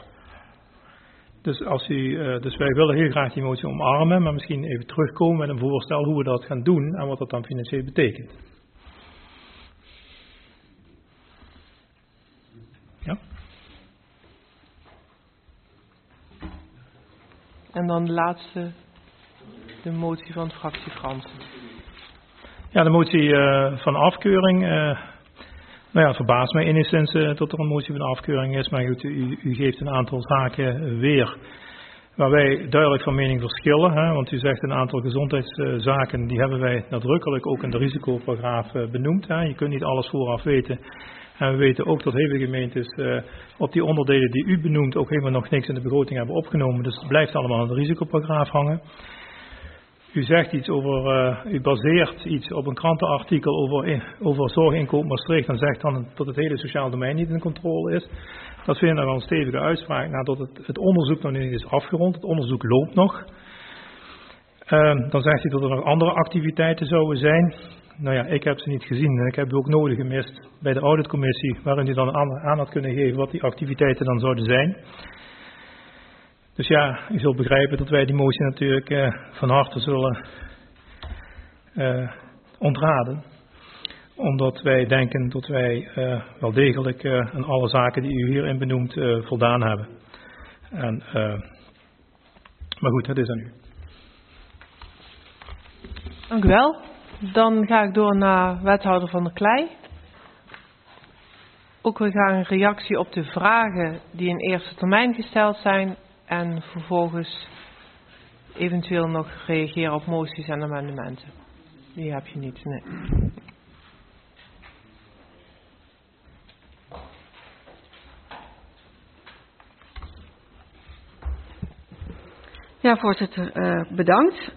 Dus wij willen heel graag die motie omarmen, maar misschien even terugkomen met een voorstel hoe we dat gaan doen en wat dat dan financieel betekent. Ja. En dan de laatste, de motie van de fractie Fransen. Ja, de motie van afkeuring. Nou ja, het verbaast mij enigszins dat er een motie van afkeuring is. Maar goed, u geeft een aantal zaken weer waar wij duidelijk van mening verschillen. Hè? Want u zegt een aantal gezondheidszaken, die hebben wij nadrukkelijk ook in de risicoparagraaf benoemd. Hè? Je kunt niet alles vooraf weten. En we weten ook dat heel veel gemeentes op die onderdelen die u benoemt ook helemaal nog niks in de begroting hebben opgenomen. Dus het blijft allemaal aan de risicoparagraaf hangen. U zegt iets over, u baseert iets op een krantenartikel over zorginkoop Maastricht en zegt dan dat het hele sociaal domein niet in controle is. Dat vinden we wel een stevige uitspraak nadat het onderzoek nog niet is afgerond. Het onderzoek loopt nog. Dan zegt u dat er nog andere activiteiten zouden zijn. Nou ja, ik heb ze niet gezien en ik heb u ook nodig gemist bij de auditcommissie waarin u dan aan had kunnen geven wat die activiteiten dan zouden zijn. Dus ja, u zult begrijpen dat wij die motie natuurlijk van harte zullen ontraden. Omdat wij denken dat wij wel degelijk aan alle zaken die u hierin benoemt voldaan hebben. Maar goed, dat is aan u. Dank u wel. Dan ga ik door naar wethouder Van der Klei. Ook we gaan een reactie op de vragen die in eerste termijn gesteld zijn. En vervolgens eventueel nog reageren op moties en amendementen. Die heb je niet, nee. Ja, voorzitter, bedankt.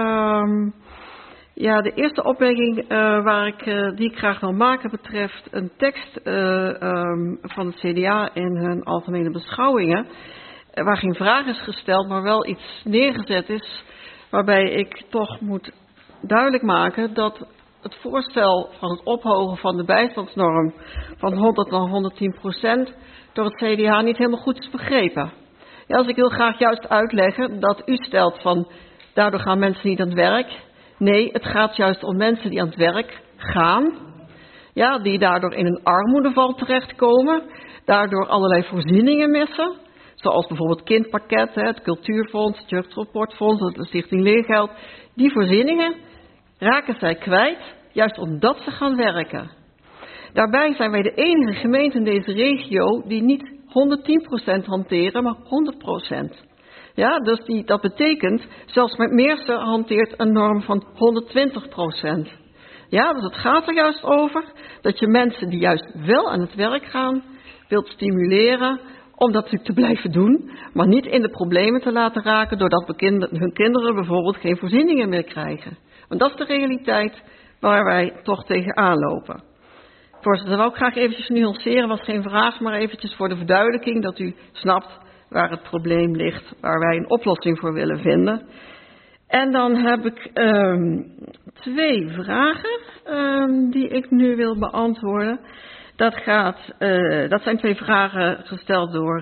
Ja, de eerste opmerking die ik graag wil maken betreft een tekst van het CDA in hun algemene beschouwingen. Waar geen vraag is gesteld, maar wel iets neergezet is. Waarbij ik toch moet duidelijk maken dat het voorstel van het ophogen van de bijstandsnorm van 100 naar 110% door het CDA niet helemaal goed is begrepen. Ja, dus ik wil graag juist uitleggen dat u stelt van daardoor gaan mensen niet aan het werk. Nee, het gaat juist om mensen die aan het werk gaan. Ja, die daardoor in een armoedeval terechtkomen. Daardoor allerlei voorzieningen missen. Zoals bijvoorbeeld kindpakket, het cultuurfonds, het jeugdtransportfonds, de stichting leergeld. Die voorzieningen raken zij kwijt, juist omdat ze gaan werken. Daarbij zijn wij de enige gemeente in deze regio die niet 110% hanteren, maar 100%. Ja, dus dat betekent, zelfs met Meersen hanteert een norm van 120%. Ja, dus het gaat er juist over dat je mensen die juist wel aan het werk gaan, wilt stimuleren om dat natuurlijk te blijven doen, maar niet in de problemen te laten raken doordat hun kinderen bijvoorbeeld geen voorzieningen meer krijgen. Want dat is de realiteit waar wij toch tegenaan lopen. Voorzitter, dat wil ik graag eventjes nuanceren, was geen vraag, maar eventjes voor de verduidelijking dat u snapt waar het probleem ligt, waar wij een oplossing voor willen vinden. En dan heb ik 2 vragen die ik nu wil beantwoorden. Dat zijn 2 vragen gesteld door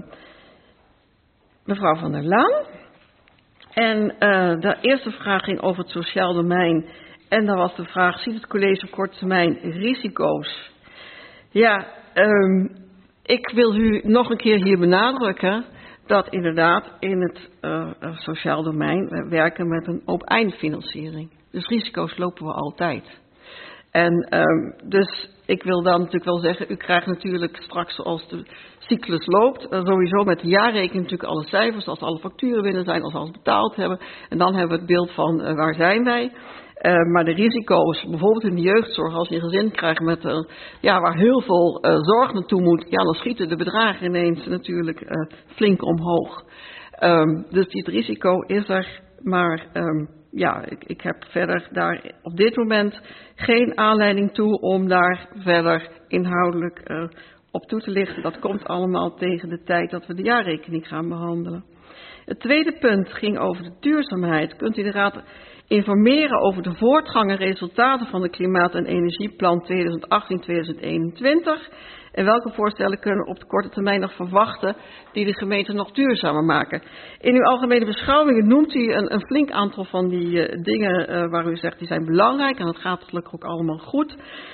mevrouw Van der Laan. En de eerste vraag ging over het sociaal domein. En dan was de vraag, ziet het college op korte termijn risico's? Ja, ik wil u nog een keer hier benadrukken dat inderdaad in het sociaal domein we werken met een open-eindfinanciering. Dus risico's lopen we altijd. En dus ik wil dan natuurlijk wel zeggen, u krijgt natuurlijk straks als de cyclus loopt, sowieso met de jaarrekening natuurlijk alle cijfers, als alle facturen binnen zijn, als we alles betaald hebben. En dan hebben we het beeld van waar zijn wij. Maar de risico's, bijvoorbeeld in de jeugdzorg, als je een gezin krijgt met, waar heel veel zorg naartoe moet, ja, dan schieten de bedragen ineens natuurlijk flink omhoog. Dus dit risico is er, maar ik heb verder daar op dit moment geen aanleiding toe om daar verder inhoudelijk op toe te lichten. Dat komt allemaal tegen de tijd dat we de jaarrekening gaan behandelen. Het tweede punt ging over de duurzaamheid. Kunt u de Raad informeren over de voortgang en resultaten van de Klimaat- en Energieplan 2018-2021... en welke voorstellen kunnen we op de korte termijn nog verwachten die de gemeente nog duurzamer maken. In uw algemene beschouwingen noemt u een flink aantal van die dingen waar u zegt die zijn belangrijk en dat gaat gelukkig ook allemaal goed.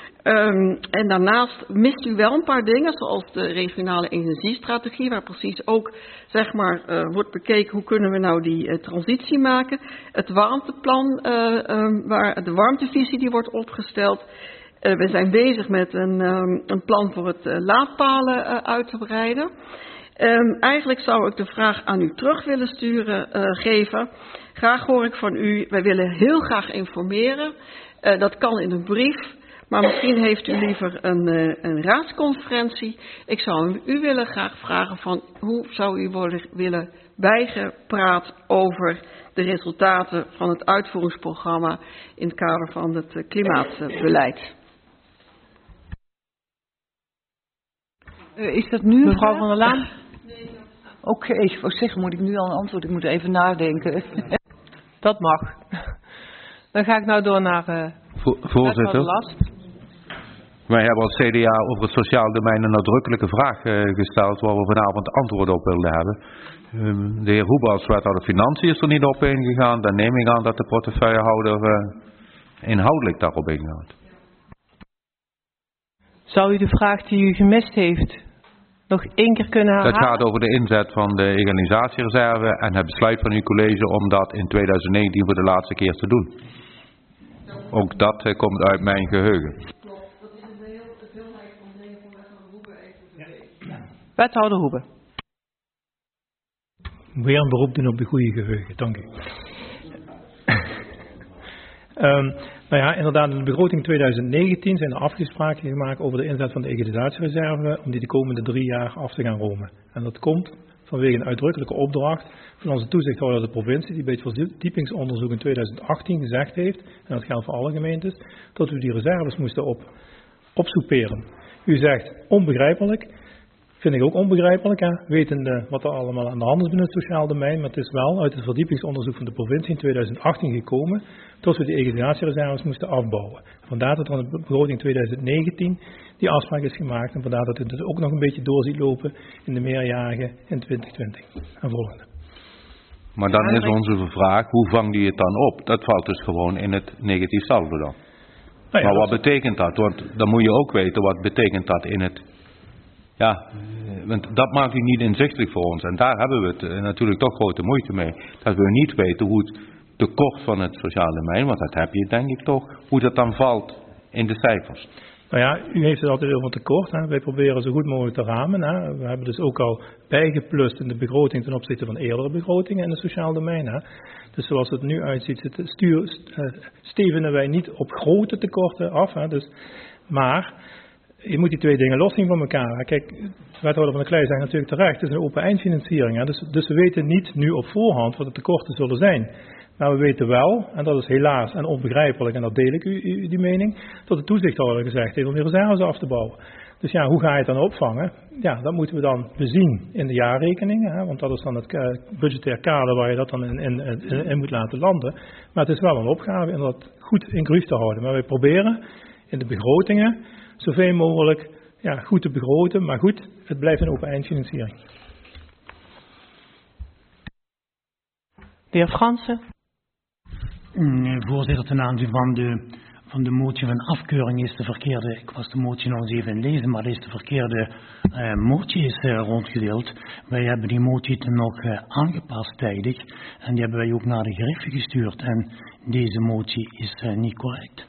En daarnaast mist u wel een paar dingen, zoals de regionale energiestrategie, waar precies ook wordt bekeken hoe kunnen we nou die transitie maken. Het warmteplan, waar de warmtevisie die wordt opgesteld. We zijn bezig met een plan voor het laadpalen uit te breiden. Eigenlijk zou ik de vraag aan u terug willen geven. Graag hoor ik van u, wij willen heel graag informeren. Dat kan in een brief. Maar misschien heeft u liever een raadsconferentie. Ik zou u willen graag vragen van hoe zou u willen bijgepraat over de resultaten van het uitvoeringsprogramma in het kader van het klimaatbeleid. Is dat nu? Mevrouw Van der Laan? Oké, ik wou zeggen, moet ik nu al een antwoord? Ik moet even nadenken. Dat mag. Dan ga ik nou door naar voorzitter. Last. Wij hebben als CDA over het sociaal domein een nadrukkelijke vraag gesteld waar we vanavond antwoord op wilden hebben. De heer Hoebe als wethouder Financiën is er niet op ingegaan. Dan neem ik aan dat de portefeuillehouder inhoudelijk daarop ingaat. Zou u de vraag die u gemist heeft nog 1 keer kunnen herhalen? Dat gaat over de inzet van de egalisatiereserve en het besluit van uw college om dat in 2019 voor de laatste keer te doen. Ook dat komt uit mijn geheugen. Wethouder Hoebe. Weer een beroep doen op de goede geheugen, dank u. Inderdaad, in de begroting 2019 zijn er afspraken gemaakt over de inzet van de egalisatiereserve om die de komende 3 jaar af te gaan romen. En dat komt vanwege een uitdrukkelijke opdracht van onze toezichthouder de provincie, die bij het verdiepingsonderzoek in 2018 gezegd heeft, en dat geldt voor alle gemeentes, dat we die reserves moesten opsoeperen. U zegt onbegrijpelijk. Vind ik ook onbegrijpelijk, wetende wat er allemaal aan de hand is binnen het sociaal domein. Maar het is wel uit het verdiepingsonderzoek van de provincie in 2018 gekomen dat we de egalisatiereserves moesten afbouwen. Vandaar dat er in de begroting 2019 die afspraak is gemaakt. En vandaar dat het dus ook nog een beetje door ziet lopen in de meerjarigen in 2020 en volgende. Maar dan is onze vraag, hoe vangt u het dan op? Dat valt dus gewoon in het negatief saldo dan. Nou ja, maar wat betekent dat? Want dan moet je ook weten, wat betekent dat in het... Ja, want dat maakt u niet inzichtelijk voor ons. En daar hebben we het natuurlijk toch grote moeite mee. Dat we niet weten hoe het tekort van het sociale domein, want dat heb je denk ik toch, hoe dat dan valt in de cijfers. Nou ja, u heeft het altijd over tekort. Wij proberen zo goed mogelijk te ramen. We hebben dus ook al bijgeplust in de begroting ten opzichte van eerdere begrotingen in het sociaal domein. Dus zoals het nu uitziet, stevenen wij niet op grote tekorten af. Maar je moet die twee dingen loszien van elkaar. Kijk, de wethouder van der Klei zegt natuurlijk terecht, het is een open eindfinanciering. Hè? Dus we weten niet nu op voorhand wat de tekorten zullen zijn. Maar we weten wel, en dat is helaas en onbegrijpelijk, en dat deel ik die mening, dat de toezichthouder gezegd heeft om die reserves af te bouwen. Dus ja, hoe ga je het dan opvangen? Ja, dat moeten we dan bezien in de jaarrekeningen, hè? Want dat is dan het budgetair kader waar je dat dan in moet laten landen. Maar het is wel een opgave om dat goed in gruif te houden. Maar wij proberen in de begrotingen zoveel mogelijk goed te begroten, maar goed, het blijft een open eindfinanciering. De heer Fransen. Voorzitter, ten aanzien van de motie van afkeuring is de verkeerde, ik was de motie nog eens even in lezen, maar is de verkeerde motie is rondgedeeld. Wij hebben die motie toen nog aangepast tijdig en die hebben wij ook naar de griffe gestuurd en deze motie is niet correct.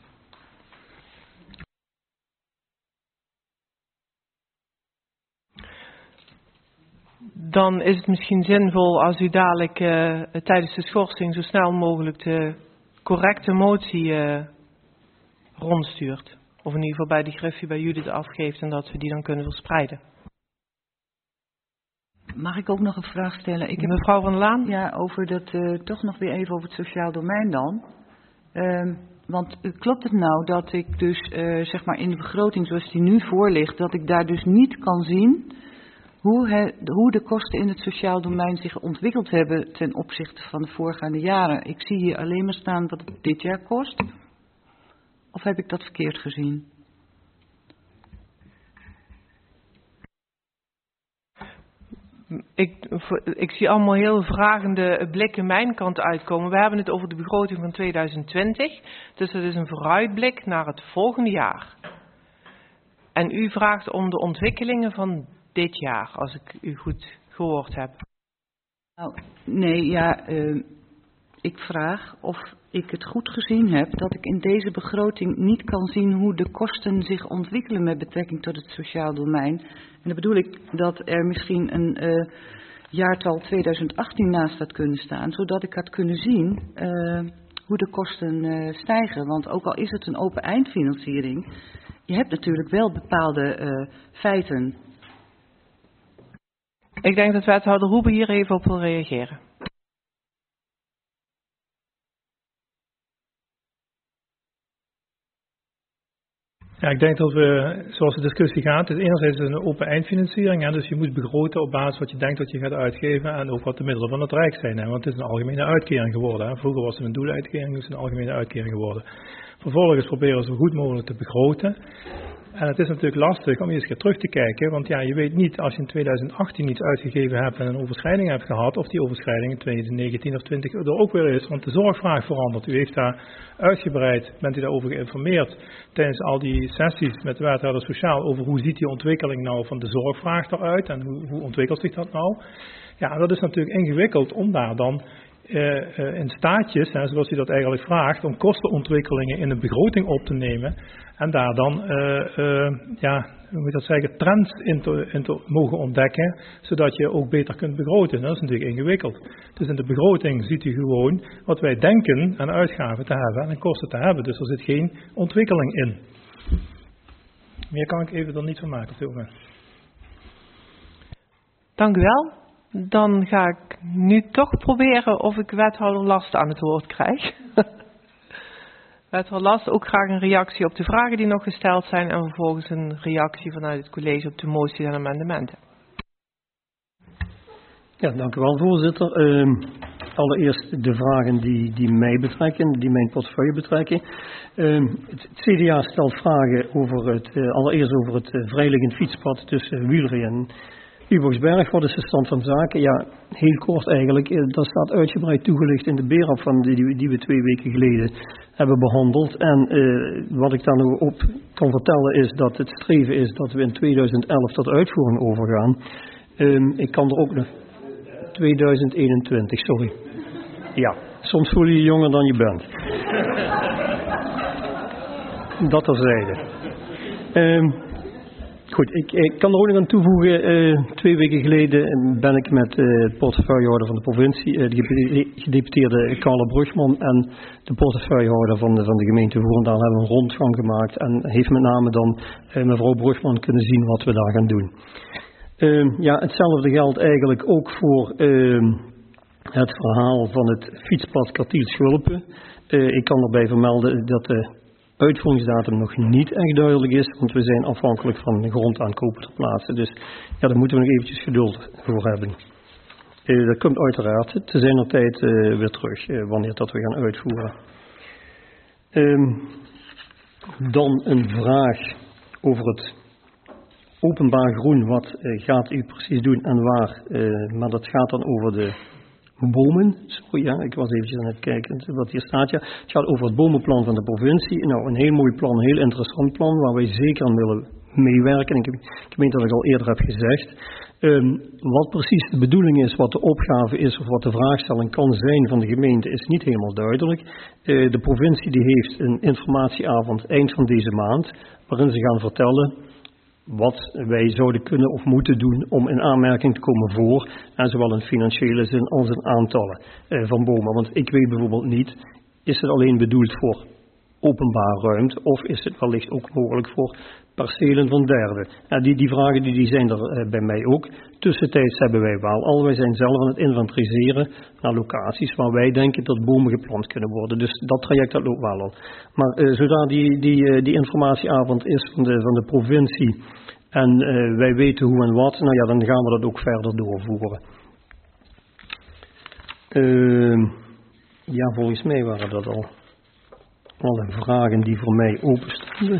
Dan is het misschien zinvol als u dadelijk tijdens de schorsing zo snel mogelijk de correcte motie rondstuurt. Of in ieder geval bij de griffie bij Judith afgeeft en dat we die dan kunnen verspreiden. Mag ik ook nog een vraag stellen? Mevrouw van der Laan? Ja, over dat, toch nog weer even over het sociaal domein dan. Want klopt het nou dat ik dus zeg maar in de begroting zoals die nu voor ligt, dat ik daar dus niet kan zien hoe de kosten in het sociaal domein zich ontwikkeld hebben ten opzichte van de voorgaande jaren? Ik zie hier alleen maar staan wat het dit jaar kost. Of heb ik dat verkeerd gezien? Ik zie allemaal heel vragende blikken mijn kant uitkomen. We hebben het over de begroting van 2020. Dus het is een vooruitblik naar het volgende jaar. En u vraagt om de ontwikkelingen van dit jaar, als ik u goed gehoord heb. Nou, nee, ja, ik vraag of ik het goed gezien heb dat ik in deze begroting niet kan zien hoe de kosten zich ontwikkelen met betrekking tot het sociaal domein. En dan bedoel ik dat er misschien een jaartal 2018 naast had kunnen staan, zodat ik had kunnen zien hoe de kosten stijgen. Want ook al is het een open eindfinanciering, je hebt natuurlijk wel bepaalde feiten. Ik denk dat wethouder Roebe hier even op wil reageren. Ja, ik denk dat we, zoals de discussie gaat, het enerzijds is een open eindfinanciering. Hè, dus je moet begroten op basis wat je denkt dat je gaat uitgeven en ook wat de middelen van het Rijk zijn. Hè, want het is een algemene uitkering geworden. Hè. Vroeger was het een doeluitkering, nu is het een algemene uitkering geworden. Vervolgens proberen we zo goed mogelijk te begroten. En het is natuurlijk lastig om eens een keer terug te kijken, want ja, je weet niet als je in 2018 iets uitgegeven hebt en een overschrijding hebt gehad, of die overschrijding in 2019 of 20 er ook weer is, want de zorgvraag verandert. U heeft daar uitgebreid, bent u daarover geïnformeerd tijdens al die sessies met de wethouder sociaal over hoe ziet die ontwikkeling nou van de zorgvraag eruit en hoe ontwikkelt zich dat nou. Ja, dat is natuurlijk ingewikkeld om daar dan in staatjes, hè, zoals u dat eigenlijk vraagt, om kostenontwikkelingen in een begroting op te nemen en daar dan, hoe moet je dat zeggen, trends in te mogen ontdekken, zodat je ook beter kunt begroten. Dat is natuurlijk ingewikkeld. Dus in de begroting ziet u gewoon wat wij denken aan uitgaven te hebben en kosten te hebben. Dus er zit geen ontwikkeling in. Meer kan ik even er niet van maken op dit moment. Dank u wel. Dan ga ik nu toch proberen of ik wethouder Last aan het woord krijg. Wethouder Last, ook graag een reactie op de vragen die nog gesteld zijn en vervolgens een reactie vanuit het college op de moties en amendementen. Ja, dank u wel, voorzitter. Allereerst de vragen die mij betrekken, die mijn portefeuille betrekken. Het CDA stelt vragen over allereerst over het vrijliggend fietspad tussen Wielerij en Uboxberg. Wat is de stand van zaken? Ja, heel kort eigenlijk. Dat staat uitgebreid toegelicht in de BERAP van die we 2 weken geleden hebben behandeld. En wat ik daar nu op kan vertellen is dat het streven is dat we in 2011 tot uitvoering overgaan. Ik kan er ook nog 2021, sorry. Ja, soms voel je je jonger dan je bent. Dat terzijde. Goed, ik kan er ook nog aan toevoegen. 2 weken geleden ben ik met het portefeuillehouder van de provincie, de gedeputeerde Carla Brugman en de portefeuillehouder van de gemeente Voerendaal hebben een rondgang gemaakt en heeft met name dan mevrouw Brugman kunnen zien wat we daar gaan doen. Hetzelfde geldt eigenlijk ook voor het verhaal van het fietspad Katiel-Schulpen. Ik kan erbij vermelden dat de uitvoeringsdatum nog niet echt duidelijk is, want we zijn afhankelijk van de grondaankopen ter plaatse. Dus ja, daar moeten we nog eventjes geduld voor hebben. Dat komt uiteraard te zijner tijd weer terug, wanneer dat we gaan uitvoeren. Dan een vraag over het openbaar groen. Wat gaat u precies doen en waar? Maar dat gaat dan over de bomen. Sorry, ja, ik was eventjes aan het kijken wat hier staat. Ja. Het gaat over het bomenplan van de provincie. Nou, een heel mooi plan, een heel interessant plan, waar wij zeker aan willen meewerken. Ik meen dat ik al eerder heb gezegd. Wat precies de bedoeling is, wat de opgave is, of wat de vraagstelling kan zijn van de gemeente, is niet helemaal duidelijk. De provincie die heeft een informatieavond eind van deze maand, waarin ze gaan vertellen wat wij zouden kunnen of moeten doen om in aanmerking te komen voor, en zowel in financiële zin als in aantallen van bomen. Want ik weet bijvoorbeeld niet, is het alleen bedoeld voor openbaar ruimte of is het wellicht ook mogelijk voor percelen van derden? Die vragen die zijn er bij mij ook. Tussentijds hebben wij wel al, wij zijn zelf aan het inventariseren naar locaties waar wij denken dat bomen geplant kunnen worden. Dus dat traject dat loopt wel al. Maar zodra die informatieavond is van de provincie en wij weten hoe en wat, nou ja, dan gaan we dat ook verder doorvoeren. Volgens mij waren dat al alle vragen die voor mij openstonden.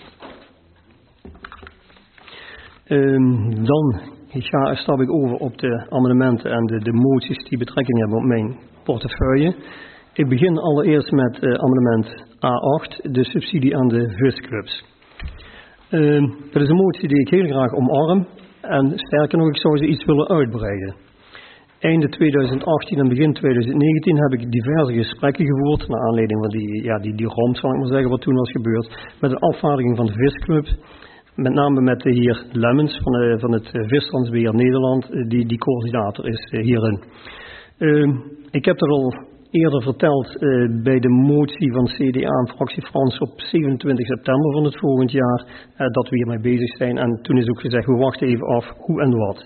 Dan stap ik over op de amendementen en de moties die betrekking hebben op mijn portefeuille. Ik begin allereerst met amendement A8, de subsidie aan de visclubs. Dat is een motie die ik heel graag omarm en sterker nog, ik zou ze iets willen uitbreiden. Einde 2018 en begin 2019 heb ik diverse gesprekken gevoerd naar aanleiding van die ramp, zal ik maar zeggen, wat toen was gebeurd, met een afvaardiging van de visclub. Met name met de heer Lemmens van het Visstrandsbeheer Nederland, die coördinator is hierin. Ik heb er al eerder verteld bij de motie van CDA en fractie Frans op 27 september van het volgend jaar dat we hiermee bezig zijn. En toen is ook gezegd, we wachten even af hoe en wat.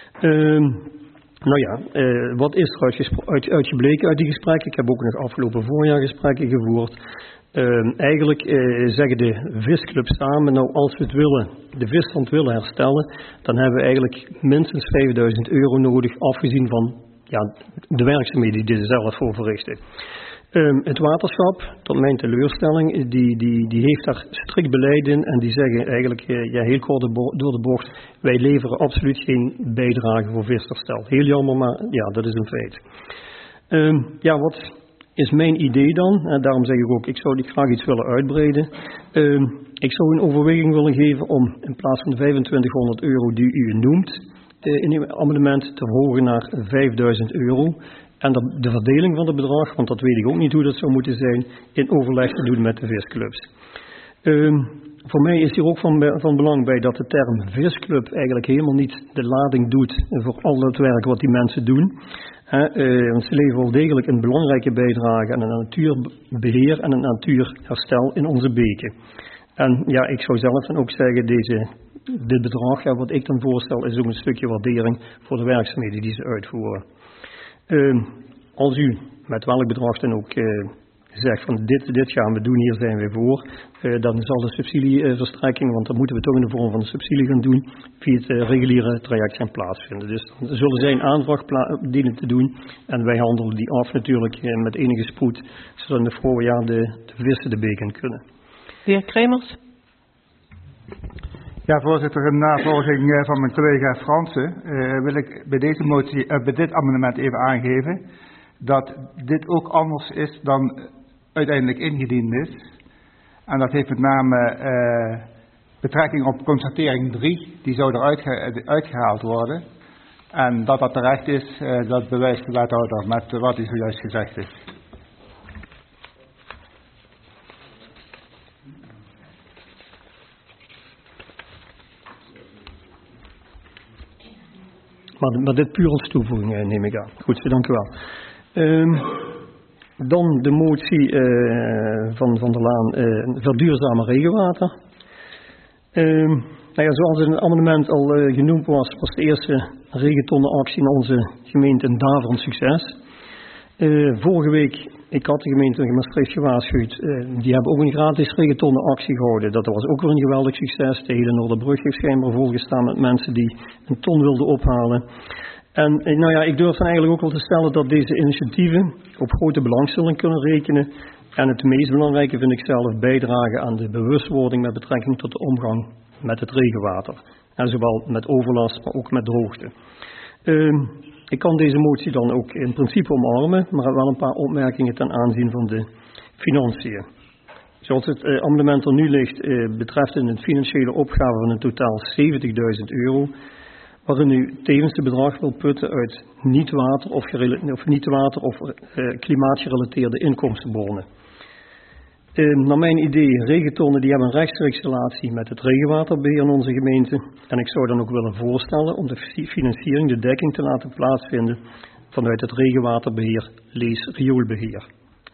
Wat is er uitgebleken uit die gesprekken? Ik heb ook nog afgelopen voorjaar gesprekken gevoerd. Eigenlijk zeggen de visclubs samen, nou als we het willen, de visstand willen herstellen, dan hebben we eigenlijk minstens €5.000 nodig, afgezien van de werkzaamheden die ze zelf voor verrichten. Het waterschap, tot mijn teleurstelling, die heeft daar strikt beleid in en die zeggen eigenlijk heel kort door de bocht, wij leveren absoluut geen bijdrage voor visherstel. Heel jammer, maar ja, dat is een feit. Wat is mijn idee dan? En daarom zeg ik ook, ik zou graag iets willen uitbreiden. Ik zou een overweging willen geven om in plaats van de €2500 die u noemt in uw amendement te verhogen naar €5.000. En de verdeling van het bedrag, want dat weet ik ook niet hoe dat zou moeten zijn, in overleg te doen met de visclubs. Voor mij is hier ook van belang bij dat de term visclub eigenlijk helemaal niet de lading doet voor al het werk wat die mensen doen. Want ze leveren wel degelijk een belangrijke bijdrage aan een natuurbeheer en een natuurherstel in onze beken. En ja, ik zou zelf dan ook zeggen, dit bedrag, wat ik dan voorstel, is ook een stukje waardering voor de werkzaamheden die ze uitvoeren. Als u met welk bedrag dan ook zegt van dit gaan we doen, hier zijn we voor, dan zal de subsidieverstrekking, want dan moeten we toch in de vorm van de subsidie gaan doen, via het reguliere traject gaan plaatsvinden. Dus dan zullen zij een aanvraag dienen te doen en wij handelen die af natuurlijk met enige spoed, zodat in het voorjaar de vissen de beek in kunnen. De heer Kremers. Ja, voorzitter, in navolging van mijn collega Fransen wil ik bij dit amendement even aangeven dat dit ook anders is dan uiteindelijk ingediend is. En dat heeft met name betrekking op constatering 3, die zou eruit uitgehaald worden. En dat terecht is, dat bewijst de wethouder met wat hij zojuist gezegd heeft. Maar dit puur als toevoeging neem ik aan. Goed, dank u wel. Dan de motie van der Laan, verduurzamen regenwater. Zoals in het amendement al genoemd was de eerste regentonnenactie in onze gemeente een daverend succes. Vorige week, ik had de gemeente Maastricht gewaarschuwd, die hebben ook een gratis regentonnenactie gehouden. Dat was ook weer een geweldig succes. De hele Noorderbrug heeft schijnbaar volgestaan met mensen die een ton wilden ophalen. En ik durf dan eigenlijk ook wel te stellen dat deze initiatieven op grote belangstelling kunnen rekenen. En het meest belangrijke vind ik zelf bijdragen aan de bewustwording met betrekking tot de omgang met het regenwater. En zowel met overlast, maar ook met droogte. Ik kan deze motie dan ook in principe omarmen, maar heb wel een paar opmerkingen ten aanzien van de financiën. Zoals het amendement er nu ligt, betreft een financiële opgave van in totaal €70.000, waarin u tevens de bedrag wil putten uit niet-water of klimaatgerelateerde inkomstenbronnen. Naar mijn idee, regentonnen die hebben een rechtstreeks relatie met het regenwaterbeheer in onze gemeente. En ik zou dan ook willen voorstellen om de financiering, de dekking te laten plaatsvinden vanuit het regenwaterbeheer, lees rioolbeheer.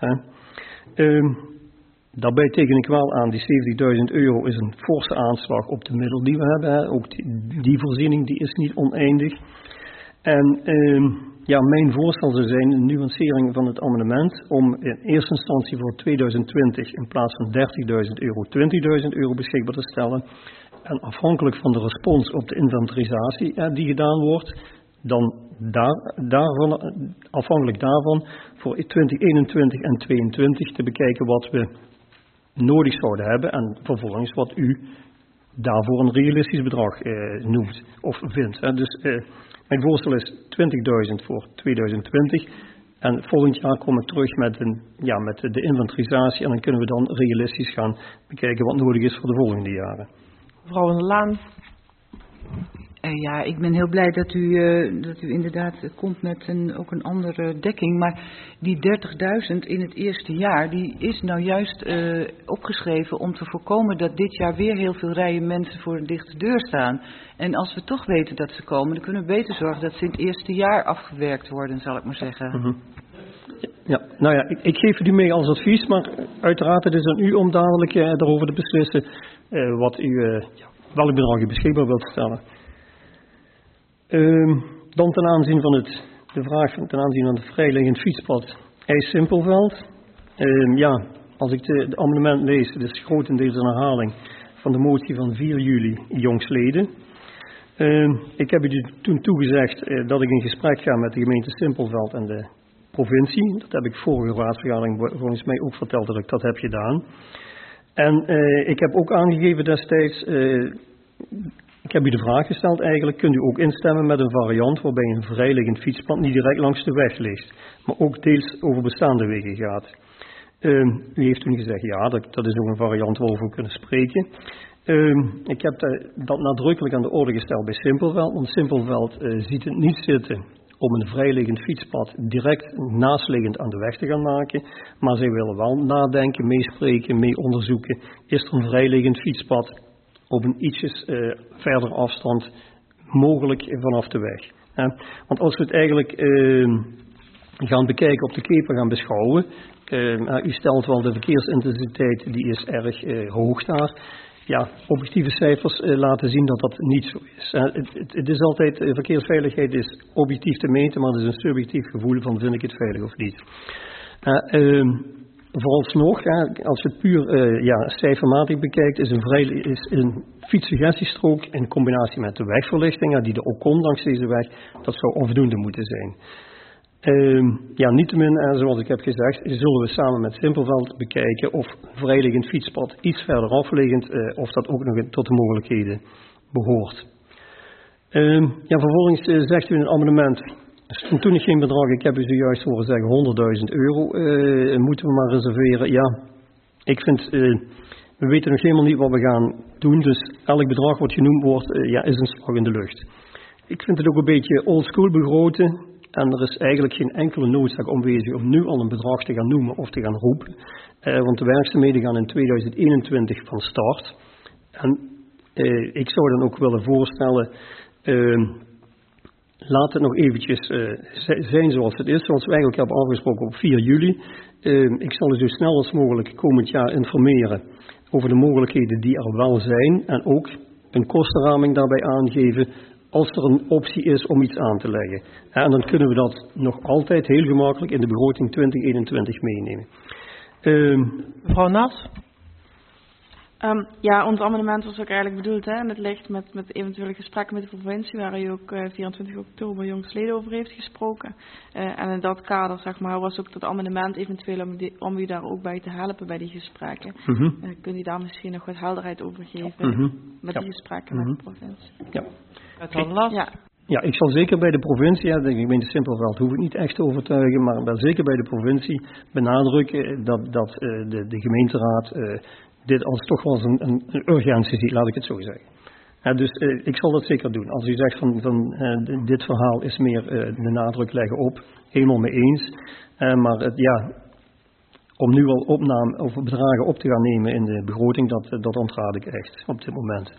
Daarbij teken ik wel aan, die €70.000 is een forse aanslag op de middelen die we hebben. Ook die voorziening die is niet oneindig. En mijn voorstel zou zijn een nuancering van het amendement om in eerste instantie voor 2020 in plaats van €30.000 €20.000 beschikbaar te stellen. En afhankelijk van de respons op de inventarisatie die gedaan wordt, dan afhankelijk daarvan voor 2021 en 2022 te bekijken wat we nodig zouden hebben en vervolgens wat u daarvoor een realistisch bedrag noemt of vindt. Dus mijn voorstel is €20.000 voor 2020 en volgend jaar kom ik terug met de inventarisatie en dan kunnen we dan realistisch gaan bekijken wat nodig is voor de volgende jaren. Mevrouw van der Laan. Ik ben heel blij dat u inderdaad komt met ook een andere dekking. Maar die 30.000 in het eerste jaar, die is nou juist opgeschreven om te voorkomen dat dit jaar weer heel veel rijen mensen voor een dichte deur staan. En als we toch weten dat ze komen, dan kunnen we beter zorgen dat ze in het eerste jaar afgewerkt worden, zal ik maar zeggen. Mm-hmm. Ik geef het u mee als advies, maar uiteraard het is aan u om dadelijk daarover te beslissen welk bedrag u beschikbaar wilt stellen. Dan ten aanzien van de vraag ten aanzien van het vrijliggend fietspad IJs-Simpelveld. Als ik de amendement lees, het is grotendeels een herhaling van de motie van 4 juli jongstleden. Ik heb u toen toegezegd dat ik in gesprek ga met de gemeente Simpelveld en de provincie. Dat heb ik vorige raadsvergadering volgens mij ook verteld dat ik dat heb gedaan. En ik heb ook aangegeven destijds, ik heb u de vraag gesteld eigenlijk, kunt u ook instemmen met een variant waarbij een vrijliggend fietspad niet direct langs de weg ligt, maar ook deels over bestaande wegen gaat. U heeft toen gezegd, ja, dat is ook een variant waarover we kunnen spreken. Ik heb dat nadrukkelijk aan de orde gesteld bij Simpelveld, want Simpelveld ziet het niet zitten om een vrijliggend fietspad direct naastliggend aan de weg te gaan maken, maar zij willen wel nadenken, meespreken, mee onderzoeken, is er een vrijliggend fietspad op een ietsjes verder afstand mogelijk vanaf de weg. Want als we het eigenlijk gaan bekijken op de keper gaan beschouwen, u stelt wel de verkeersintensiteit die is erg hoog daar. Ja, objectieve cijfers laten zien dat dat niet zo is. Het is altijd, verkeersveiligheid is objectief te meten, maar het is een subjectief gevoel van vind ik het veilig of niet. Vooralsnog, als je het puur cijfermatig bekijkt, is een fietssuggestiestrook in combinatie met de wegverlichting, die er ook komt langs deze weg, dat zou onvoldoende moeten zijn. Niettemin, zoals ik heb gezegd, zullen we samen met Simpelveld bekijken of vrijliggend fietspad iets verder afliggend, of dat ook nog tot de mogelijkheden behoort. Vervolgens zegt u in het amendement, toen ik geen bedrag, ik heb u zojuist horen zeggen €100.000 moeten we maar reserveren. Ja, ik vind, we weten nog helemaal niet wat we gaan doen, dus elk bedrag wat genoemd wordt, is een slag in de lucht. Ik vind het ook een beetje oldschool begroten. En er is eigenlijk geen enkele noodzaak aanwezig om nu al een bedrag te gaan noemen of te gaan roepen. Want de werkzaamheden gaan in 2021 van start. En ik zou dan ook willen voorstellen, laat het nog eventjes zijn zoals het is, zoals we eigenlijk hebben afgesproken op 4 juli. Ik zal u zo snel als mogelijk komend jaar informeren over de mogelijkheden die er wel zijn en ook een kostenraming daarbij aangeven als er een optie is om iets aan te leggen. En dan kunnen we dat nog altijd heel gemakkelijk in de begroting 2021 meenemen. Mevrouw Nas? Ja, ons amendement was ook eigenlijk bedoeld, hè, en het ligt met eventuele gesprekken met de provincie, waar u ook 24 oktober jongstleden over heeft gesproken. En in dat kader, zeg maar, was ook dat amendement eventueel om u daar ook bij te helpen bij die gesprekken. Kunt u daar misschien nog wat helderheid over geven met die gesprekken met de provincie? Ja. Ja, ik zal zeker bij de provincie, de gemeente Simpelveld hoef ik niet echt te overtuigen, maar wel zeker bij de provincie benadrukken dat de gemeenteraad dit als toch wel een urgentie ziet, laat ik het zo zeggen. Dus ik zal dat zeker doen. Als u zegt van dit verhaal is meer de nadruk leggen op, helemaal mee eens. Maar om nu al bedragen op te gaan nemen in de begroting, dat ontraad ik echt op dit moment.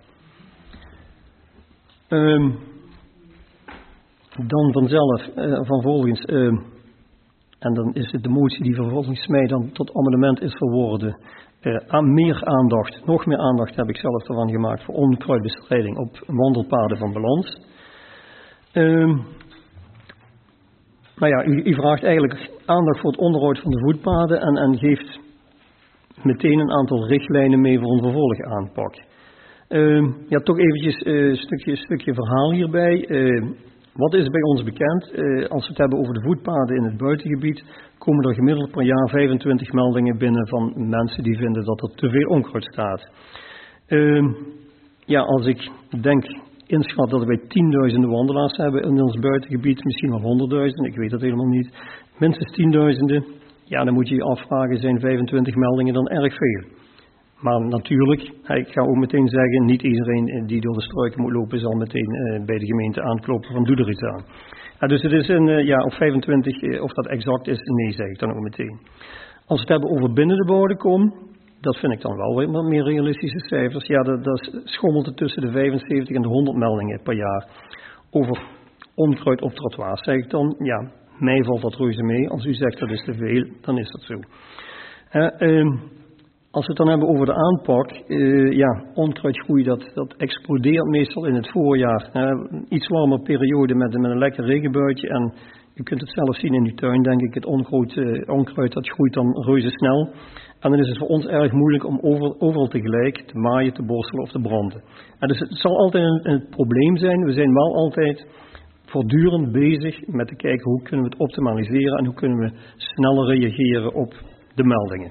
Dan vervolgens, en dan is het de motie die vervolgens mij dan tot amendement is verworden. Nog meer aandacht heb ik zelf ervan gemaakt voor onkruidbestrijding op wandelpaden van balans. U vraagt eigenlijk aandacht voor het onderhoud van de voetpaden en geeft meteen een aantal richtlijnen mee voor een vervolgaanpak. Toch eventjes een stukje verhaal hierbij. Wat is bij ons bekend? Als we het hebben over de voetpaden in het buitengebied, komen er gemiddeld per jaar 25 meldingen binnen van mensen die vinden dat er te veel onkruid staat. Als ik inschat dat we 10.000 wandelaars hebben in ons buitengebied, misschien wel 100.000, ik weet dat helemaal niet, minstens 10.000, dan moet je je afvragen, zijn 25 meldingen dan erg veel? Maar natuurlijk, ik ga ook meteen zeggen, niet iedereen die door de struiken moet lopen zal meteen bij de gemeente aankloppen van doe er iets aan. Dus het is of 25, of dat exact is, nee zeg ik dan ook meteen. Als we het hebben over binnen de bodem, dat vind ik dan wel wat meer realistische cijfers. Dat schommelt het tussen de 75 en de 100 meldingen per jaar. Over onkruid op trottoirs zeg ik dan, mij valt dat reuze mee. Als u zegt dat is te veel, dan is dat zo. Als we het dan hebben over de aanpak, onkruidgroei dat explodeert meestal in het voorjaar. Iets warmer periode met een lekker regenbuitje en u kunt het zelf zien in uw tuin, denk ik. Het onkruid dat groeit dan reuze snel. En dan is het voor ons erg moeilijk om overal tegelijk te maaien, te borstelen of te branden. Dus het zal altijd een probleem zijn. We zijn wel altijd voortdurend bezig met te kijken hoe kunnen we het optimaliseren en hoe kunnen we sneller reageren op de meldingen.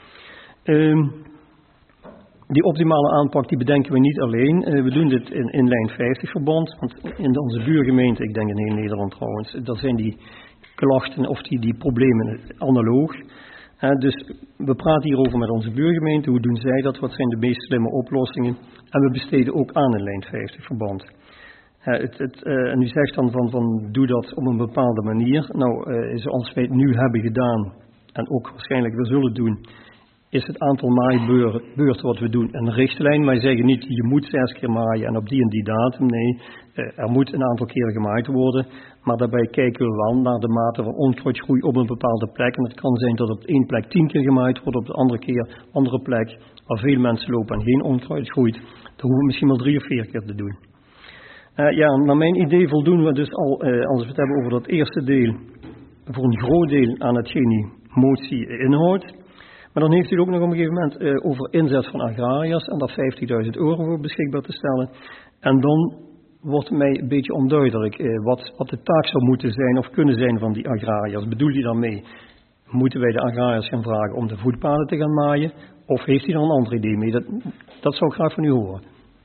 Die optimale aanpak die bedenken we niet alleen. We doen dit in lijn 50 verband. Want in onze buurgemeente, ik denk in heel Nederland trouwens, dat zijn die klachten of die problemen analoog. Dus we praten hierover met onze buurgemeente. Hoe doen zij dat? Wat zijn de meest slimme oplossingen? En we besteden ook aan in lijn 50 verband. En u zegt dan van doe dat op een bepaalde manier. Zoals wij het nu hebben gedaan en ook waarschijnlijk weer zullen doen, is het aantal maaibeurten wat we doen een richtlijn. Wij zeggen niet, je moet 6 keer maaien en op die en die datum. Nee, er moet een aantal keren gemaaid worden. Maar daarbij kijken we wel naar de mate van onkruidgroei op een bepaalde plek. En het kan zijn dat op één plek 10 keer gemaaid wordt, op de andere plek waar veel mensen lopen en geen onkruid groeit. Dan hoeven we misschien wel 3 of 4 keer te doen. Naar mijn idee voldoen we dus al, als we het hebben over dat eerste deel, voor een groot deel aan hetgeen die motie inhoudt. Maar dan heeft u ook nog op een gegeven moment over inzet van agrariërs en daar €50.000 voor beschikbaar te stellen. En dan wordt mij een beetje onduidelijk wat de taak zou moeten zijn of kunnen zijn van die agrariërs. Bedoelt u daarmee, moeten wij de agrariërs gaan vragen om de voetpaden te gaan maaien? Of heeft u dan een ander idee mee? Dat zou ik graag van u horen.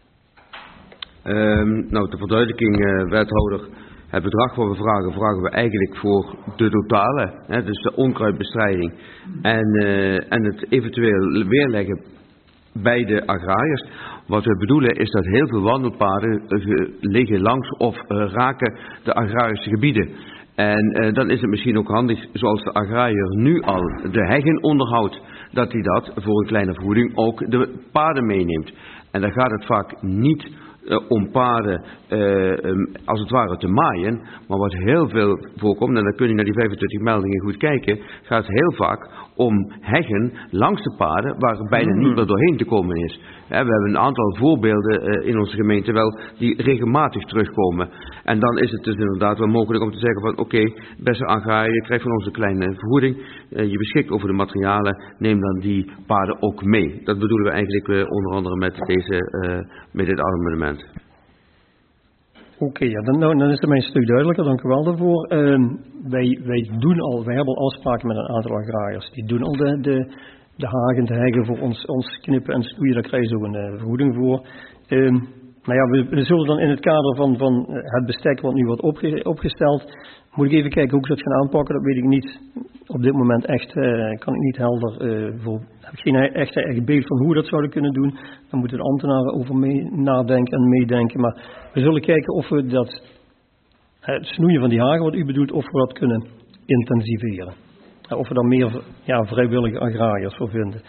Ter verduidelijking, wethouder. Het bedrag wat we vragen we eigenlijk voor de totale, dus de onkruidbestrijding en het eventueel weerleggen bij de agrariërs. Wat we bedoelen is dat heel veel wandelpaden liggen langs of raken de agrarische gebieden. En dan is het misschien ook handig, zoals de agrariër nu al de heggen onderhoudt, dat hij dat voor een kleine vergoeding ook de paden meeneemt. En dan gaat het vaak niet om paden als het ware te maaien. Maar wat heel veel voorkomt, en dan kun je naar die 25 meldingen goed kijken, gaat heel vaak om heggen langs de paden waar er bijna niet meer doorheen te komen is. We hebben een aantal voorbeelden in onze gemeente wel die regelmatig terugkomen. En dan is het dus inderdaad wel mogelijk om te zeggen van oké, beste agrariër, je krijgt van ons een kleine vergoeding. Je beschikt over de materialen, neem dan die paden ook mee. Dat bedoelen we eigenlijk onder andere met dit amendement. Oké, ja, dan is het mijn stuk duidelijker, dank u wel daarvoor. Wij hebben al afspraken met een aantal agrariërs. Die doen al de hagen, de heggen voor ons knippen en snoeien, daar krijgen ze ook een vergoeding voor. Maar ja, we zullen dan in het kader van het bestek wat nu wordt opgesteld, moet ik even kijken hoe ik dat ga aanpakken, dat weet ik niet op dit moment echt, kan ik niet helder, heb ik geen echt beeld van hoe we dat zouden kunnen doen. Dan moeten de ambtenaren over nadenken en meedenken, maar we zullen kijken of we het snoeien van die hagen wat u bedoelt, of we dat kunnen intensiveren. Of we daar meer vrijwillige agrariërs voor vinden.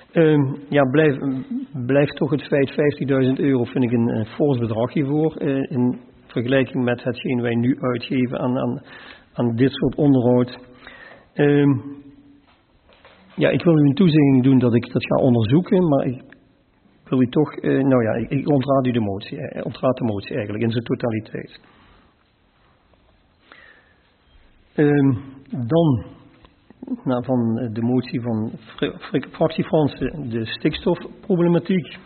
Blijft toch het feit €50.000 vind ik een fors bedrag hiervoor. In vergelijking met hetgeen wij nu uitgeven aan dit soort onderhoud. Ik wil u een toezegging doen dat ik dat ga onderzoeken, maar ik wil u toch, ik ontraad u de motie eigenlijk in zijn totaliteit. Dan van de motie van fractie Fransen, de stikstofproblematiek.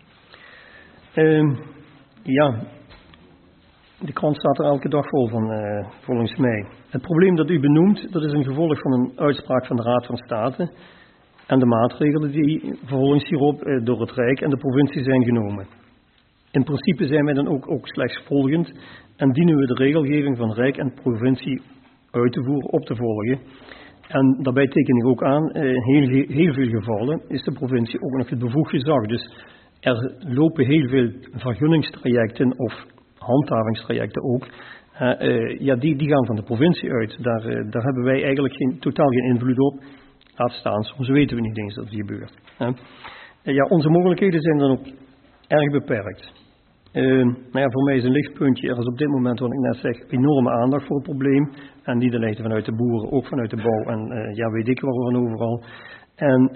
De krant staat er elke dag vol van, volgens mij. Het probleem dat u benoemt, dat is een gevolg van een uitspraak van de Raad van State en de maatregelen die vervolgens hierop door het Rijk en de provincie zijn genomen. In principe zijn wij dan ook slechts volgend en dienen we de regelgeving van Rijk en provincie uit te voeren, op te volgen. En daarbij teken ik ook aan, in heel veel gevallen is de provincie ook nog het bevoegd gezag. Dus er lopen heel veel vergunningstrajecten of handhavingstrajecten ook. Die gaan van de provincie uit. Daar hebben wij eigenlijk totaal geen invloed op. Laat staan, soms weten we niet eens dat het gebeurt. Onze mogelijkheden zijn dan ook erg beperkt. Voor mij is een lichtpuntje, er is op dit moment, wat ik net zeg, enorme aandacht voor het probleem. En niet alleen vanuit de boeren, ook vanuit de bouw en weet ik wel van overal. En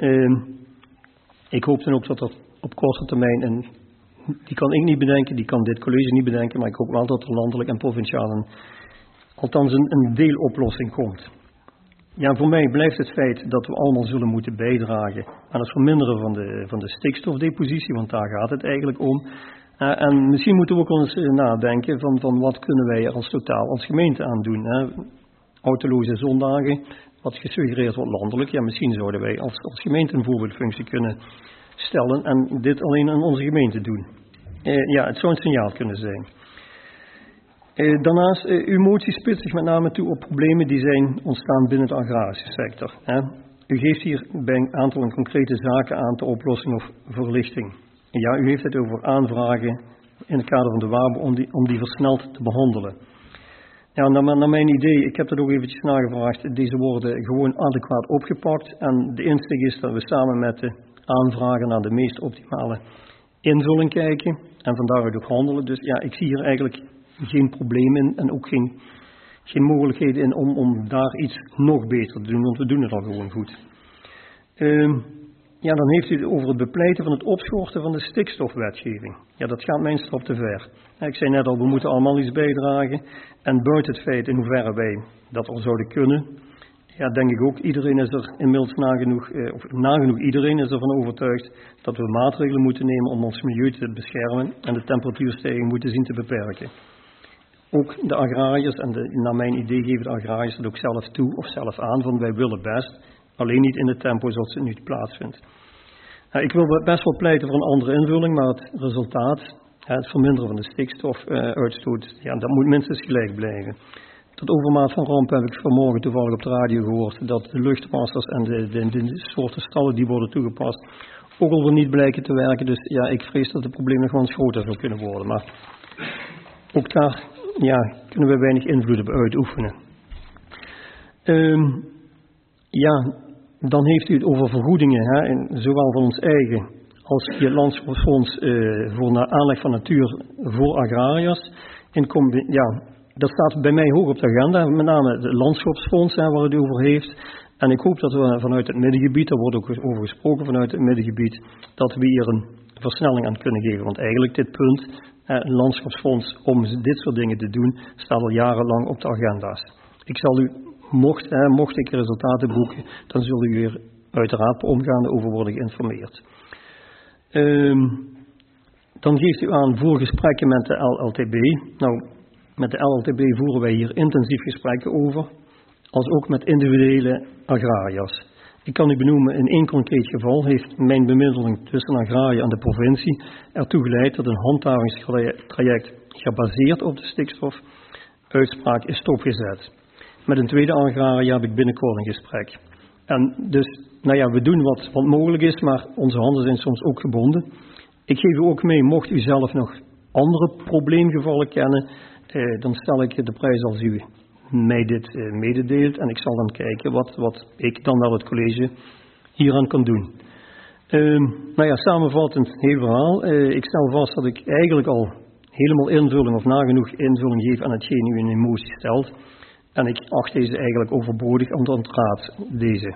ik hoop dan ook dat er op korte termijn, die kan ik niet bedenken, die kan dit college niet bedenken, maar ik hoop wel dat er landelijk en provinciaal althans een deeloplossing komt. Ja, voor mij blijft het feit dat we allemaal zullen moeten bijdragen aan het verminderen van de stikstofdepositie, want daar gaat het eigenlijk om. En misschien moeten we ook eens nadenken van wat kunnen wij er als gemeente aan doen. Autoloze zondagen, wat gesuggereerd wordt landelijk. Ja, misschien zouden wij als gemeente een voorbeeldfunctie kunnen stellen en dit alleen aan onze gemeente doen. Het zou een signaal kunnen zijn. Daarnaast, uw motie spitst zich met name toe op problemen die zijn ontstaan binnen de agrarische sector. U geeft hier bij een aantal concrete zaken aan ter oplossing of verlichting. Ja, u heeft het over aanvragen in het kader van de WABO om die versneld te behandelen. Ja, naar mijn idee, ik heb dat ook eventjes nagevraagd, deze worden gewoon adequaat opgepakt. En de insteek is dat we samen met de aanvragen naar de meest optimale invulling kijken en van daaruit ook handelen. Dus ja, ik zie hier eigenlijk geen probleem in en ook geen mogelijkheden in om daar iets nog beter te doen, want we doen het al gewoon goed. Dan heeft u het over het bepleiten van het opschorten van de stikstofwetgeving. Ja, dat gaat mijn stap te ver. Ik zei net al, we moeten allemaal iets bijdragen. En buiten het feit in hoeverre wij dat al zouden kunnen, denk ik ook, iedereen is er inmiddels nagenoeg iedereen is ervan overtuigd dat we maatregelen moeten nemen om ons milieu te beschermen en de temperatuurstijging moeten zien te beperken. Ook de agrariërs, naar mijn idee geven de agrariërs het ook zelf toe of zelf aan, van wij willen best, alleen niet in de tempo zoals het nu plaatsvindt. Ik wil best wel pleiten voor een andere invulling, maar het resultaat, het verminderen van de stikstofuitstoot, dat moet minstens gelijk blijven. Tot overmaat van ramp heb ik vanmorgen toevallig op de radio gehoord dat de luchtmasters en de soorten stallen die worden toegepast ook al niet blijken te werken. Dus ja, ik vrees dat het probleem nog wel eens groter zou kunnen worden. Maar ook daar kunnen we weinig invloed op uitoefenen. Dan heeft u het over vergoedingen, zowel van ons eigen als je landschapsfonds voor aanleg van natuur voor agrariërs, dat staat bij mij hoog op de agenda, met name het landschapsfonds waar het over heeft. En ik hoop dat we vanuit het middengebied, daar wordt ook over gesproken vanuit het middengebied, dat we hier een versnelling aan kunnen geven. Want eigenlijk dit punt, een landschapsfonds om dit soort dingen te doen, staat al jarenlang op de agenda's. Ik zal u, mocht ik resultaten boeken, dan zult u hier uiteraard per omgaande over worden geïnformeerd. Dan geeft u aan voor gesprekken met de LLTB. Nou, met de LLTB voeren wij hier intensief gesprekken over, als ook met individuele agrariërs. Ik kan u benoemen, in één concreet geval heeft mijn bemiddeling tussen agraria en de provincie ertoe geleid dat een handhavingstraject gebaseerd op de stikstofuitspraak is stopgezet. Met een tweede agraria heb ik binnenkort een gesprek. En dus, we doen wat mogelijk is, maar onze handen zijn soms ook gebonden. Ik geef u ook mee, mocht u zelf nog andere probleemgevallen kennen, dan stel ik de prijs als u mij dit mededeelt. En ik zal dan kijken wat ik dan wel het college hieraan kan doen. Samenvattend heel verhaal. Ik stel vast dat ik eigenlijk al helemaal invulling of nagenoeg invulling geef aan hetgeen u in uw motie stelt. En ik acht deze eigenlijk overbodig, omdat ontraad deze.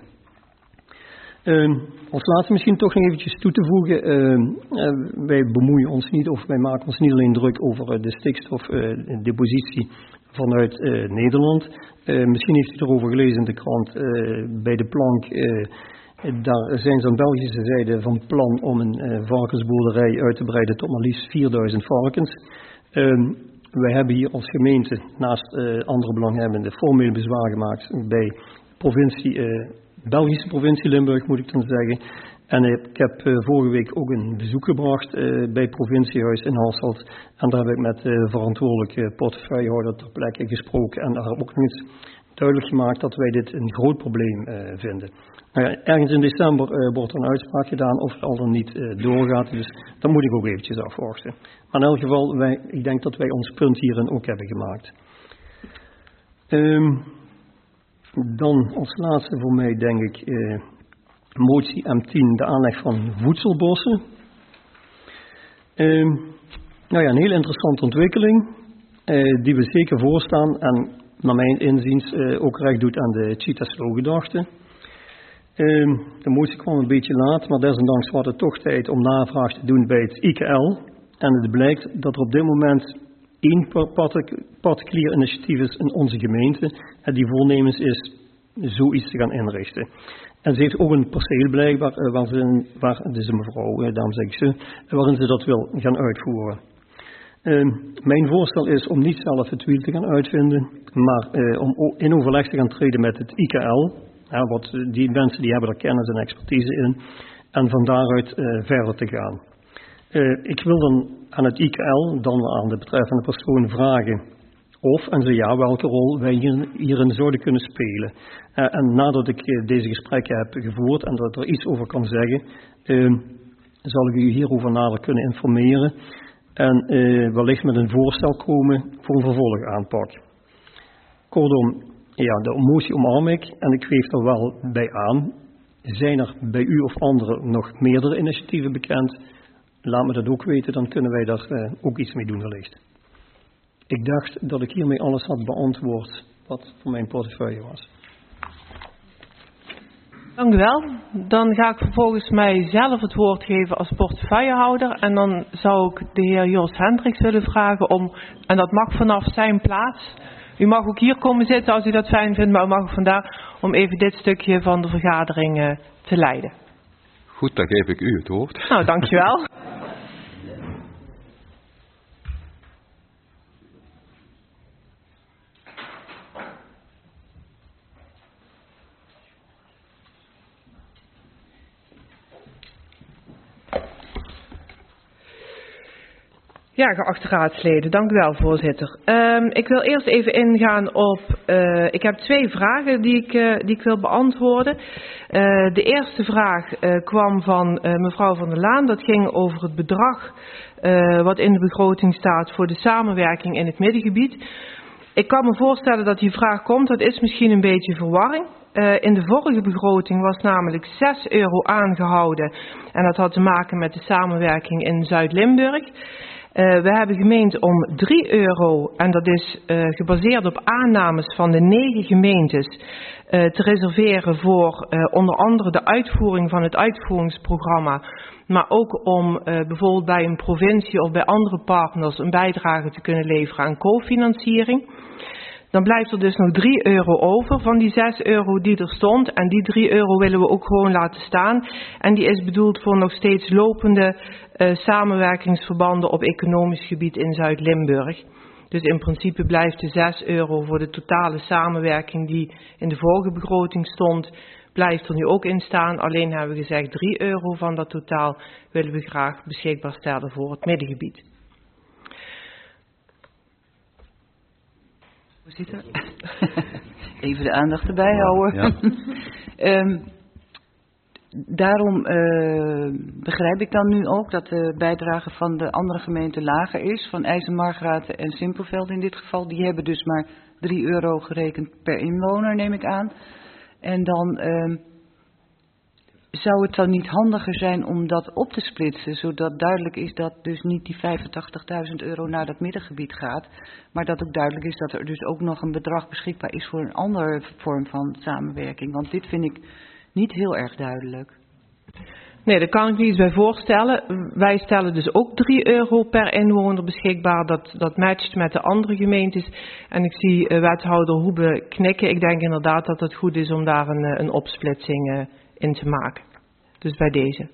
Als laatste misschien toch nog eventjes toe te voegen. Wij bemoeien ons niet, of wij maken ons niet alleen druk over de stikstofdepositie vanuit Nederland. Misschien heeft u erover gelezen in de krant, bij de plank. Daar zijn ze aan Belgische zijde van plan om een varkensboerderij uit te breiden tot maar liefst 4000 varkens. Wij hebben hier als gemeente naast andere belanghebbenden formeel bezwaar gemaakt bij Belgische provincie Limburg, moet ik dan zeggen. En ik heb vorige week ook een bezoek gebracht bij het provinciehuis in Hasselt. En daar heb ik met de verantwoordelijke portefeuillehouder ter plekke gesproken. En daar ook nog eens duidelijk gemaakt dat wij dit een groot probleem vinden. Ergens in december wordt er een uitspraak gedaan of het al dan niet doorgaat. Dus dat moet ik ook eventjes afwachten. Maar in elk geval, ik denk dat wij ons punt hierin ook hebben gemaakt. Dan als laatste voor mij denk ik motie M10, de aanleg van voedselbossen. Een heel interessante ontwikkeling die we zeker voorstaan en naar mijn inziens ook recht doet aan de Cheetah-gedachte. De motie kwam een beetje laat, maar desondanks was het toch tijd om navraag te doen bij het IKL. En het blijkt dat er op dit moment 1 particulier initiatief is in onze gemeente en die voornemens is zoiets te gaan inrichten. En ze heeft ook een perceel blijkbaar, dit is een mevrouw, daarom zeg ik ze, waarin ze dat wil gaan uitvoeren. Mijn voorstel is om niet zelf het wiel te gaan uitvinden, maar om in overleg te gaan treden met het IKL. Die mensen die hebben er kennis en expertise in. En van daaruit verder te gaan. Ik wil dan aan het IKL, dan aan de betreffende persoon vragen of, en zo ja, welke rol wij hierin zouden kunnen spelen. En nadat ik deze gesprekken heb gevoerd en dat ik er iets over kan zeggen, zal ik u hierover nader kunnen informeren. En wellicht met een voorstel komen voor een vervolgaanpak. Kortom, de motie omarm ik en ik geef er wel bij aan. Zijn er bij u of anderen nog meerdere initiatieven bekend? Laat me dat ook weten, dan kunnen wij daar ook iets mee doen wellicht. Ik dacht dat ik hiermee alles had beantwoord wat voor mijn portefeuille was. Dank u wel. Dan ga ik vervolgens mijzelf het woord geven als portefeuillehouder. En dan zou ik de heer Jos Hendricks willen vragen om, en dat mag vanaf zijn plaats. U mag ook hier komen zitten als u dat fijn vindt, maar u mag ook vandaar om even dit stukje van de vergadering te leiden. Goed, dan geef ik u het woord. Nou, dankjewel. Ja, geachte raadsleden, dank u wel, voorzitter. Ik wil eerst even ingaan op, ik heb 2 vragen die ik wil beantwoorden. De eerste vraag kwam van mevrouw Van der Laan. Dat ging over het bedrag wat in de begroting staat voor de samenwerking in het middengebied. Ik kan me voorstellen dat die vraag komt, dat is misschien een beetje verwarring. In de vorige begroting was namelijk €6 aangehouden en dat had te maken met de samenwerking in Zuid-Limburg. We hebben gemeend om €3 en dat is gebaseerd op aannames van de 9 gemeentes te reserveren voor onder andere de uitvoering van het uitvoeringsprogramma, maar ook om bijvoorbeeld bij een provincie of bij andere partners een bijdrage te kunnen leveren aan cofinanciering. Dan blijft er dus nog €3 over van die €6 die er stond. En die €3 willen we ook gewoon laten staan. En die is bedoeld voor nog steeds lopende samenwerkingsverbanden op economisch gebied in Zuid-Limburg. Dus in principe blijft de €6 voor de totale samenwerking die in de vorige begroting stond, blijft er nu ook in staan. Alleen hebben we gezegd €3 van dat totaal willen we graag beschikbaar stellen voor het middengebied. Voorzitter, even de aandacht erbij houden. Ja. Daarom begrijp ik dan nu ook dat de bijdrage van de andere gemeenten lager is, van IJsselmargraten en Simpelveld in dit geval. Die hebben dus maar €3 gerekend per inwoner, neem ik aan. En dan zou het dan niet handiger zijn om dat op te splitsen, zodat duidelijk is dat dus niet die €85.000 naar dat middengebied gaat, maar dat ook duidelijk is dat er dus ook nog een bedrag beschikbaar is voor een andere vorm van samenwerking. Want dit vind ik niet heel erg duidelijk. Nee, daar kan ik me iets bij voorstellen. Wij stellen dus ook €3 per inwoner beschikbaar. Dat matcht met de andere gemeentes. En ik zie wethouder Hoebe knikken. Ik denk inderdaad dat het goed is om daar een opsplitsing in te maken. Dus bij deze.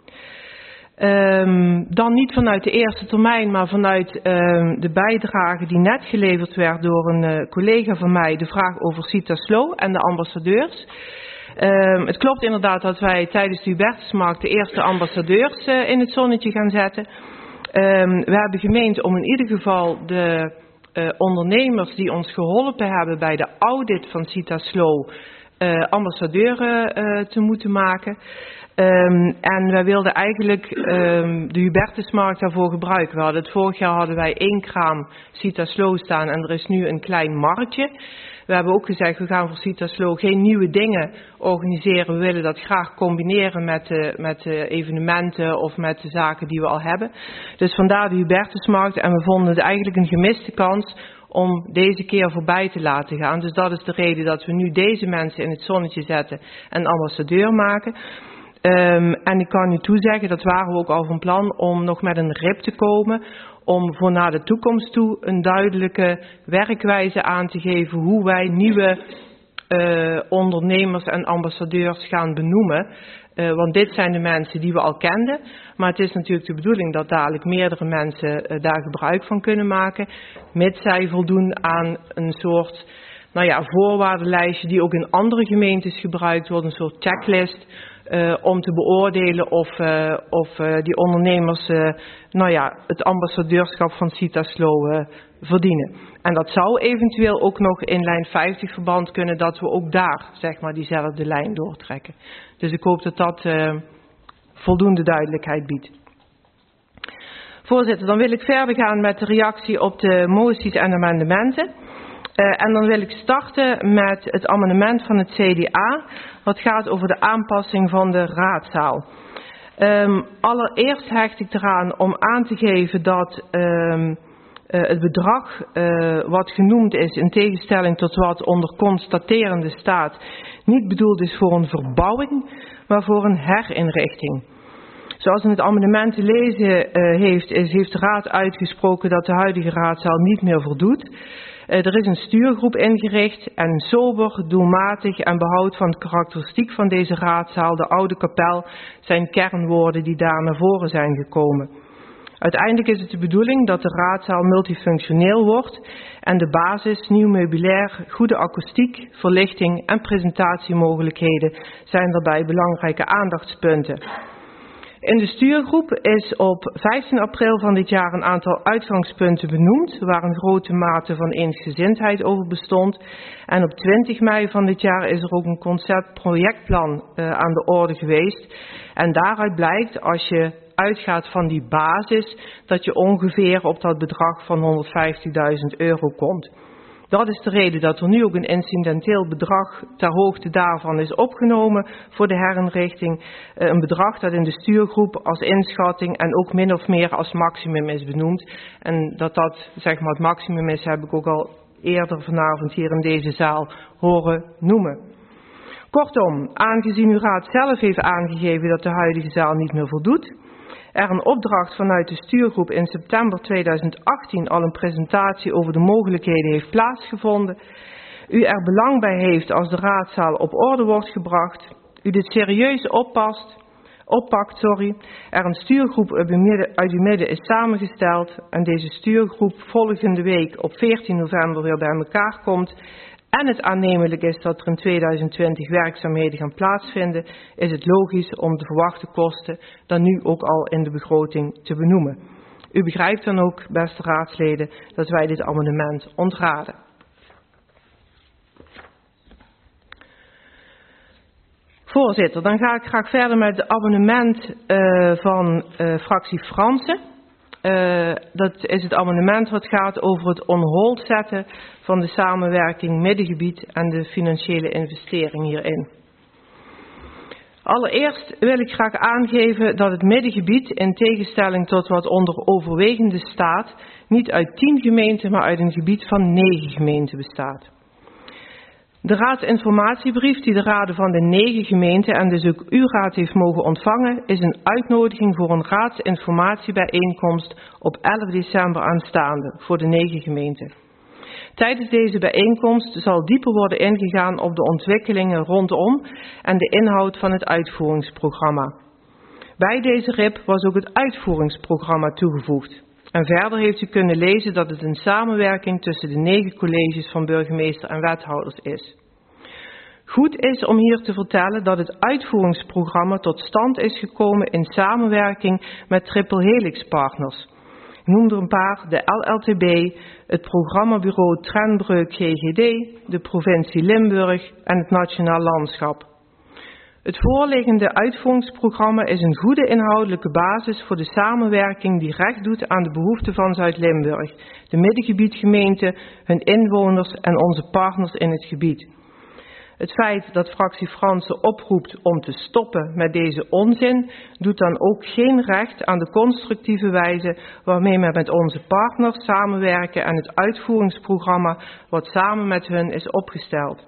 Dan niet vanuit de eerste termijn, maar vanuit de bijdrage die net geleverd werd door een collega van mij. De vraag over Citaslo en de ambassadeurs. Het klopt inderdaad dat wij tijdens de Hubertusmarkt de eerste ambassadeurs in het zonnetje gaan zetten. We hebben gemeend om in ieder geval de ondernemers die ons geholpen hebben bij de audit van Citaslo ambassadeur te moeten maken. En wij wilden eigenlijk de Hubertusmarkt daarvoor gebruiken. Vorig jaar hadden wij 1 kraam Citaslo staan en er is nu een klein marktje. We hebben ook gezegd, we gaan voor Citaslo geen nieuwe dingen organiseren. We willen dat graag combineren met de evenementen of met de zaken die we al hebben. Dus vandaar de Hubertusmarkt. En we vonden het eigenlijk een gemiste kans om deze keer voorbij te laten gaan. Dus dat is de reden dat we nu deze mensen in het zonnetje zetten en ambassadeur maken. En ik kan u toezeggen, dat waren we ook al van plan, om nog met een RIP te komen, om voor naar de toekomst toe een duidelijke werkwijze aan te geven hoe wij nieuwe ondernemers en ambassadeurs gaan benoemen. Want dit zijn de mensen die we al kenden, maar het is natuurlijk de bedoeling dat dadelijk meerdere mensen daar gebruik van kunnen maken, mits zij voldoen aan een soort voorwaardenlijstje die ook in andere gemeentes gebruikt wordt, een soort checklist, om te beoordelen of die ondernemers het ambassadeurschap van Citaslo verdienen. En dat zou eventueel ook nog in lijn 50 verband kunnen, dat we ook daar diezelfde lijn doortrekken. Dus ik hoop dat dat voldoende duidelijkheid biedt. Voorzitter, dan wil ik verder gaan met de reactie op de moties en amendementen. En dan wil ik starten met het amendement van het CDA, wat gaat over de aanpassing van de raadzaal. Allereerst hecht ik eraan om aan te geven dat het bedrag wat genoemd is, in tegenstelling tot wat onder constaterende staat, niet bedoeld is voor een verbouwing, maar voor een herinrichting. Zoals in het amendement te lezen heeft de Raad uitgesproken dat de huidige raadzaal niet meer voldoet. Er is een stuurgroep ingericht en sober, doelmatig en behoud van het karakteristiek van deze raadzaal, de oude kapel, zijn kernwoorden die daar naar voren zijn gekomen. Uiteindelijk is het de bedoeling dat de raadzaal multifunctioneel wordt en de basis, nieuw meubilair, goede akoestiek, verlichting en presentatiemogelijkheden zijn daarbij belangrijke aandachtspunten. In de stuurgroep is op 15 april van dit jaar een aantal uitgangspunten benoemd, waar een grote mate van eensgezindheid over bestond. En op 20 mei van dit jaar is er ook een conceptprojectplan aan de orde geweest. En daaruit blijkt, als je uitgaat van die basis, dat je ongeveer op dat bedrag van €150.000 komt. Dat is de reden dat er nu ook een incidenteel bedrag ter hoogte daarvan is opgenomen voor de herinrichting. Een bedrag dat in de stuurgroep als inschatting en ook min of meer als maximum is benoemd. En dat zeg maar het maximum is, heb ik ook al eerder vanavond hier in deze zaal horen noemen. Kortom, aangezien uw raad zelf heeft aangegeven dat de huidige zaal niet meer voldoet, er een opdracht vanuit de stuurgroep in september 2018 al een presentatie over de mogelijkheden heeft plaatsgevonden, u er belang bij heeft als de raadzaal op orde wordt gebracht, u dit serieus oppakt, er een stuurgroep uit uw midden is samengesteld en deze stuurgroep volgende week op 14 november weer bij elkaar komt en het aannemelijk is dat er in 2020 werkzaamheden gaan plaatsvinden, is het logisch om de verwachte kosten dan nu ook al in de begroting te benoemen. U begrijpt dan ook, beste raadsleden, dat wij dit amendement ontraden. Voorzitter, dan ga ik graag verder met het amendement van fractie Fransen. Dat is het amendement wat gaat over het on hold zetten van de samenwerking middengebied en de financiële investering hierin. Allereerst wil ik graag aangeven dat het middengebied in tegenstelling tot wat onder overwegende staat niet uit 10 gemeenten, maar uit een gebied van 9 gemeenten bestaat. De raadsinformatiebrief die de raden van de 9 gemeenten en dus ook uw raad heeft mogen ontvangen, is een uitnodiging voor een raadsinformatiebijeenkomst op 11 december aanstaande voor de 9 gemeenten. Tijdens deze bijeenkomst zal dieper worden ingegaan op de ontwikkelingen rondom en de inhoud van het uitvoeringsprogramma. Bij deze RIP was ook het uitvoeringsprogramma toegevoegd. En verder heeft u kunnen lezen dat het een samenwerking tussen de 9 colleges van burgemeester en wethouders is. Goed is om hier te vertellen dat het uitvoeringsprogramma tot stand is gekomen in samenwerking met Triple Helix partners. Ik noem er een paar: de LLTB, het programmabureau Trendbreuk GGD, de provincie Limburg en het Nationaal Landschap. Het voorliggende uitvoeringsprogramma is een goede inhoudelijke basis voor de samenwerking die recht doet aan de behoeften van Zuid-Limburg, de middengebiedgemeenten, hun inwoners en onze partners in het gebied. Het feit dat fractie Fransen oproept om te stoppen met deze onzin doet dan ook geen recht aan de constructieve wijze waarmee we met onze partners samenwerken en het uitvoeringsprogramma wat samen met hun is opgesteld.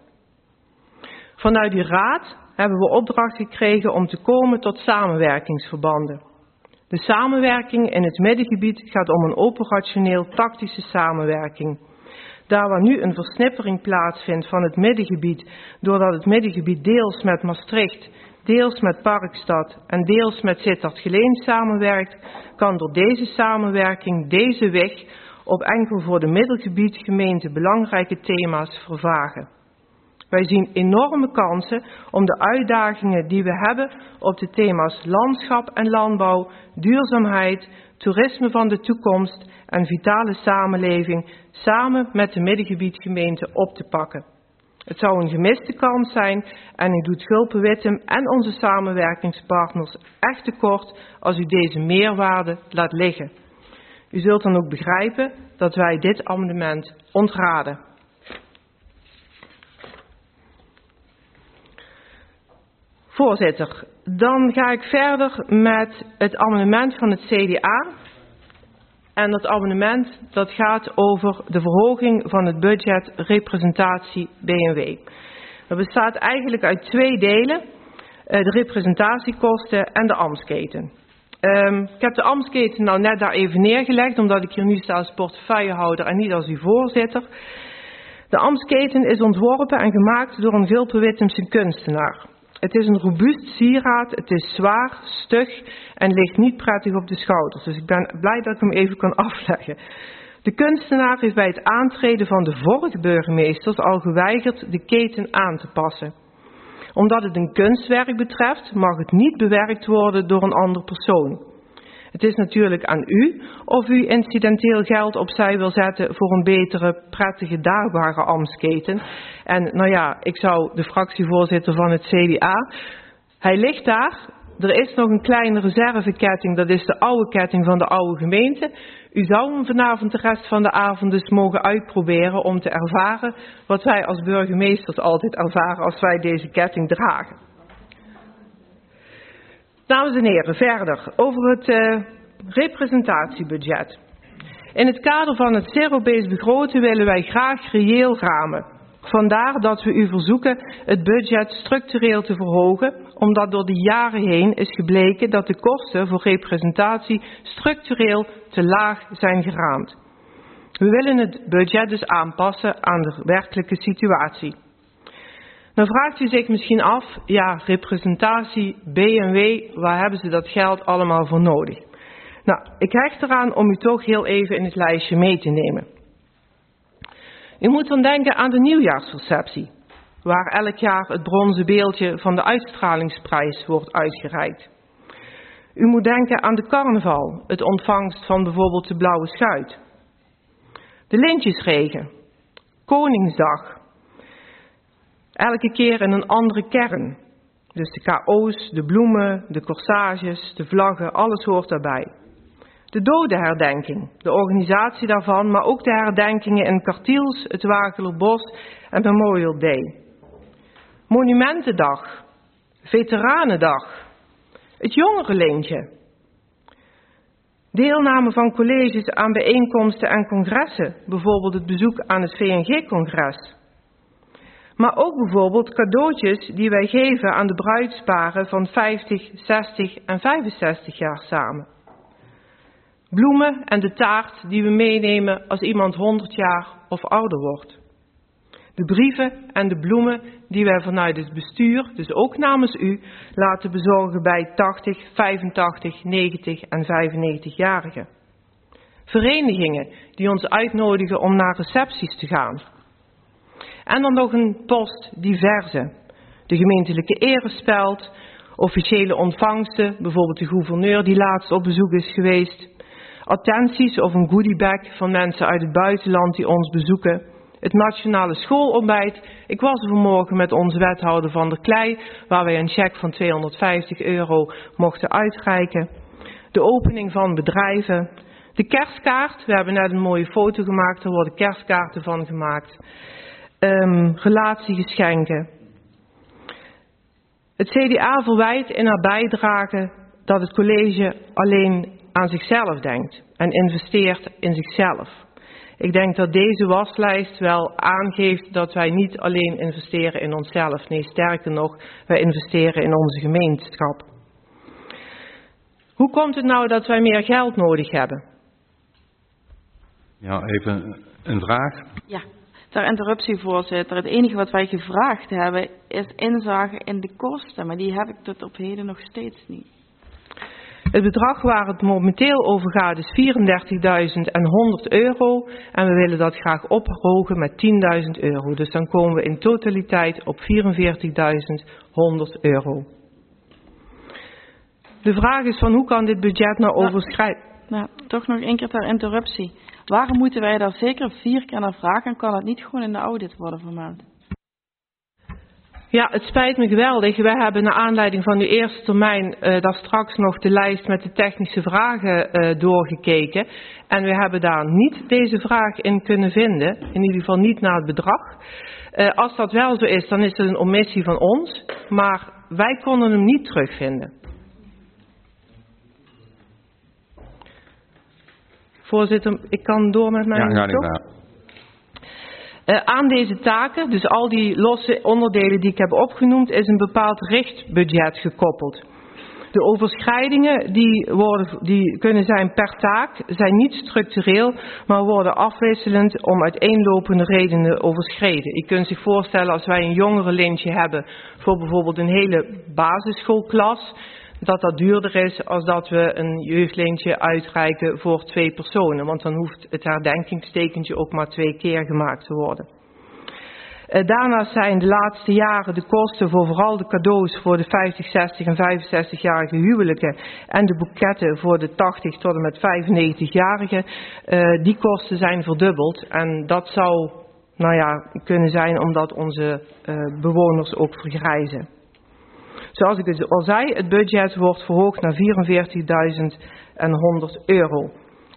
Vanuit die raad hebben we opdracht gekregen om te komen tot samenwerkingsverbanden. De samenwerking in het middengebied gaat om een operationeel tactische samenwerking. Daar waar nu een versnippering plaatsvindt van het middengebied, doordat het middengebied deels met Maastricht, deels met Parkstad en deels met Sittard-Geleen samenwerkt, kan door deze samenwerking deze weg op enkel voor de middengebiedgemeente belangrijke thema's vervagen. Wij zien enorme kansen om de uitdagingen die we hebben op de thema's landschap en landbouw, duurzaamheid, toerisme van de toekomst en vitale samenleving samen met de middengebiedgemeente op te pakken. Het zou een gemiste kans zijn en u doet Gulpen-Wittem en onze samenwerkingspartners echt tekort als u deze meerwaarde laat liggen. U zult dan ook begrijpen dat wij dit amendement ontraden. Voorzitter, dan ga ik verder met het amendement van het CDA. En dat amendement dat gaat over de verhoging van het budget representatie B&W. Dat bestaat eigenlijk uit 2 delen. De representatiekosten en de ambtsketen. Ik heb de ambtsketen nou net daar even neergelegd, omdat ik hier nu sta als portefeuillehouder en niet als uw voorzitter. De ambtsketen is ontworpen en gemaakt door een Gulpen-Wittemse kunstenaar. Het is een robuust sieraad, het is zwaar, stug en ligt niet prettig op de schouders. Dus ik ben blij dat ik hem even kan afleggen. De kunstenaar heeft bij het aantreden van de vorige burgemeesters al geweigerd de keten aan te passen. Omdat het een kunstwerk betreft, mag het niet bewerkt worden door een ander persoon. Het is natuurlijk aan u of u incidenteel geld opzij wil zetten voor een betere, prettige, daagbare ambtsketen. En nou ja, ik zou de fractievoorzitter van het CDA, hij ligt daar. Er is nog een kleine reserveketting, dat is de oude ketting van de oude gemeente. U zou hem vanavond de rest van de avond dus mogen uitproberen om te ervaren wat wij als burgemeesters altijd ervaren als wij deze ketting dragen. Dames en heren, verder over het representatiebudget. In het kader van het zero-based begroten willen wij graag reëel ramen. Vandaar dat we u verzoeken het budget structureel te verhogen, omdat door de jaren heen is gebleken dat de kosten voor representatie structureel te laag zijn geraamd. We willen het budget dus aanpassen aan de werkelijke situatie. Dan vraagt u zich misschien af, ja, representatie, B&W, waar hebben ze dat geld allemaal voor nodig? Nou, ik hecht eraan om u toch heel even in het lijstje mee te nemen. U moet dan denken aan de nieuwjaarsreceptie, waar elk jaar het bronzen beeldje van de uitstralingsprijs wordt uitgereikt. U moet denken aan de carnaval, het ontvangst van bijvoorbeeld de Blauwe Schuit. De lintjesregen, Koningsdag, elke keer in een andere kern. Dus de KO's, de bloemen, de corsages, de vlaggen, alles hoort daarbij. De dodenherdenking, de organisatie daarvan, maar ook de herdenkingen in Kartiels, het Wagelerbos en Memorial Day. Monumentendag, Veteranendag, het jongerenlintje. Deelname van colleges aan bijeenkomsten en congressen, bijvoorbeeld het bezoek aan het VNG-congres. Maar ook bijvoorbeeld cadeautjes die wij geven aan de bruidsparen van 50, 60 en 65 jaar samen. Bloemen en de taart die we meenemen als iemand 100 jaar of ouder wordt. De brieven en de bloemen die wij vanuit het bestuur, dus ook namens u, laten bezorgen bij 80, 85, 90 en 95-jarigen. Verenigingen die ons uitnodigen om naar recepties te gaan. En dan nog een post diverse. De gemeentelijke erespeld, officiële ontvangsten, bijvoorbeeld de gouverneur die laatst op bezoek is geweest. Attenties of een goodiebag van mensen uit het buitenland die ons bezoeken. Het nationale schoolontbijt. Ik was er vanmorgen met onze wethouder Van der Klei, waar wij een cheque van €250 mochten uitreiken. De opening van bedrijven. De kerstkaart. We hebben net een mooie foto gemaakt, er worden kerstkaarten van gemaakt. Relatiegeschenken. Het CDA verwijt in haar bijdrage dat het college alleen aan zichzelf denkt en investeert in zichzelf. Ik denk dat deze waslijst wel aangeeft dat wij niet alleen investeren in onszelf. Nee, sterker nog, wij investeren in onze gemeenschap. Hoe komt het nou dat wij meer geld nodig hebben? Ja, even een vraag. Ja, ter interruptie, voorzitter. Het enige wat wij gevraagd hebben is inzage in de kosten, maar die heb ik tot op heden nog steeds niet. Het bedrag waar het momenteel over gaat is €34.100 en we willen dat graag ophogen met €10.000. Dus dan komen we in totaliteit op €44.100. De vraag is van hoe kan dit budget nou overschrijden? Nou, toch nog één keer ter interruptie. Waarom moeten wij daar zeker 4 keer naar vragen en kan het niet gewoon in de audit worden vermeld? Ja, het spijt me geweldig. Wij hebben naar aanleiding van uw eerste termijn daar straks nog de lijst met de technische vragen doorgekeken. En we hebben daar niet deze vraag in kunnen vinden. In ieder geval niet naar het bedrag. Als dat wel zo is, dan is het een omissie van ons. Maar wij konden hem niet terugvinden. Voorzitter, ik kan door met mijn Ja. Aan deze taken, dus al die losse onderdelen die ik heb opgenoemd, is een bepaald richtbudget gekoppeld. De overschrijdingen die kunnen zijn per taak, zijn niet structureel, maar worden afwisselend om uiteenlopende redenen overschreden. Je kunt zich voorstellen als wij een jongerenlintje hebben voor bijvoorbeeld een hele basisschoolklas, dat duurder is als dat we een jeugdlintje uitreiken voor 2 personen. Want dan hoeft het herdenkingstekentje ook maar 2 keer gemaakt te worden. Daarnaast zijn de laatste jaren de kosten voor vooral de cadeaus voor de 50, 60 en 65-jarige huwelijken en de boeketten voor de 80 tot en met 95-jarigen, die kosten zijn verdubbeld. En dat zou kunnen zijn omdat onze bewoners ook vergrijzen. Zoals ik het al zei, het budget wordt verhoogd naar €44.100.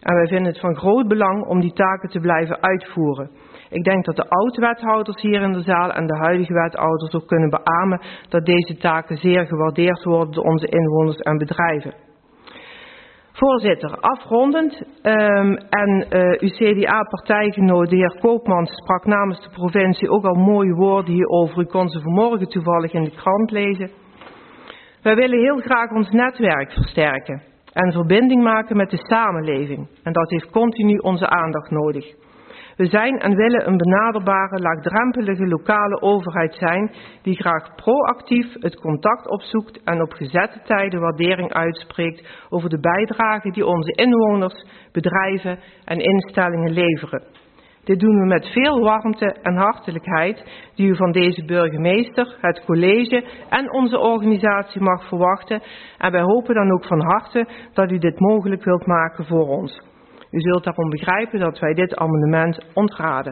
En wij vinden het van groot belang om die taken te blijven uitvoeren. Ik denk dat de oud-wethouders hier in de zaal en de huidige wethouders ook kunnen beamen dat deze taken zeer gewaardeerd worden door onze inwoners en bedrijven. Voorzitter, afrondend en uw CDA-partijgenoot de heer Koopmans sprak namens de provincie ook al mooie woorden hierover. U kon ze vanmorgen toevallig in de krant lezen. Wij willen heel graag ons netwerk versterken en verbinding maken met de samenleving. En dat heeft continu onze aandacht nodig. We zijn en willen een benaderbare, laagdrempelige lokale overheid zijn die graag proactief het contact opzoekt en op gezette tijden waardering uitspreekt over de bijdrage die onze inwoners, bedrijven en instellingen leveren. Dit doen we met veel warmte en hartelijkheid die u van deze burgemeester, het college en onze organisatie mag verwachten. En wij hopen dan ook van harte dat u dit mogelijk wilt maken voor ons. U zult daarom begrijpen dat wij dit amendement ontraden.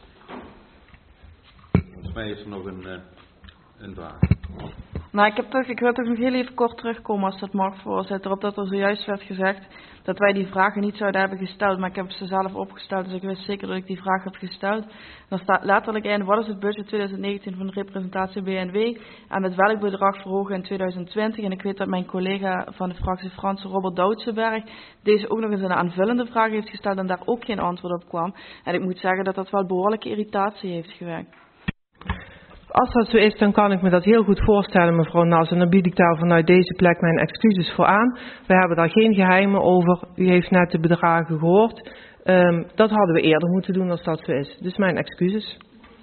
Volgens mij is er nog een vraag. Nou, ik wil toch nog heel even kort terugkomen als dat mag, voorzitter, op dat er zojuist werd gezegd dat wij die vragen niet zouden hebben gesteld, maar ik heb ze zelf opgesteld, dus ik wist zeker dat ik die vraag heb gesteld. Dan staat letterlijk in, wat is het budget 2019 van de representatie BNW en met welk bedrag verhogen in 2020? En ik weet dat mijn collega van de fractie Franse, Robert Doutsenberg, deze ook nog eens een aanvullende vraag heeft gesteld en daar ook geen antwoord op kwam. En ik moet zeggen dat dat wel behoorlijke irritatie heeft gewekt. Als dat zo is, dan kan ik me dat heel goed voorstellen, mevrouw Nas. En dan bied ik daar vanuit deze plek mijn excuses voor aan. We hebben daar geen geheimen over. U heeft net de bedragen gehoord. Dat hadden we eerder moeten doen als dat zo is. Dus mijn excuses.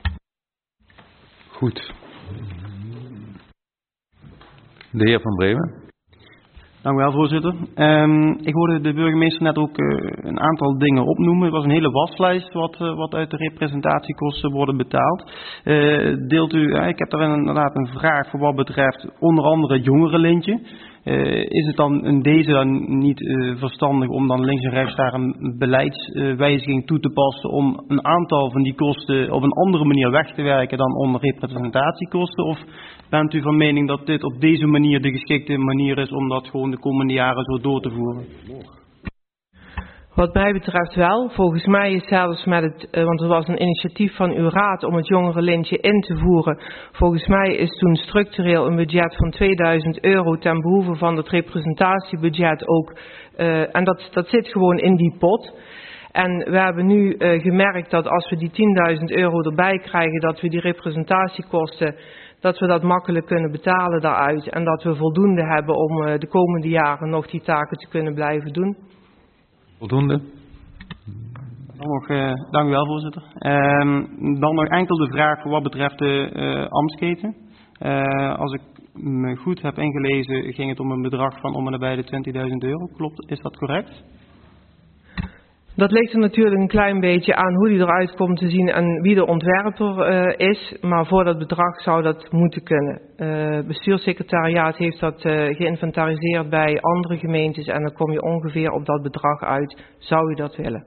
Goed. De heer Van Bremen. Dank u wel, voorzitter. Ik hoorde de burgemeester net ook een aantal dingen opnoemen. Het was een hele waslijst wat uit de representatiekosten worden betaald. Deelt u, ik heb daar inderdaad een vraag voor wat betreft onder andere het jongerenlintje. Is het dan in deze dan niet verstandig om dan links en rechts daar een beleidswijziging toe te passen om een aantal van die kosten op een andere manier weg te werken dan onder representatiekosten? Of bent u van mening dat dit op deze manier de geschikte manier is om dat gewoon de komende jaren zo door te voeren? Wat mij betreft wel. Volgens mij is zelfs met het, want er was een initiatief van uw raad om het jongerenlintje in te voeren. Volgens mij is toen structureel een budget van €2000 ten behoeve van het representatiebudget ook. En dat zit gewoon in die pot. En we hebben nu gemerkt dat als we die €10.000 erbij krijgen, dat we die representatiekosten, dat we dat makkelijk kunnen betalen daaruit. En dat we voldoende hebben om de komende jaren nog die taken te kunnen blijven doen. Voldoende. Dank u wel, voorzitter. Dan nog enkel de vraag voor wat betreft de ambtsketen. Als ik me goed heb ingelezen, ging het om een bedrag van om en nabij de €20.000. Klopt, is dat correct? Dat ligt er natuurlijk een klein beetje aan hoe die eruit komt te zien en wie de ontwerper is. Maar voor dat bedrag zou dat moeten kunnen. Het bestuurssecretariaat heeft dat geïnventariseerd bij andere gemeentes en dan kom je ongeveer op dat bedrag uit. Zou u dat willen?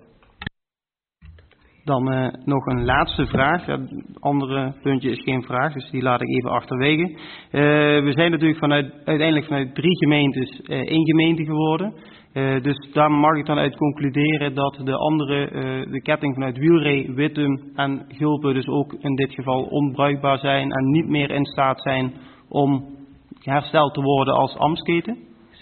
Dan nog een laatste vraag. Het andere puntje is geen vraag, dus die laat ik even achterwege. We zijn natuurlijk uiteindelijk vanuit 3 gemeentes 1 gemeente geworden. Dus daar mag ik dan uit concluderen dat de andere, de ketting vanuit Wielree, Wittum en Gulpen dus ook in dit geval onbruikbaar zijn en niet meer in staat zijn om hersteld te worden als ambtsketen.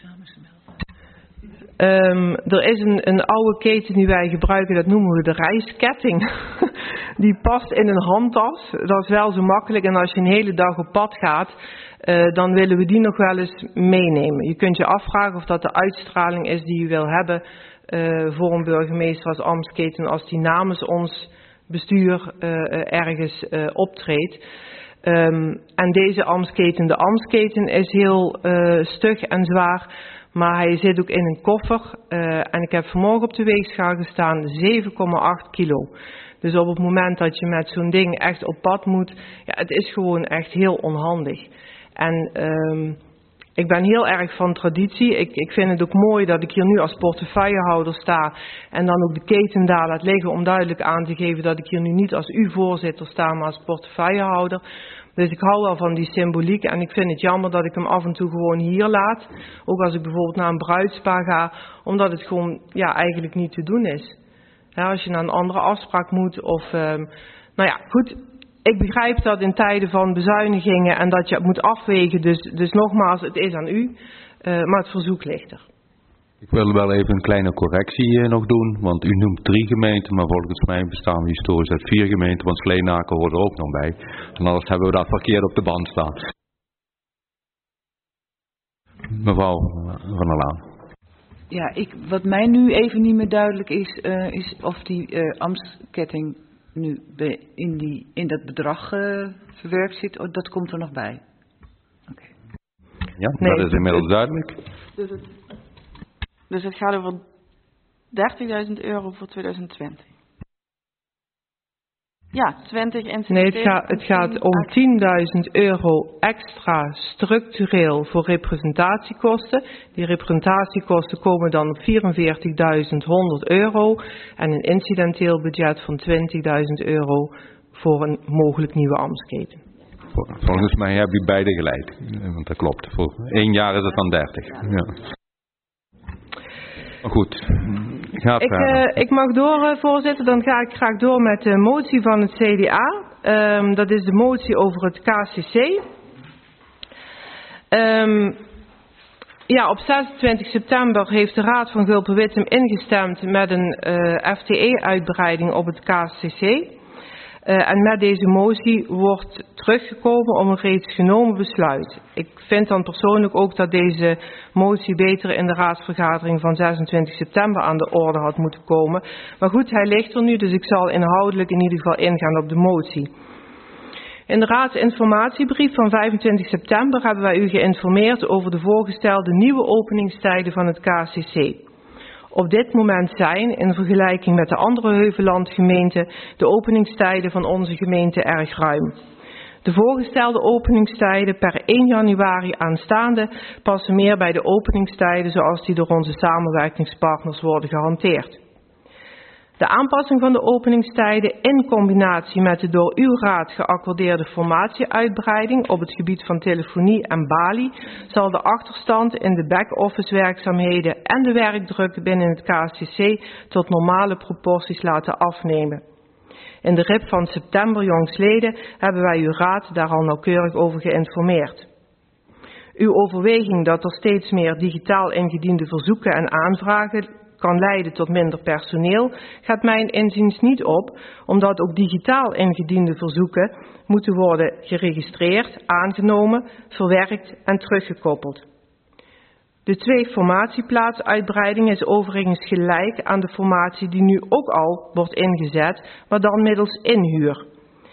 Er is een oude keten die wij gebruiken, dat noemen we de reisketting. Die past in een handtas, dat is wel zo makkelijk. En als je een hele dag op pad gaat, dan willen we die nog wel eens meenemen. Je kunt je afvragen of dat de uitstraling is die je wil hebben voor een burgemeester als ambtsketen, als die namens ons bestuur ergens optreedt. En deze ambtsketen, de ambtsketen is heel stug en zwaar. Maar hij zit ook in een koffer en ik heb vanmorgen op de weegschaal gestaan 7,8 kilo. Dus op het moment dat je met zo'n ding echt op pad moet, ja, het is gewoon echt heel onhandig. En Ik ben heel erg van traditie. Ik vind het ook mooi dat ik hier nu als portefeuillehouder sta en dan ook de keten daar laat liggen om duidelijk aan te geven dat ik hier nu niet als voorzitter sta, maar als portefeuillehouder. Dus ik hou wel van die symboliek en ik vind het jammer dat ik hem af en toe gewoon hier laat. Ook als ik bijvoorbeeld naar een bruidspaar ga, omdat het gewoon eigenlijk niet te doen is. Ja, als je naar een andere afspraak moet of... goed, ik begrijp dat in tijden van bezuinigingen en dat je het moet afwegen. Dus nogmaals, het is aan u, maar het verzoek ligt er. Ik wil wel even een kleine correctie nog doen, want u noemt 3 gemeenten, maar volgens mij bestaan we historisch uit 4 gemeenten, want Sleenaken hoort er ook nog bij. En anders hebben we dat verkeerd op de band staan. Mevrouw Van der Laan. Ja, wat mij nu even niet meer duidelijk is of die ambtsketting nu in dat bedrag verwerkt zit. Dat komt er nog bij. Okay. Ja, nee, dat is inmiddels duidelijk. Dus het gaat over €30.000 voor 2020. Ja, 20 en... Nee, het gaat om €10.000 extra structureel voor representatiekosten. Die representatiekosten komen dan op €44.100 en een incidenteel budget van €20.000 voor een mogelijk nieuwe ambtsketen. Volgens mij hebben u beide gelijk, want dat klopt. Voor 1 jaar is het dan 30. Ja. Goed, ik mag door, voorzitter. Dan ga ik graag door met de motie van het CDA. Dat is de motie over het KCC. Op 26 september heeft de Raad van Gulpen-Wittem ingestemd met een FTE-uitbreiding op het KCC. En met deze motie wordt teruggekomen om een reeds genomen besluit. Ik vind dan persoonlijk ook dat deze motie beter in de raadsvergadering van 26 september aan de orde had moeten komen. Maar goed, hij ligt er nu, dus ik zal inhoudelijk in ieder geval ingaan op de motie. In de raadsinformatiebrief van 25 september hebben wij u geïnformeerd over de voorgestelde nieuwe openingstijden van het KCC. Op dit moment zijn, in vergelijking met de andere Heuvellandgemeenten, de openingstijden van onze gemeente erg ruim. De voorgestelde openingstijden per 1 januari aanstaande passen meer bij de openingstijden zoals die door onze samenwerkingspartners worden gehanteerd. De aanpassing van de openingstijden in combinatie met de door uw raad geaccordeerde formatieuitbreiding op het gebied van telefonie en balie zal de achterstand in de back-office werkzaamheden en de werkdruk binnen het KCC tot normale proporties laten afnemen. In de RIP van september jongstleden hebben wij uw raad daar al nauwkeurig over geïnformeerd. Uw overweging dat er steeds meer digitaal ingediende verzoeken en aanvragen kan leiden tot minder personeel, gaat mijn inziens niet op, omdat ook digitaal ingediende verzoeken moeten worden geregistreerd, aangenomen, verwerkt en teruggekoppeld. De 2 formatieplaatsuitbreiding is overigens gelijk aan de formatie die nu ook al wordt ingezet, maar dan middels inhuur.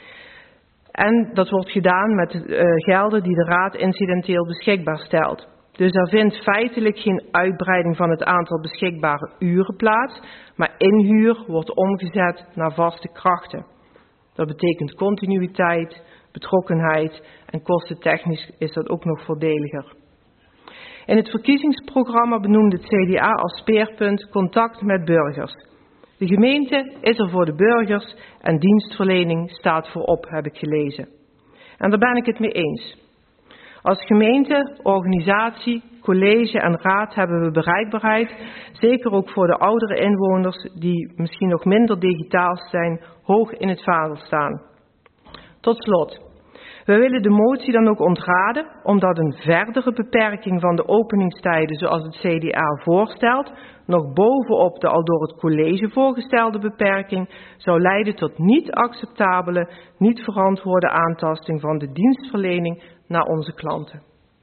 En dat wordt gedaan met gelden die de raad incidenteel beschikbaar stelt. Dus er vindt feitelijk geen uitbreiding van het aantal beschikbare uren plaats, maar inhuur wordt omgezet naar vaste krachten. Dat betekent continuïteit, betrokkenheid en kostentechnisch is dat ook nog voordeliger. In het verkiezingsprogramma benoemde het CDA als speerpunt contact met burgers. De gemeente is er voor de burgers en dienstverlening staat voorop, heb ik gelezen. En daar ben ik het mee eens. Als gemeente, organisatie, college en raad hebben we bereikbaarheid, zeker ook voor de oudere inwoners die misschien nog minder digitaal zijn, hoog in het vaandel staan. Tot slot, we willen de motie dan ook ontraden, omdat een verdere beperking van de openingstijden zoals het CDA voorstelt, nog bovenop de al door het college voorgestelde beperking, zou leiden tot niet acceptabele, niet verantwoorde aantasting van de dienstverlening naar onze klanten.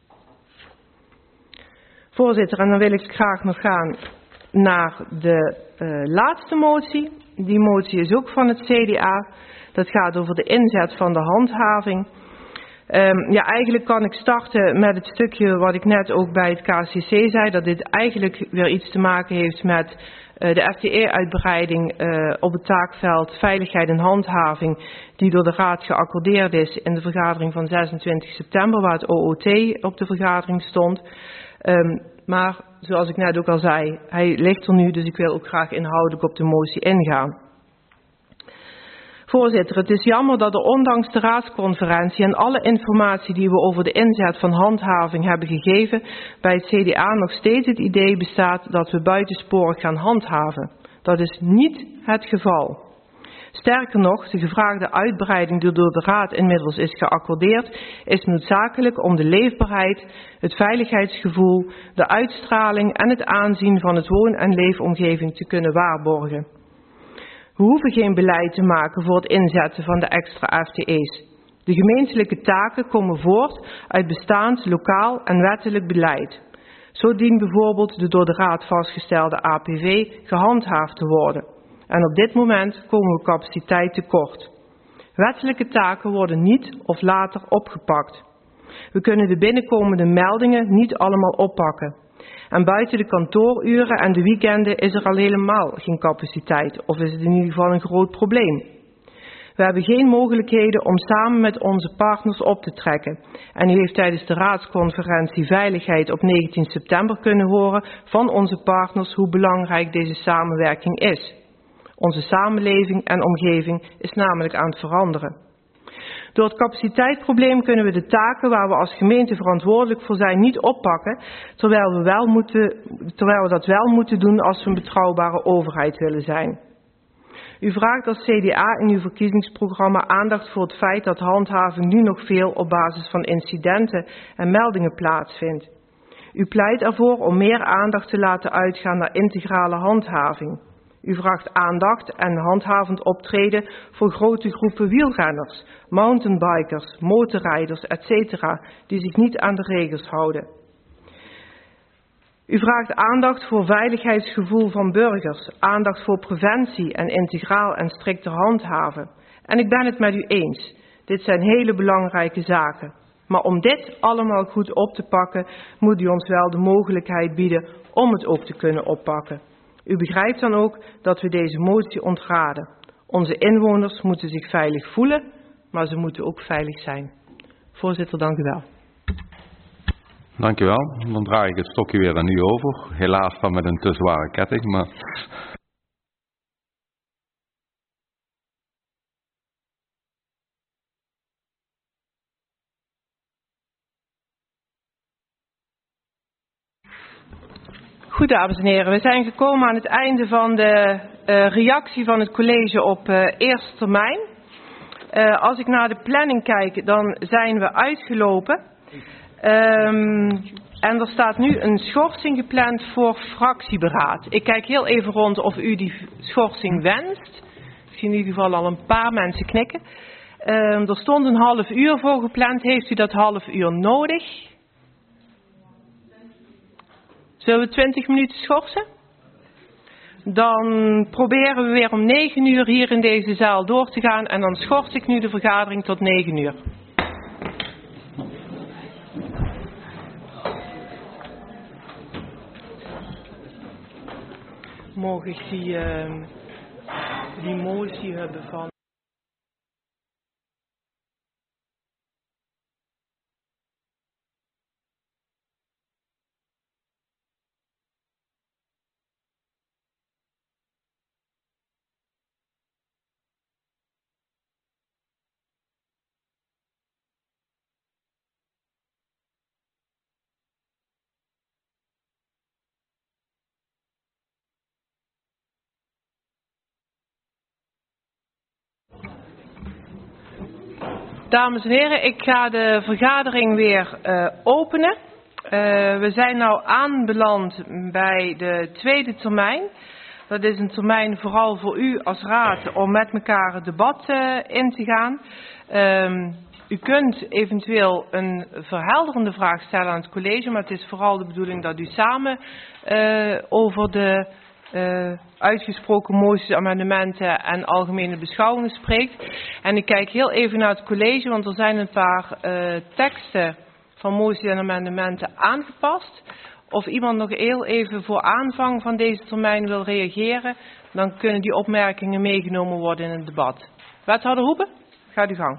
Voorzitter, en dan wil ik graag nog gaan naar de laatste motie. Die motie is ook van het CDA. Dat gaat over de inzet van de handhaving. Eigenlijk kan ik starten met het stukje wat ik net ook bij het KCC zei, dat dit eigenlijk weer iets te maken heeft met De FTE-uitbreiding op het taakveld veiligheid en handhaving, die door de Raad geaccordeerd is in de vergadering van 26 september, waar het OOT op de vergadering stond. Maar zoals ik net ook al zei, hij ligt er nu, dus ik wil ook graag inhoudelijk op de motie ingaan. Voorzitter, het is jammer dat er ondanks de raadsconferentie en alle informatie die we over de inzet van handhaving hebben gegeven, bij het CDA nog steeds het idee bestaat dat we buitensporig gaan handhaven. Dat is niet het geval. Sterker nog, de gevraagde uitbreiding die door de Raad inmiddels is geaccordeerd, is noodzakelijk om de leefbaarheid, het veiligheidsgevoel, de uitstraling en het aanzien van het woon- en leefomgeving te kunnen waarborgen. We hoeven geen beleid te maken voor het inzetten van de extra FTE's. De gemeentelijke taken komen voort uit bestaand lokaal en wettelijk beleid. Zo dient bijvoorbeeld de door de Raad vastgestelde APV gehandhaafd te worden. En op dit moment komen we capaciteit tekort. Wettelijke taken worden niet of later opgepakt. We kunnen de binnenkomende meldingen niet allemaal oppakken. En buiten de kantooruren en de weekenden is er al helemaal geen capaciteit, of is het in ieder geval een groot probleem. We hebben geen mogelijkheden om samen met onze partners op te trekken. En u heeft tijdens de raadsconferentie Veiligheid op 19 september kunnen horen van onze partners hoe belangrijk deze samenwerking is. Onze samenleving en omgeving is namelijk aan het veranderen. Door het capaciteitsprobleem kunnen we de taken waar we als gemeente verantwoordelijk voor zijn niet oppakken, terwijl we dat wel moeten doen als we een betrouwbare overheid willen zijn. U vraagt als CDA in uw verkiezingsprogramma aandacht voor het feit dat handhaving nu nog veel op basis van incidenten en meldingen plaatsvindt. U pleit ervoor om meer aandacht te laten uitgaan naar integrale handhaving. U vraagt aandacht en handhavend optreden voor grote groepen wielrenners, mountainbikers, motorrijders, etc. die zich niet aan de regels houden. U vraagt aandacht voor veiligheidsgevoel van burgers, aandacht voor preventie en integraal en strikter handhaven. En ik ben het met u eens. Dit zijn hele belangrijke zaken. Maar om dit allemaal goed op te pakken, moet u ons wel de mogelijkheid bieden om het ook te kunnen oppakken. U begrijpt dan ook dat we deze motie ontraden. Onze inwoners moeten zich veilig voelen, maar ze moeten ook veilig zijn. Voorzitter, dank u wel. Dank u wel. Dan draai ik het stokje weer aan u over. Helaas dan met een te zware ketting, maar... Goed, dames en heren, we zijn gekomen aan het einde van de reactie van het college op eerste termijn. Als ik naar de planning kijk, dan zijn we uitgelopen. En er staat nu een schorsing gepland voor fractieberaad. Ik kijk heel even rond of u die schorsing wenst. Ik zie in ieder geval al een paar mensen knikken. Er stond een half uur voor gepland. Heeft u dat half uur nodig? Zullen we 20 minuten schorsen? Dan proberen we weer om 9 uur hier in deze zaal door te gaan. En dan schors ik nu de vergadering tot 9 uur. Mogen ik die motie hebben van... Dames en heren, ik ga de vergadering weer openen. We zijn nu aanbeland bij de tweede termijn. Dat is een termijn vooral voor u als raad om met elkaar het debat in te gaan. U kunt eventueel een verhelderende vraag stellen aan het college, maar het is vooral de bedoeling dat u samen over de uitgesproken moties, amendementen en algemene beschouwingen spreekt. En ik kijk heel even naar het college, want er zijn een paar teksten van moties en amendementen aangepast. of iemand nog heel even voor aanvang van deze termijn wil reageren, dan kunnen die opmerkingen meegenomen worden in het debat. Wethouder Hoebe, gaat uw gang.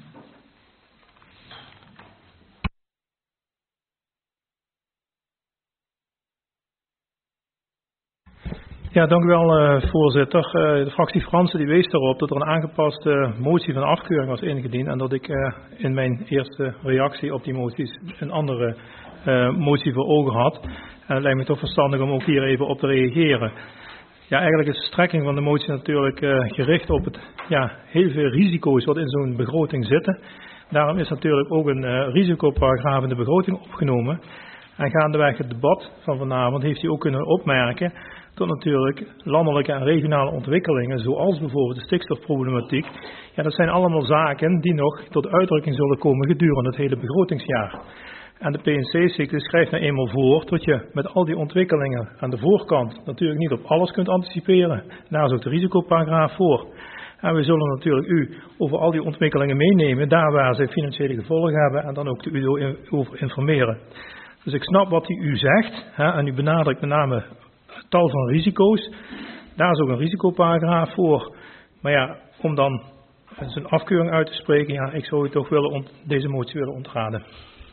Ja, dank u wel, voorzitter. De fractie Fransen die wees erop dat er een aangepaste motie van afkeuring was ingediend en dat ik in mijn eerste reactie op die moties een andere motie voor ogen had. En het lijkt me toch verstandig om ook hier even op te reageren. Ja, eigenlijk is de strekking van de motie natuurlijk gericht op het heel veel risico's wat in zo'n begroting zitten. Daarom is natuurlijk ook een risicoparagraaf in de begroting opgenomen. En gaandeweg het debat van vanavond heeft u ook kunnen opmerken dat natuurlijk landelijke en regionale ontwikkelingen, zoals bijvoorbeeld de stikstofproblematiek, ja, dat zijn allemaal zaken die nog tot uitdrukking zullen komen gedurende het hele begrotingsjaar. En de PNC-cyclus schrijft nou eenmaal voor dat je met al die ontwikkelingen aan de voorkant natuurlijk niet op alles kunt anticiperen. Daar is ook de risicoparagraaf voor. En we zullen natuurlijk u over al die ontwikkelingen meenemen, daar waar ze financiële gevolgen hebben, en dan ook u over informeren. Dus ik snap wat u zegt, en u benadrukt met name tal van risico's. Daar is ook een risicoparagraaf voor. Maar ja, om dan zijn afkeuring uit te spreken, ja, ik zou u toch deze motie willen ontraden.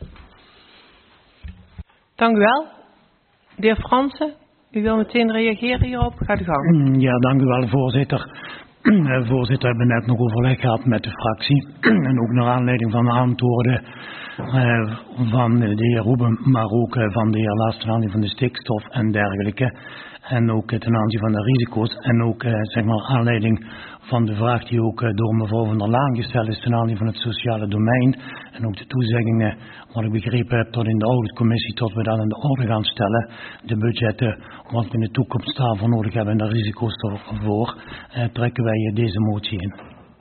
Dank u wel. De heer Fransen, u wil meteen reageren hierop. Gaat u gang. Ja, dank u wel, voorzitter. Voorzitter, we hebben net nog overleg gehad met de fractie. En ook naar aanleiding van de antwoorden van de heer Roeben, maar ook van de heer Last ten aanzien van de stikstof en dergelijke. En ook ten aanzien van de risico's. En ook zeg maar aanleiding van de vraag die ook door mevrouw van der Laan gesteld is ten aanzien van het sociale domein. En ook de toezeggingen, wat ik begrepen heb, tot in de auditcommissie, tot we dat in de orde gaan stellen. De budgetten, wat we in de toekomst daarvoor nodig hebben en de risico's ervoor, trekken wij deze motie in.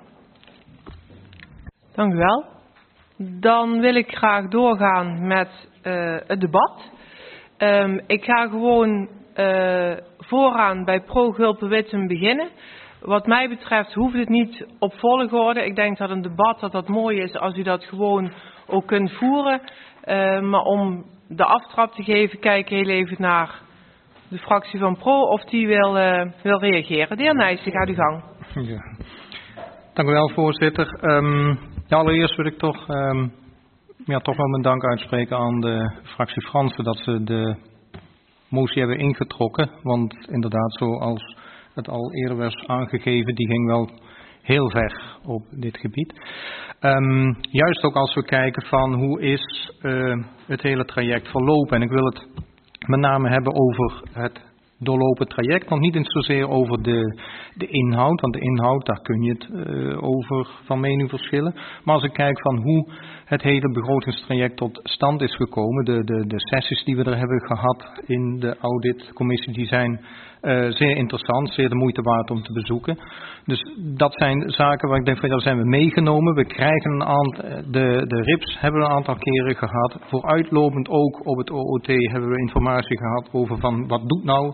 Dank u wel. Dan wil ik graag doorgaan met het debat. Ik ga gewoon vooraan bij Pro-Gulpen-Witten beginnen. Wat mij betreft hoeft het niet op volgorde. Ik denk dat een debat dat mooi is als u dat gewoon ook kunt voeren. Maar om de aftrap te geven, kijk heel even naar de fractie van Pro of die wil reageren. De heer Nijssen, gaat uw gang. Ja. Dank u wel, voorzitter. Allereerst wil ik toch wel mijn dank uitspreken aan de fractie Fransen dat ze de motie hebben ingetrokken. Want inderdaad, zoals het al eerder was aangegeven, die ging wel heel ver op dit gebied. Juist ook als we kijken van hoe is het hele traject verlopen. En ik wil het met name hebben over het doorlopen traject, nog niet eens zozeer over de inhoud, want de inhoud, daar kun je het over van mening verschillen. Maar als ik kijk van hoe het hele begrotingstraject tot stand is gekomen, de sessies die we er hebben gehad in de auditcommissie, die zijn zeer interessant, zeer de moeite waard om te bezoeken. Dus dat zijn zaken waar ik denk van, daar zijn we meegenomen. We krijgen een aantal, de RIPS hebben we een aantal keren gehad. Vooruitlopend ook op het OOT hebben we informatie gehad over van wat doet nou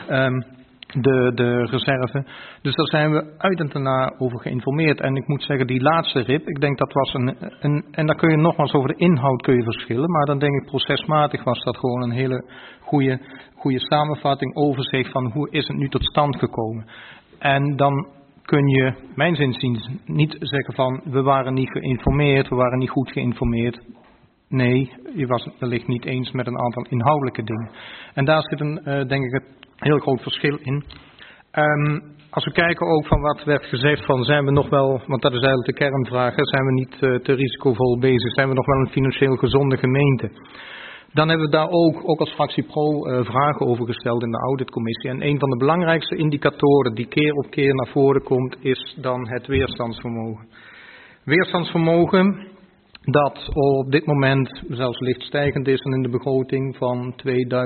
de reserve. Dus daar zijn we uit en daarna over geïnformeerd. En ik moet zeggen, die laatste RIP, ik denk dat was en daar kun je nogmaals over de inhoud kun je verschillen. Maar dan denk ik procesmatig was dat gewoon een hele goede samenvatting, overzicht van hoe is het nu tot stand gekomen. En dan kun je, mijns inziens, niet zeggen van we waren niet geïnformeerd, we waren niet goed geïnformeerd. Nee, je was het wellicht niet eens met een aantal inhoudelijke dingen. En daar zit denk ik, een heel groot verschil in. Als we kijken ook van wat werd gezegd van zijn we nog wel, want dat is eigenlijk de kernvraag, zijn we niet te risicovol bezig, zijn we nog wel een financieel gezonde gemeente? Dan hebben we daar ook als fractie Pro vragen over gesteld in de auditcommissie. En een van de belangrijkste indicatoren die keer op keer naar voren komt, is dan het weerstandsvermogen. Weerstandsvermogen dat op dit moment zelfs licht stijgend is in de begroting van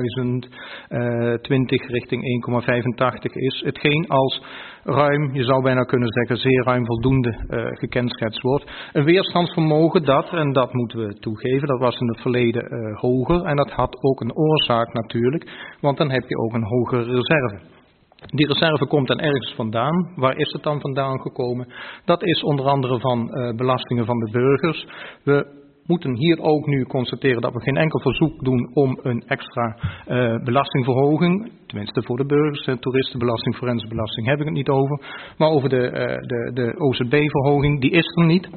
2020 richting 1,85 is. Hetgeen als ruim, je zou bijna kunnen zeggen, zeer ruim voldoende gekenschetst wordt. Een weerstandsvermogen dat, en dat moeten we toegeven, dat was in het verleden hoger. En dat had ook een oorzaak natuurlijk, want dan heb je ook een hogere reserve. Die reserve komt dan ergens vandaan. Waar is het dan vandaan gekomen? Dat is onder andere van belastingen van de burgers. We moeten hier ook nu constateren dat we geen enkel verzoek doen om een extra belastingverhoging, tenminste voor de burgers, toeristenbelasting, forensische belasting heb ik het niet over, maar over de OZB-verhoging, die is er niet.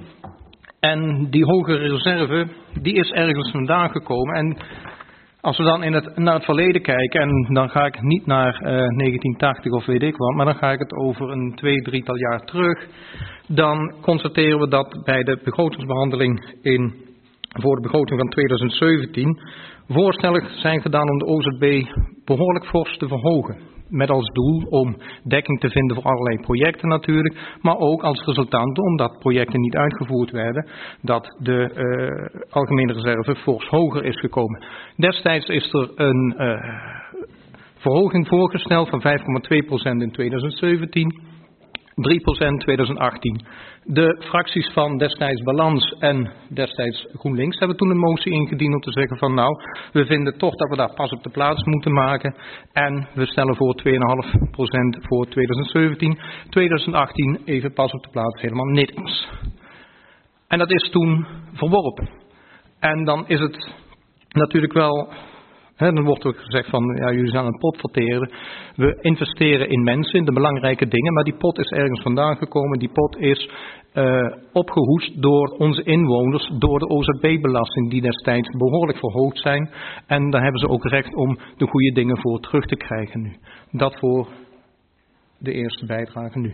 En die hogere reserve, die is ergens vandaan gekomen. En als we dan naar het verleden kijken, en dan ga ik niet naar 1980 of weet ik wat, maar dan ga ik het over een 2-3 jaar terug, dan constateren we dat bij de begrotingsbehandeling voor de begroting van 2017 voorstellen zijn gedaan om de OZB behoorlijk fors te verhogen. Met als doel om dekking te vinden voor allerlei projecten natuurlijk, maar ook als resultaat omdat projecten niet uitgevoerd werden, dat de algemene reserve fors hoger is gekomen. Destijds is er een verhoging voorgesteld van 5,2% in 2017, 3% 2018. De fracties van destijds Balans en destijds GroenLinks hebben toen een motie ingediend om te zeggen van nou, we vinden toch dat we daar pas op de plaats moeten maken en we stellen voor 2,5% voor 2017, 2018 even pas op de plaats helemaal niks. En dat is toen verworpen. En dan is het natuurlijk wel, dan wordt er gezegd van, ja, jullie zijn een pot verteren. We investeren in mensen, in de belangrijke dingen, maar die pot is ergens vandaan gekomen. Die pot is opgehoest door onze inwoners, door de OZB-belasting die destijds behoorlijk verhoogd zijn. En daar hebben ze ook recht om de goede dingen voor terug te krijgen nu. Dat voor de eerste bijdrage nu.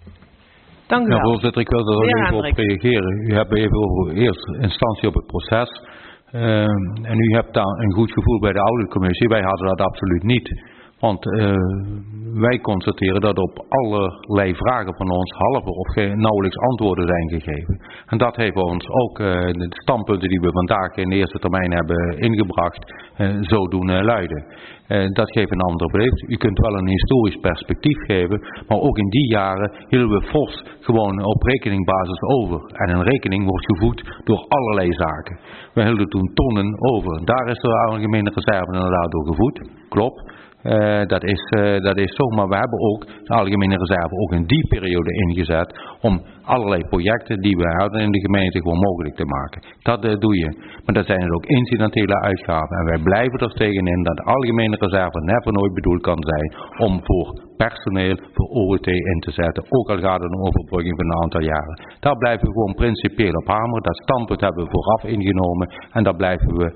Dank u wel. Ja, voorzitter, ik wil er ook even op reageren. U hebt even over eerste instantie op het proces. En u hebt daar een goed gevoel bij de auditcommissie. Wij hadden dat absoluut niet. Want wij constateren dat op allerlei vragen van ons halve of nauwelijks antwoorden zijn gegeven. En dat heeft ons ook de standpunten die we vandaag in de eerste termijn hebben ingebracht zo doen luiden. Dat geeft een ander beeld. U kunt wel een historisch perspectief geven, maar ook in die jaren hielden we fors gewoon op rekeningbasis over. En een rekening wordt gevoed door allerlei zaken. We hielden toen tonnen over. Daar is de algemene reserve inderdaad door gevoed. Klopt. Dat is zo, maar we hebben ook de algemene reserve ook in die periode ingezet om allerlei projecten die we hadden in de gemeente gewoon mogelijk te maken. Dat doe je. Maar dat zijn er ook incidentele uitgaven. En wij blijven er tegenin dat de algemene reserve never nooit bedoeld kan zijn om voor personeel, voor OET in te zetten. Ook al gaat het om overbrugging van een aantal jaren. Daar blijven we gewoon principieel op hameren. Dat standpunt hebben we vooraf ingenomen en daar blijven we.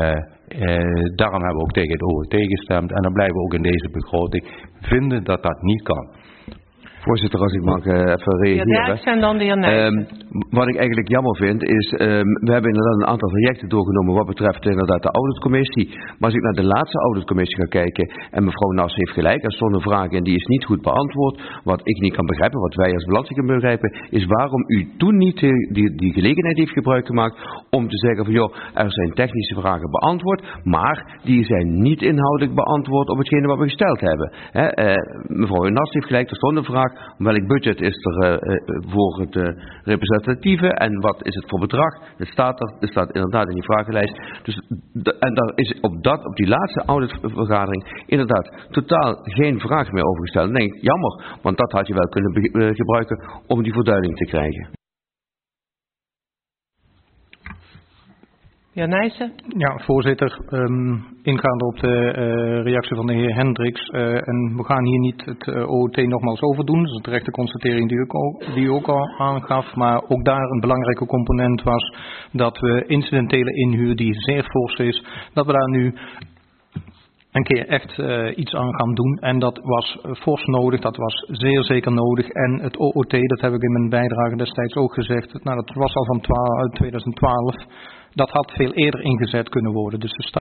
Daarom hebben we ook tegen het OET gestemd en dan blijven we ook in deze begroting vinden dat dat niet kan. Voorzitter, als ik mag even reageren. De heer Derksen en dan de heer Nijssen. Wat ik eigenlijk jammer vind is, we hebben inderdaad een aantal trajecten doorgenomen wat betreft inderdaad de auditcommissie. Maar als ik naar de laatste auditcommissie ga kijken, en mevrouw Nas heeft gelijk, er stond een vraag in die is niet goed beantwoord. Wat ik niet kan begrijpen, wat wij als belasting kunnen begrijpen, is waarom u toen niet die gelegenheid heeft gebruik gemaakt om te zeggen van joh, er zijn technische vragen beantwoord, maar die zijn niet inhoudelijk beantwoord op hetgene wat we gesteld hebben. Mevrouw Nas heeft gelijk, er stond een vraag. Welk budget is er voor het representatieve en wat is het voor bedrag? Het staat inderdaad in die vragenlijst. Dus, en daar is op die laatste auditvergadering inderdaad totaal geen vraag meer over gesteld. Dan denk ik, jammer, want dat had je wel kunnen gebruiken om die verduidelijking te krijgen. Ja, Nijssen. Ja, voorzitter, ingaande op de reactie van de heer Hendricks. En we gaan hier niet het OOT nogmaals over doen. Dat is een terechte constatering die u ook al aangaf. Maar ook daar een belangrijke component was dat we incidentele inhuur die zeer fors is, dat we daar nu een keer echt iets aan gaan doen. En dat was fors nodig, dat was zeer zeker nodig. En het OOT, dat heb ik in mijn bijdrage destijds ook gezegd, nou, dat was al van 2012. Dat had veel eerder ingezet kunnen worden. Dus